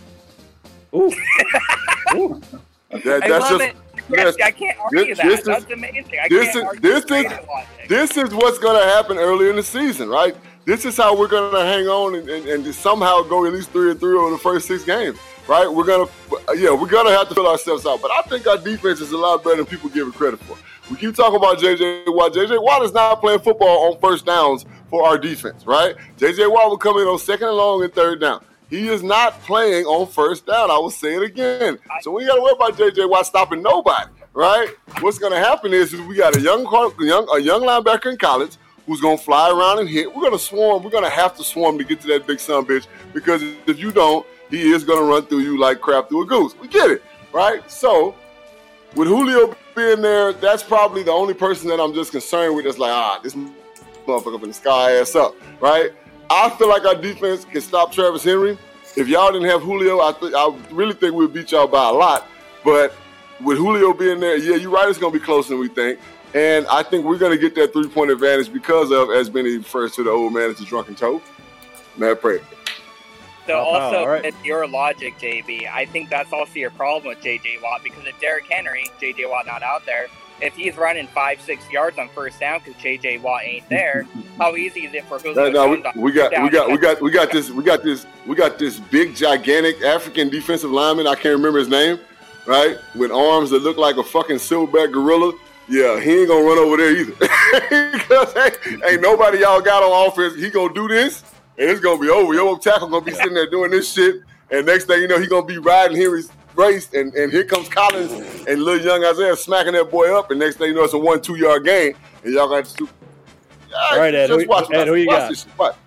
[SPEAKER 2] Ooh. Ooh.
[SPEAKER 3] That,
[SPEAKER 5] I
[SPEAKER 3] that's
[SPEAKER 5] love
[SPEAKER 3] just
[SPEAKER 5] it.
[SPEAKER 3] yes,
[SPEAKER 5] I can't argue
[SPEAKER 3] this-
[SPEAKER 5] that.
[SPEAKER 3] this is-
[SPEAKER 5] That's amazing. I
[SPEAKER 3] this
[SPEAKER 5] can't
[SPEAKER 3] is-
[SPEAKER 5] argue
[SPEAKER 3] this
[SPEAKER 5] Prater
[SPEAKER 3] is-
[SPEAKER 5] logic.
[SPEAKER 3] this is what's going to happen early in the season, right? This is how we're going to hang on and, and, and somehow go at least three and three over the first six games, right? We're going to, yeah, we're going to have to fill ourselves out. But I think our defense is a lot better than people give it credit for. We keep talking about J J Watt. J J Watt is not playing football on first downs for our defense, right? J J Watt will come in on second and long and third down. He is not playing on first down. I will say it again. So we got to worry about J J Watt stopping nobody, right? What's going to happen is, is we got a young, young, a young linebacker in college who's going to fly around and hit. We're going to swarm. We're going to have to swarm to get to that big son bitch, because if you don't, he is going to run through you like crap through a goose. We get it, right? So with Julio being there, that's probably the only person that I'm just concerned with. That's like, ah, this motherfucker finna sky ass up, right? I feel like our defense can stop Travis Henry. If y'all didn't have Julio, I th- I really think we'd beat y'all by a lot. But with Julio being there, yeah, you're right, it's going to be closer than we think. And I think we're going to get that three-point advantage because of, as Benny refers to the old man as a drunken toad. Matt Prater.
[SPEAKER 5] So
[SPEAKER 2] Oh, wow,
[SPEAKER 5] also,
[SPEAKER 2] all right.
[SPEAKER 5] with your logic, J B, I think that's also your problem with J J Watt, because if Derrick Henry, J J Watt not out there, if he's running five, six yards on first down because J J Watt ain't there, how easy is it for Julio
[SPEAKER 3] No, no,
[SPEAKER 5] Jones
[SPEAKER 3] we, we got,
[SPEAKER 5] on
[SPEAKER 3] we got, we
[SPEAKER 5] down?
[SPEAKER 3] got, we got this, we got this, we got this big, gigantic African defensive lineman. I can't remember his name, right? With arms that look like a fucking silverback gorilla. Yeah, he ain't gonna run over there either. Because ain't, ain't nobody y'all got on offense. He gonna do this, and it's gonna be over. Your tackle gonna be sitting there doing this shit, and next thing you know, he gonna be riding Henry's race, and, and here comes Collins and little young Isaiah smacking that boy up, and next thing you know, it's a one, two yard gain, and y'all got to.
[SPEAKER 2] All right, Ed,
[SPEAKER 3] just
[SPEAKER 2] who-
[SPEAKER 3] watch,
[SPEAKER 2] Ed, who you
[SPEAKER 3] watch
[SPEAKER 2] got?
[SPEAKER 3] this shit. Watch.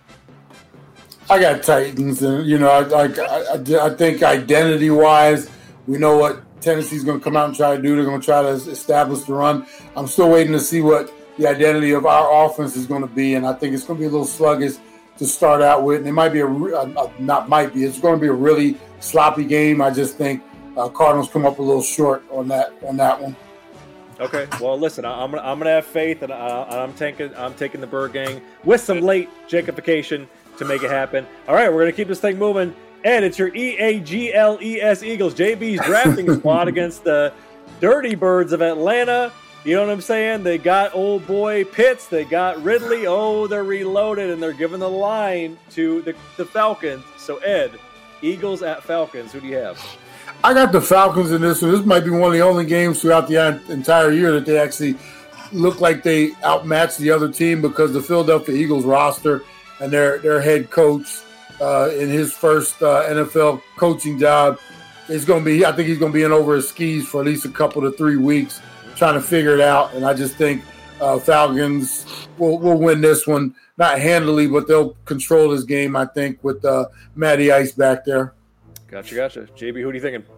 [SPEAKER 6] I got Titans, and you know, I I, I, I think identity wise, we know what Tennessee's going to come out and try to do. They're going to try to establish the run. I'm still waiting to see what the identity of our offense is going to be, and I think it's going to be a little sluggish to start out with. And it might be a, a not might be. It's going to be a really sloppy game. I just think uh, Cardinals come up a little short on that on that one.
[SPEAKER 2] Okay. Well, listen, I- I'm gonna I'm gonna have faith, and I, I'm taking I'm taking the Bird Gang with some late Jacobification to make it happen. All right, we're gonna keep this thing moving. Ed, it's your E A G L E S Eagles, J B's drafting squad against the Dirty Birds of Atlanta. You know what I'm saying? They got old boy Pitts. They got Ridley. Oh, they're reloaded, and they're giving the line to the, the Falcons. So, Ed, Eagles at Falcons. Who do you have?
[SPEAKER 6] I got the Falcons in this one. This might be one of the only games throughout the entire year that they actually look like they outmatched the other team, because the Philadelphia Eagles roster and their, their head coach uh, in his first uh, N F L coaching job is going to be, I think he's going to be in over his skis for at least a couple to three weeks trying to figure it out. And I just think uh, Falcons will, will win this one, not handily, but they'll control this game, I think, with uh, Matty Ice back there.
[SPEAKER 2] Gotcha, gotcha. J B, who are you thinking?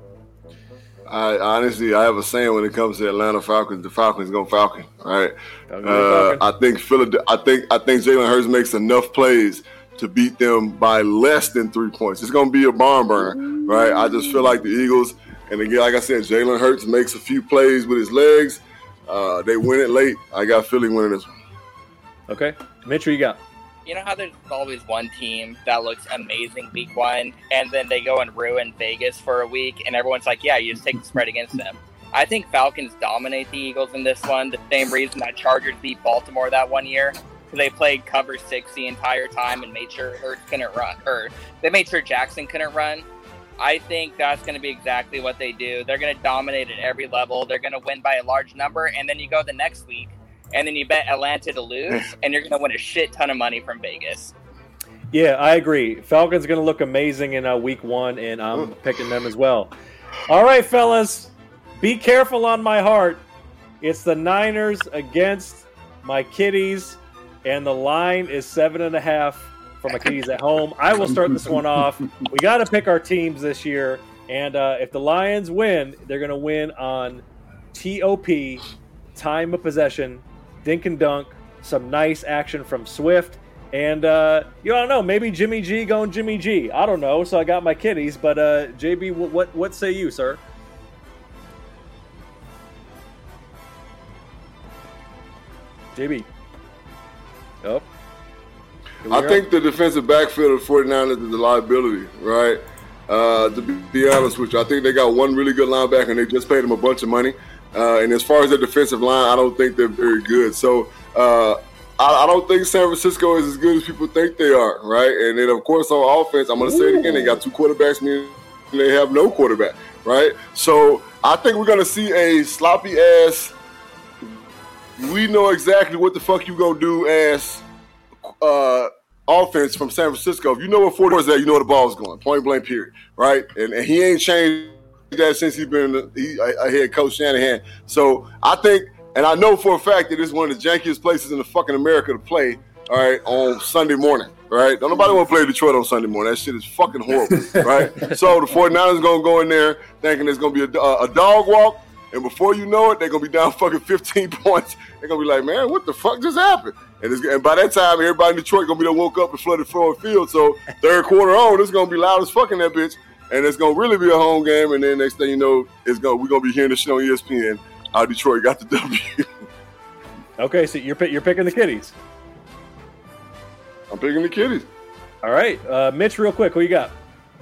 [SPEAKER 3] I honestly, I have a saying when it comes to Atlanta Falcons: the Falcons go Falcon. All right.
[SPEAKER 2] Falcons
[SPEAKER 3] Uh,
[SPEAKER 2] go
[SPEAKER 3] I think Philadelphia. I think I think Jalen Hurts makes enough plays to beat them by less than three points. It's going to be a barn burner, right? I just feel like the Eagles, and again, like I said, Jalen Hurts makes a few plays with his legs. Uh, they win it late. I got Philly winning this one.
[SPEAKER 2] Okay. Mitch, who you got?
[SPEAKER 5] You know how there's always one team that looks amazing week one, and then they go and ruin Vegas for a week, and everyone's like, yeah, you just take the spread against them. I think Falcons dominate the Eagles in this one, the same reason that Chargers beat Baltimore that one year, because they played cover six the entire time and made sure Hurts couldn't run, or they made sure Jackson couldn't run. I think that's going to be exactly what they do. They're going to dominate at every level. They're going to win by a large number, and then you go the next week, and then you bet Atlanta to lose, and you're going to win a shit ton of money from Vegas.
[SPEAKER 2] Yeah, I agree. Falcons going to look amazing in uh, week one, and I'm picking them as well. All right, fellas, be careful on my heart. It's the Niners against my Kitties, and the line is seven and a half for my Kitties at home. I will start this one off. We got to pick our teams this year, and uh, if the Lions win, they're going to win on T O P, time of possession, dink and dunk, some nice action from Swift, and uh, you don't know, maybe Jimmy G going Jimmy G. I don't know, so I got my Kitties, but uh, J B, what, what what say you, sir? J B. Oh.
[SPEAKER 3] I think the defensive backfield of the 49ers is a liability, right? Uh, to be, be honest with you, I think they got one really good linebacker, and they just paid him a bunch of money. Uh, and as far as their defensive line, I don't think they're very good. So uh, I, I don't think San Francisco is as good as people think they are, right? And then, of course, on offense, I'm going to say it again, they got two quarterbacks, meaning they have no quarterback, right? So I think we're going to see a sloppy-ass, we know exactly what the fuck you going to do ass uh, offense from San Francisco. If you know what four is at, you know where the ball's going, point blank period, right? And, and he ain't changed that since he's been he, a head coach Shanahan. So I think, and I know for a fact that it's one of the jankiest places in the fucking America to play, all right, on Sunday morning, right? Don't nobody want to play Detroit on Sunday morning. That shit is fucking horrible, right? So the 49ers going to go in there thinking there's going to be a, a dog walk, and before you know it, they're going to be down fucking fifteen points. They're going to be like, man, what the fuck just happened? And, it's, and by that time, everybody in Detroit going to be done woke up and flooded Ford Field. So third quarter on, it's going to be loud as fucking that bitch. And it's gonna really be a home game, and then next thing you know, it's gonna we're gonna be hearing this shit on E S P N. How Detroit got the W.
[SPEAKER 2] Okay, so you're you're picking the Kitties.
[SPEAKER 3] I'm picking the Kitties.
[SPEAKER 2] All right, uh, Mitch, real quick, who you got?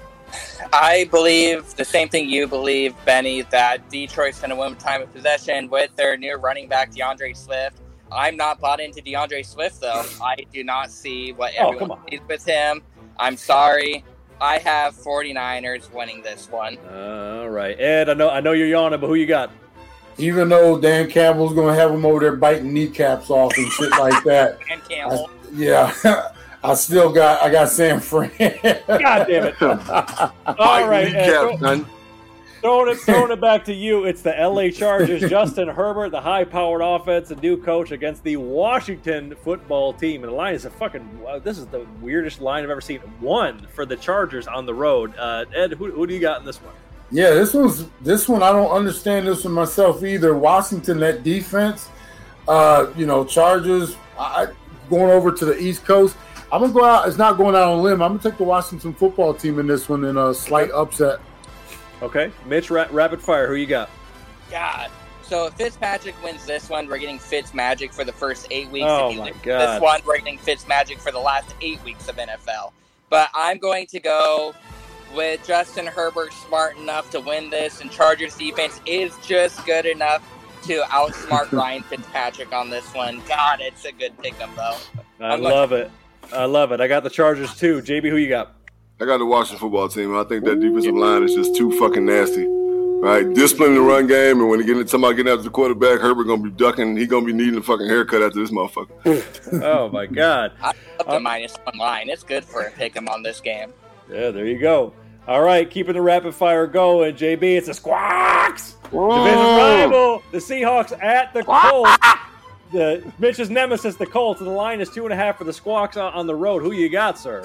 [SPEAKER 5] I believe the same thing you believe, Benny, that Detroit's going to win time of possession with their new running back, DeAndre Swift. I'm not bought into DeAndre Swift, though. I do not see what
[SPEAKER 2] Oh,
[SPEAKER 5] everyone
[SPEAKER 2] come on.
[SPEAKER 5] sees with him. I'm sorry. I have 49ers winning this one.
[SPEAKER 2] All right, Ed, I know I know you're yawning, but who you got?
[SPEAKER 6] Even though Dan Campbell's going to have him over there biting kneecaps off and shit like that.
[SPEAKER 5] And Campbell.
[SPEAKER 6] I, yeah, I still got I got San Fran.
[SPEAKER 2] God damn it! All right, Ed,
[SPEAKER 3] Kneecap,
[SPEAKER 2] throw-
[SPEAKER 3] son.
[SPEAKER 2] throwing it throwing it back to you. It's the L A Chargers. Justin Herbert, the high-powered offense, and new coach against the Washington football team. And the line is a fucking. Wow, this is the weirdest line I've ever seen. One for the Chargers on the road. Uh, Ed, who, who do you got in this one?
[SPEAKER 6] Yeah, this one's this one. I don't understand this one myself either. Washington, that defense, uh, you know, Chargers. I going over to the East Coast. I'm gonna go out. It's not going out on a limb. I'm gonna take the Washington football team in this one in a slight upset.
[SPEAKER 2] Okay, Mitch, ra- rapid fire. Who you got?
[SPEAKER 5] God. So if Fitzpatrick wins this one, we're getting Fitz magic for the first eight weeks.
[SPEAKER 2] Oh,
[SPEAKER 5] if he
[SPEAKER 2] my
[SPEAKER 5] loses
[SPEAKER 2] God.
[SPEAKER 5] This one, we're getting Fitz magic for the last eight weeks of N F L. But I'm going to go with Justin Herbert smart enough to win this, and Chargers defense is just good enough to outsmart Ryan Fitzpatrick on this one. God, it's a good pick-em, though.
[SPEAKER 2] I
[SPEAKER 5] I'm
[SPEAKER 2] love it. I love it. I got the Chargers too. J B, who you got?
[SPEAKER 3] I got the Washington football team. I think that defensive line is just too fucking nasty. Right, discipline in the run game, and when they get somebody getting after the quarterback, Herbert gonna be ducking. He gonna be needing a fucking haircut after this motherfucker.
[SPEAKER 2] Oh my God.
[SPEAKER 5] I love the
[SPEAKER 2] Uh,
[SPEAKER 5] minus one line. It's good for a pick-em on this game.
[SPEAKER 2] Yeah, there you go. All right, keeping the rapid fire going, J B. It's the Squawks. Division rival, the Seahawks at the Colts. The Mitch's nemesis, the Colts, and the line is two and a half for the Squawks on, on the road. Who you got, sir?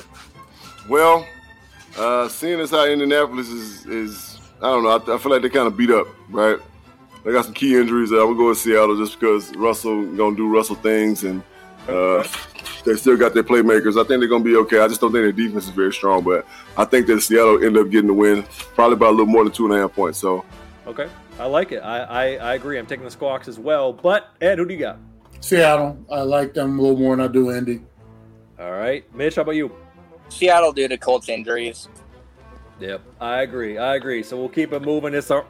[SPEAKER 3] Well, uh, seeing as how Indianapolis is, is I don't know, I, I feel like they kind of beat up, right? They got some key injuries. I'm gonna go with Seattle just because Russell gonna do Russell things, and uh, they still got their playmakers. I think they're gonna be okay. I just don't think their defense is very strong, but I think that Seattle end up getting the win, probably by a little more than two and a half points. So,
[SPEAKER 2] Okay, I like it. I, I, I agree. I'm taking the Squawks as well. But Ed, who do you got?
[SPEAKER 6] Seattle, I like them a little more than I do Indy.
[SPEAKER 2] All right, Mitch, how about you?
[SPEAKER 5] Seattle due to Colts injuries.
[SPEAKER 2] Yep, I agree. I agree. So we'll keep it moving. It's our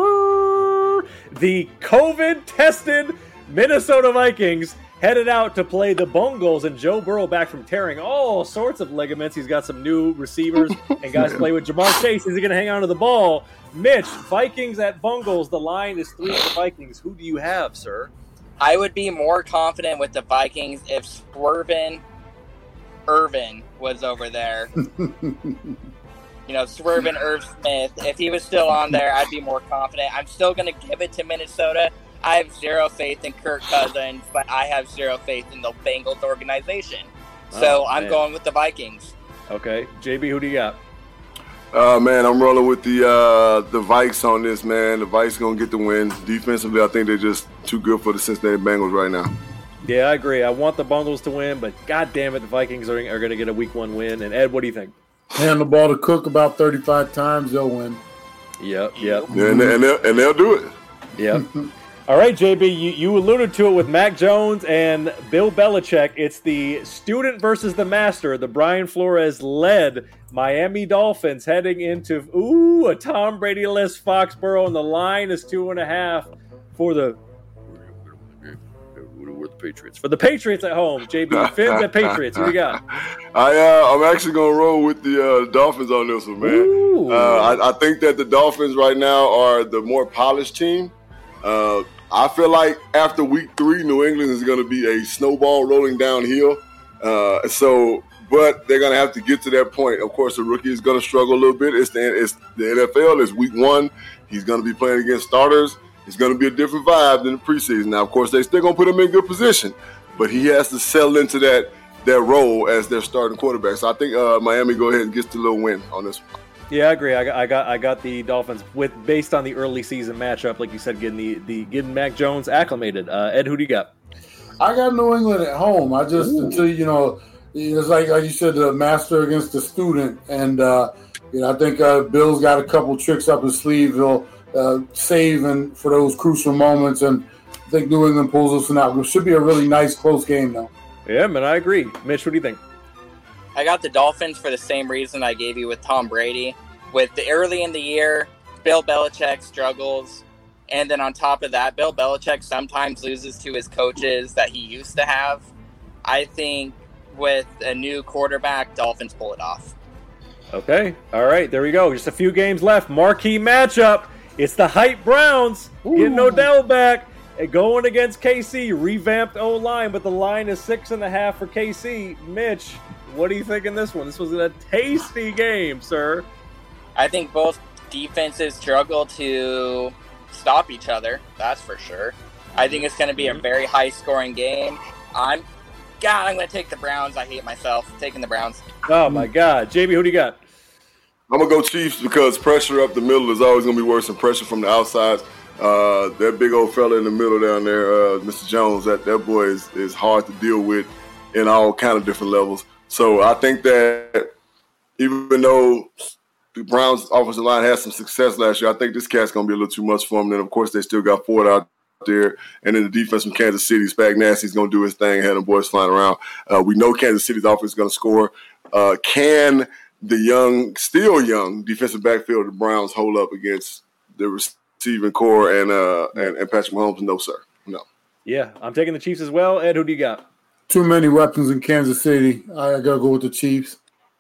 [SPEAKER 2] the COVID-tested Minnesota Vikings headed out to play the Bungles, and Joe Burrow back from tearing all sorts of ligaments. He's got some new receivers and guys play with Jamar Chase. Is he going to hang on to the ball? Mitch, Vikings at Bungles. The line is three for the Vikings. Who do you have, sir?
[SPEAKER 5] I would be more confident with the Vikings if Swervin Irvin was over there. You know, Swervin Irv Smith. If he was still on there, I'd be more confident. I'm still going to give it to Minnesota. I have zero faith in Kirk Cousins, but I have zero faith in the Bengals organization. So
[SPEAKER 2] Oh,
[SPEAKER 5] I'm
[SPEAKER 2] man.
[SPEAKER 5] going with the Vikings.
[SPEAKER 2] Okay, J B, who do you got?
[SPEAKER 3] uh, man, I'm rolling with the uh, the Vikes on this, man. The Vikes gonna get the win. Defensively, I think they're just too good for the Cincinnati Bengals right now.
[SPEAKER 2] Yeah, I agree. I want the Bungles to win, but God damn it, the Vikings are, are going to get a week one win. And Ed, what do you think?
[SPEAKER 6] Hand the ball to Cook about thirty-five times, they'll win.
[SPEAKER 2] Yep, yep,
[SPEAKER 3] Yeah, and, they, and, they'll, and they'll do it.
[SPEAKER 2] yep. All right, J B, you, you alluded to it with Mac Jones and Bill Belichick. It's the student versus the master. The Brian Flores-led Miami Dolphins heading into, ooh, a Tom Brady-less Foxborough, and the line is two and a half for the We're the Patriots. For the Patriots at home, J B. Fins at Patriots. Who you got?
[SPEAKER 3] I uh, I'm actually gonna roll with the uh, Dolphins on this one, man.
[SPEAKER 2] Ooh.
[SPEAKER 3] Uh, I, I think that the Dolphins right now are the more polished team. Uh, I feel like after week three, New England is going to be a snowball rolling downhill. Uh, so, but they're going to have to get to that point. Of course, the rookie is going to struggle a little bit. It's the, it's the N F L. It's week one. He's going to be playing against starters. It's going to be a different vibe than the preseason. Now, of course, they still going to put him in good position, but he has to settle into that that role as their starting quarterback. So I think uh, Miami go ahead and gets the little win on this one.
[SPEAKER 2] Yeah, I agree. I got, I got, I got the Dolphins with based on the early season matchup, like you said, getting the, the getting Mac Jones acclimated. Uh, Ed, who do you got?
[SPEAKER 6] I got New England at home. I just
[SPEAKER 2] Ooh.
[SPEAKER 6] until you know, it's like like you said, the master against the student, and uh, you know, I think uh, Bill's got a couple tricks up his sleeve. He'll uh, save and for those crucial moments, and I think New England pulls this one out. It should be a really nice close game, though.
[SPEAKER 2] Yeah, man, I agree. Mitch, what do you think?
[SPEAKER 5] I got the Dolphins for the same reason I gave you with Tom Brady. With the early in the year, Bill Belichick struggles. And then on top of that, Bill Belichick sometimes loses to his coaches that he used to have. I think with a new quarterback, Dolphins pull it off.
[SPEAKER 2] Okay. All right. There we go. Just a few games left. Marquee matchup. It's the hype Browns Ooh. getting Odell back and going against K C. Revamped O-line, but the line is six and a half for K C. Mitch, what do you think in this one? This was a tasty game, sir.
[SPEAKER 5] I think both defenses struggle to stop each other. That's for sure. I think it's going to be a very high-scoring game. I'm, God, I'm going to take the Browns. I hate myself taking the Browns.
[SPEAKER 2] Oh my God, J B, who do you got?
[SPEAKER 3] I'm gonna go Chiefs because pressure up the middle is always gonna be worse than pressure from the outside. Uh, that big old fella in the middle down there, uh, Mister Jones, that, that boy is, is hard to deal with in all kind of different levels. So I think that even though the Browns' offensive line had some success last year, I think this cat's gonna be a little too much for them. And of course, they still got Ford out there, and then the defense from Kansas City, Spagnassi's gonna do his thing, had them boys flying around. Uh, we know Kansas City's offense is gonna score. Uh, can the young, still young defensive backfield of the Browns hold up against the receiving core and uh and, and Patrick Mahomes? No, sir. No.
[SPEAKER 2] Yeah, I'm taking the Chiefs as well. Ed, who do you got?
[SPEAKER 6] Too many weapons in Kansas City. I gotta go with the Chiefs.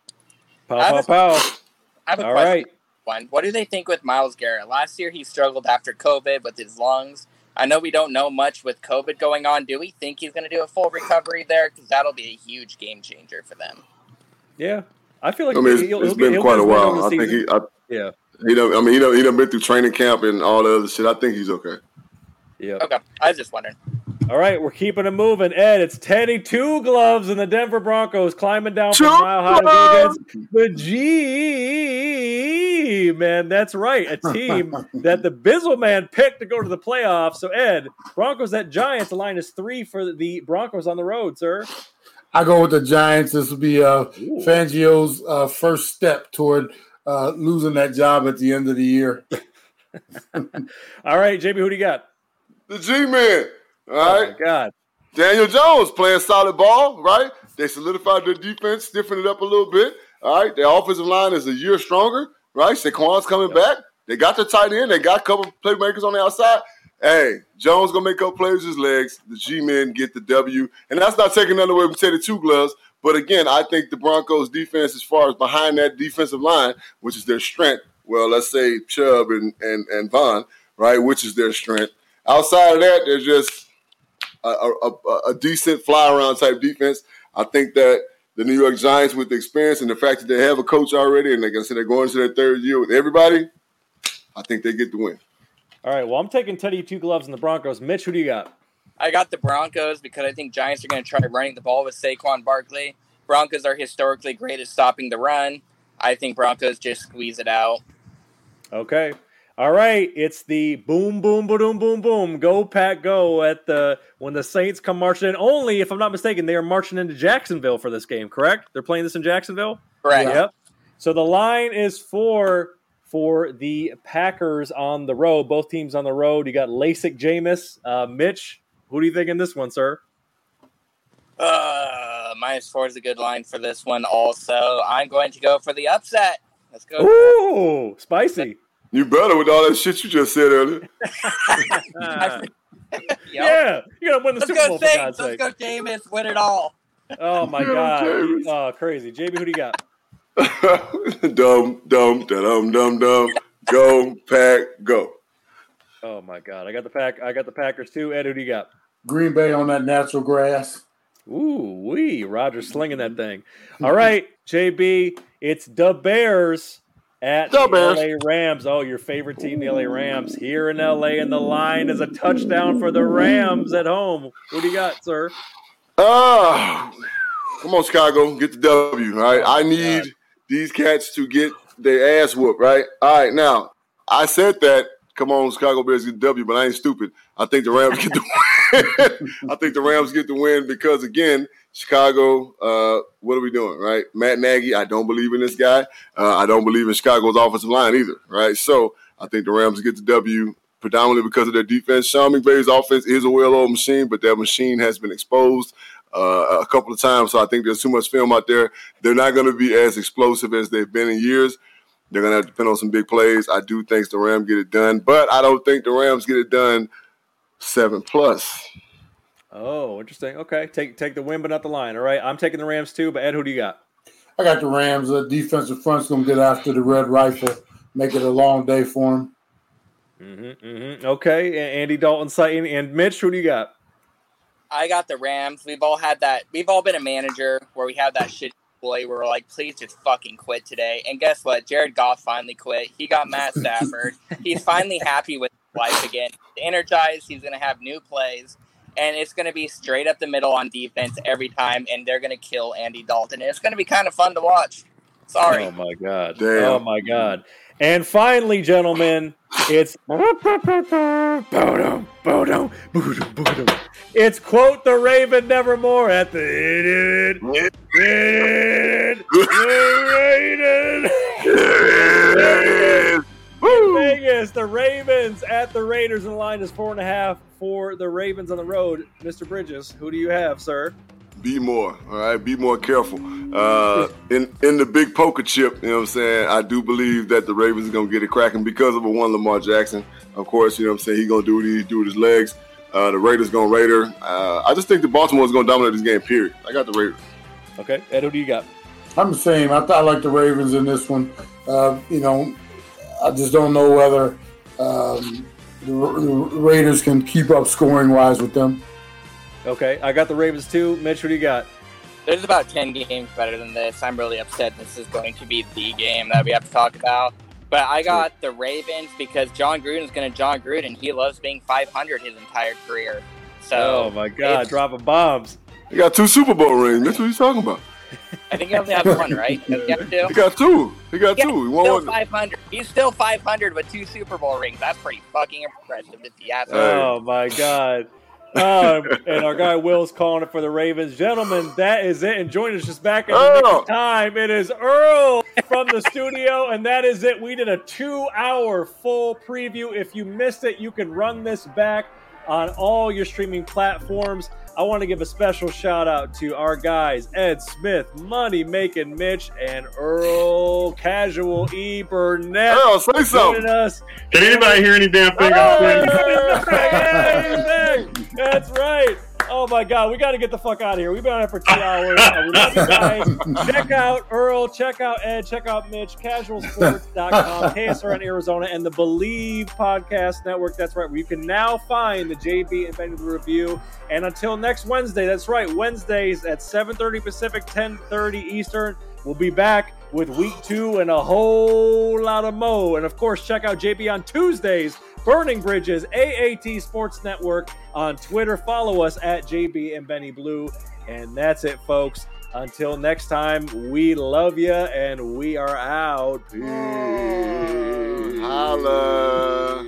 [SPEAKER 2] Pow, pow, pow.
[SPEAKER 5] I have a
[SPEAKER 2] All
[SPEAKER 5] question.
[SPEAKER 2] right.
[SPEAKER 5] One. What do they think with Myles Garrett? Last year he struggled after COVID with his lungs. I know we don't know much with COVID going on. Do we think he's going to do a full recovery there? Because that'll be a huge game changer for them.
[SPEAKER 2] Yeah. I feel like
[SPEAKER 3] I mean,
[SPEAKER 2] he'll,
[SPEAKER 3] it's,
[SPEAKER 2] he'll,
[SPEAKER 3] it's been
[SPEAKER 2] he'll
[SPEAKER 3] quite a while. I
[SPEAKER 2] season.
[SPEAKER 3] think he, I,
[SPEAKER 2] yeah,
[SPEAKER 3] he done, I mean, he done, he done been through training camp and all the other shit. I think he's okay.
[SPEAKER 2] Yeah.
[SPEAKER 5] Okay, I was just wondering.
[SPEAKER 2] All right, we're keeping it moving. Ed, it's Teddy Two Gloves and the Denver Broncos climbing down from Mile High to go against the G. Man, that's right, a team that the Bizzle Man picked to go to the playoffs. So, Ed, Broncos at Giants. The line is three for the Broncos on the road, sir.
[SPEAKER 6] I go with the Giants. This will be uh, Fangio's uh, first step toward uh, losing that job at the end of the year.
[SPEAKER 2] All right, J B, who do you got?
[SPEAKER 3] The G-Man. All right.
[SPEAKER 2] Oh, my God.
[SPEAKER 3] Daniel Jones playing solid ball, right? They solidified their defense, stiffened it up a little bit. All right. Their offensive line is a year stronger, right? Saquon's coming yep. back. They got the tight end. They got a couple playmakers on the outside. Hey, Jones going to make a couple plays with his legs. The G-Men get the W. And that's not taking nothing away from Teddy Two Gloves. But, again, I think the Broncos' defense, as far as behind that defensive line, which is their strength, well, let's say Chubb and, and, and Vaughn, right, which is their strength. Outside of that, they're just a, a, a decent fly-around type defense. I think that the New York Giants, with the experience and the fact that they have a coach already, and like I said, they're going into their third year with everybody, I think they get the win.
[SPEAKER 2] All right, well, I'm taking Teddy Two Gloves and the Broncos. Mitch, who do you got?
[SPEAKER 5] I got the Broncos because I think Giants are going to try running the ball with Saquon Barkley. Broncos are historically great at stopping the run. I think Broncos just squeeze it out.
[SPEAKER 2] Okay. All right, it's the boom, boom, boom, boom, boom, go Pack, go at the when the Saints come marching in. Only, if I'm not mistaken, they are marching into Jacksonville for this game. Correct? They're playing this in Jacksonville.
[SPEAKER 5] Correct.
[SPEAKER 2] Yep. So the line is for for the Packers on the road. Both teams on the road. You got LASIK Jameis. Uh, Mitch, who do you think in this one, sir?
[SPEAKER 5] Uh, minus four is a good line for this one. Also, I'm going to go for the upset. Let's go.
[SPEAKER 2] Ooh, spicy.
[SPEAKER 3] You better with all that shit you just said earlier.
[SPEAKER 2] uh, yeah, you gotta win the
[SPEAKER 5] Let's
[SPEAKER 2] Super Bowl,
[SPEAKER 5] go,
[SPEAKER 2] for God's
[SPEAKER 5] Let's
[SPEAKER 2] sake.
[SPEAKER 5] go, Jameis. Win it all.
[SPEAKER 2] Oh, my
[SPEAKER 3] Yeah,
[SPEAKER 2] God.
[SPEAKER 3] Jameis.
[SPEAKER 2] Oh, crazy. J B, who do you got?
[SPEAKER 3] Dum, dum, dum, dum, dum. Go, Pack, go.
[SPEAKER 2] Oh, my God. I got the pack. I got the Packers, too. Ed, who do you got?
[SPEAKER 6] Green Bay on that natural grass.
[SPEAKER 2] Ooh, wee. Roger's slinging that thing. All right, J B, it's the Bears at
[SPEAKER 3] The
[SPEAKER 2] the
[SPEAKER 3] Bears.
[SPEAKER 2] L A Rams. Oh, your favorite team, the L A Rams, here in L A, and the line is a touchdown for the Rams at home. Who do you got, sir?
[SPEAKER 3] Ah, come on, Chicago, get the W, all right? I need
[SPEAKER 2] God.
[SPEAKER 3] these cats to get their ass whooped, right? All right, now, I said that, come on, Chicago Bears get the W, but I ain't stupid. I think the Rams get the win. I think the Rams get the win because, again, Chicago, uh, what are we doing, right? Matt Nagy, I don't believe in this guy. Uh, I don't believe in Chicago's offensive line either, right? So I think the Rams get the W predominantly because of their defense. Sean McVay's offense is a well-oiled machine, but that machine has been exposed. uh, a couple of times. So I think there's too much film out there. They're not going to be as explosive as they've been in years. They're going to have to depend on some big plays. I do think the Rams get it done, but I don't think the Rams get it done seven plus.
[SPEAKER 2] Oh, interesting. Okay, take take the win, but not the line. All right, I'm taking the Rams too. But Ed, who do you got?
[SPEAKER 6] I got the Rams. The defensive front's going to get after the red rifle, make it a long day for them.
[SPEAKER 2] Mm-hmm, mm-hmm. Okay, Andy Dalton, Sutton, and Mitch, who do you got?
[SPEAKER 5] I got the Rams. We've all had that. We've all been a manager where we have that shit boy where we're like, please just fucking quit today. And guess what? Jared Goff finally quit. He got Matt Stafford. He's finally happy with life again. He's energized. He's going to have new plays. And it's going to be straight up the middle on defense every time. And they're going to kill Andy Dalton. And it's going to be kind of fun to watch. Sorry.
[SPEAKER 2] Oh, my God.
[SPEAKER 3] Damn.
[SPEAKER 2] Oh, my God. And finally, gentlemen, it's it's quote the Raven nevermore at the it, it, it, the Vegas. The Ravens at the Raiders, and the line is four and a half for the Ravens on the road. Mister Bridges, who do you have, sir?
[SPEAKER 3] Be more, all right? Be more careful. Uh, in in the big poker chip, you know what I'm saying, I do believe that the Ravens are going to get it cracking because of a one Lamar Jackson. Of course, you know what I'm saying, he's going to do what he do with his legs. Uh, the Raiders going to Raider. Uh, I just think the Baltimore is going to dominate this game, period. I got the Raiders.
[SPEAKER 2] Okay. Ed, who do you got?
[SPEAKER 6] I'm the same. I, I like the Ravens in this one. Uh, you know, I just don't know whether um, the, the Raiders can keep up scoring-wise with them.
[SPEAKER 2] Okay, I got the Ravens too. Mitch, what do you got?
[SPEAKER 5] There's about ten games better than this. I'm really upset this is going to be the game that we have to talk about. But I got the Ravens because John Gruden is going to John Gruden. He loves being five hundred his entire career. So
[SPEAKER 2] oh, my God, dropping bombs.
[SPEAKER 3] He got two Super Bowl rings. That's what he's talking about.
[SPEAKER 5] I think he only has one, right? He, have two?
[SPEAKER 3] he got two. He got
[SPEAKER 5] yeah,
[SPEAKER 3] two. He
[SPEAKER 5] he's
[SPEAKER 3] won
[SPEAKER 5] still
[SPEAKER 3] one.
[SPEAKER 5] five hundred. He's still five hundred with two Super Bowl rings. That's pretty fucking impressive if you ask me.
[SPEAKER 2] Oh, my God. Um, and our guy Will's calling it for the Ravens. Gentlemen, that is it. And joining us just back at the next time, it is Earl from the studio, and that is it. We did a two-hour full preview. If you missed it, you can run this back on all your streaming platforms. I want to give a special shout-out to our guys, Ed Smith, Money Making Mitch, and Earl Casual E. Burnett.
[SPEAKER 3] Earl, say something.
[SPEAKER 2] Us.
[SPEAKER 4] Can anybody hear any damn thing I'm saying?
[SPEAKER 2] That's right. Oh, my God. We got to get the fuck out of here. We've been on it for two hours. Uh, we love you guys. Check out Earl. Check out Ed. Check out Mitch. casual sports dot com, K S R N Arizona, and the Believe Podcast Network. That's right. Where you can now find the J B and Benny review. And until next Wednesday, that's right, Wednesdays at seven thirty Pacific, ten thirty Eastern. We'll be back with week two and a whole lot of mo. And, of course, check out J B on Tuesdays, Burning Bridges, A A T Sports Network on Twitter. Follow us at J B and Benny Blue. And that's it, folks. Until next time, we love you, and we are out. Peace.
[SPEAKER 3] Holla.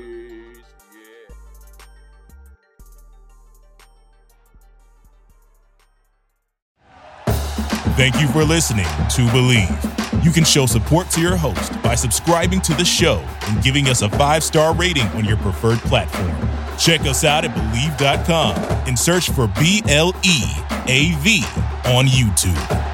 [SPEAKER 1] Thank you for listening to Believe. You can show support to your host by subscribing to the show and giving us a five-star rating on your preferred platform. Check us out at Believe dot com and search for B L E A V on YouTube.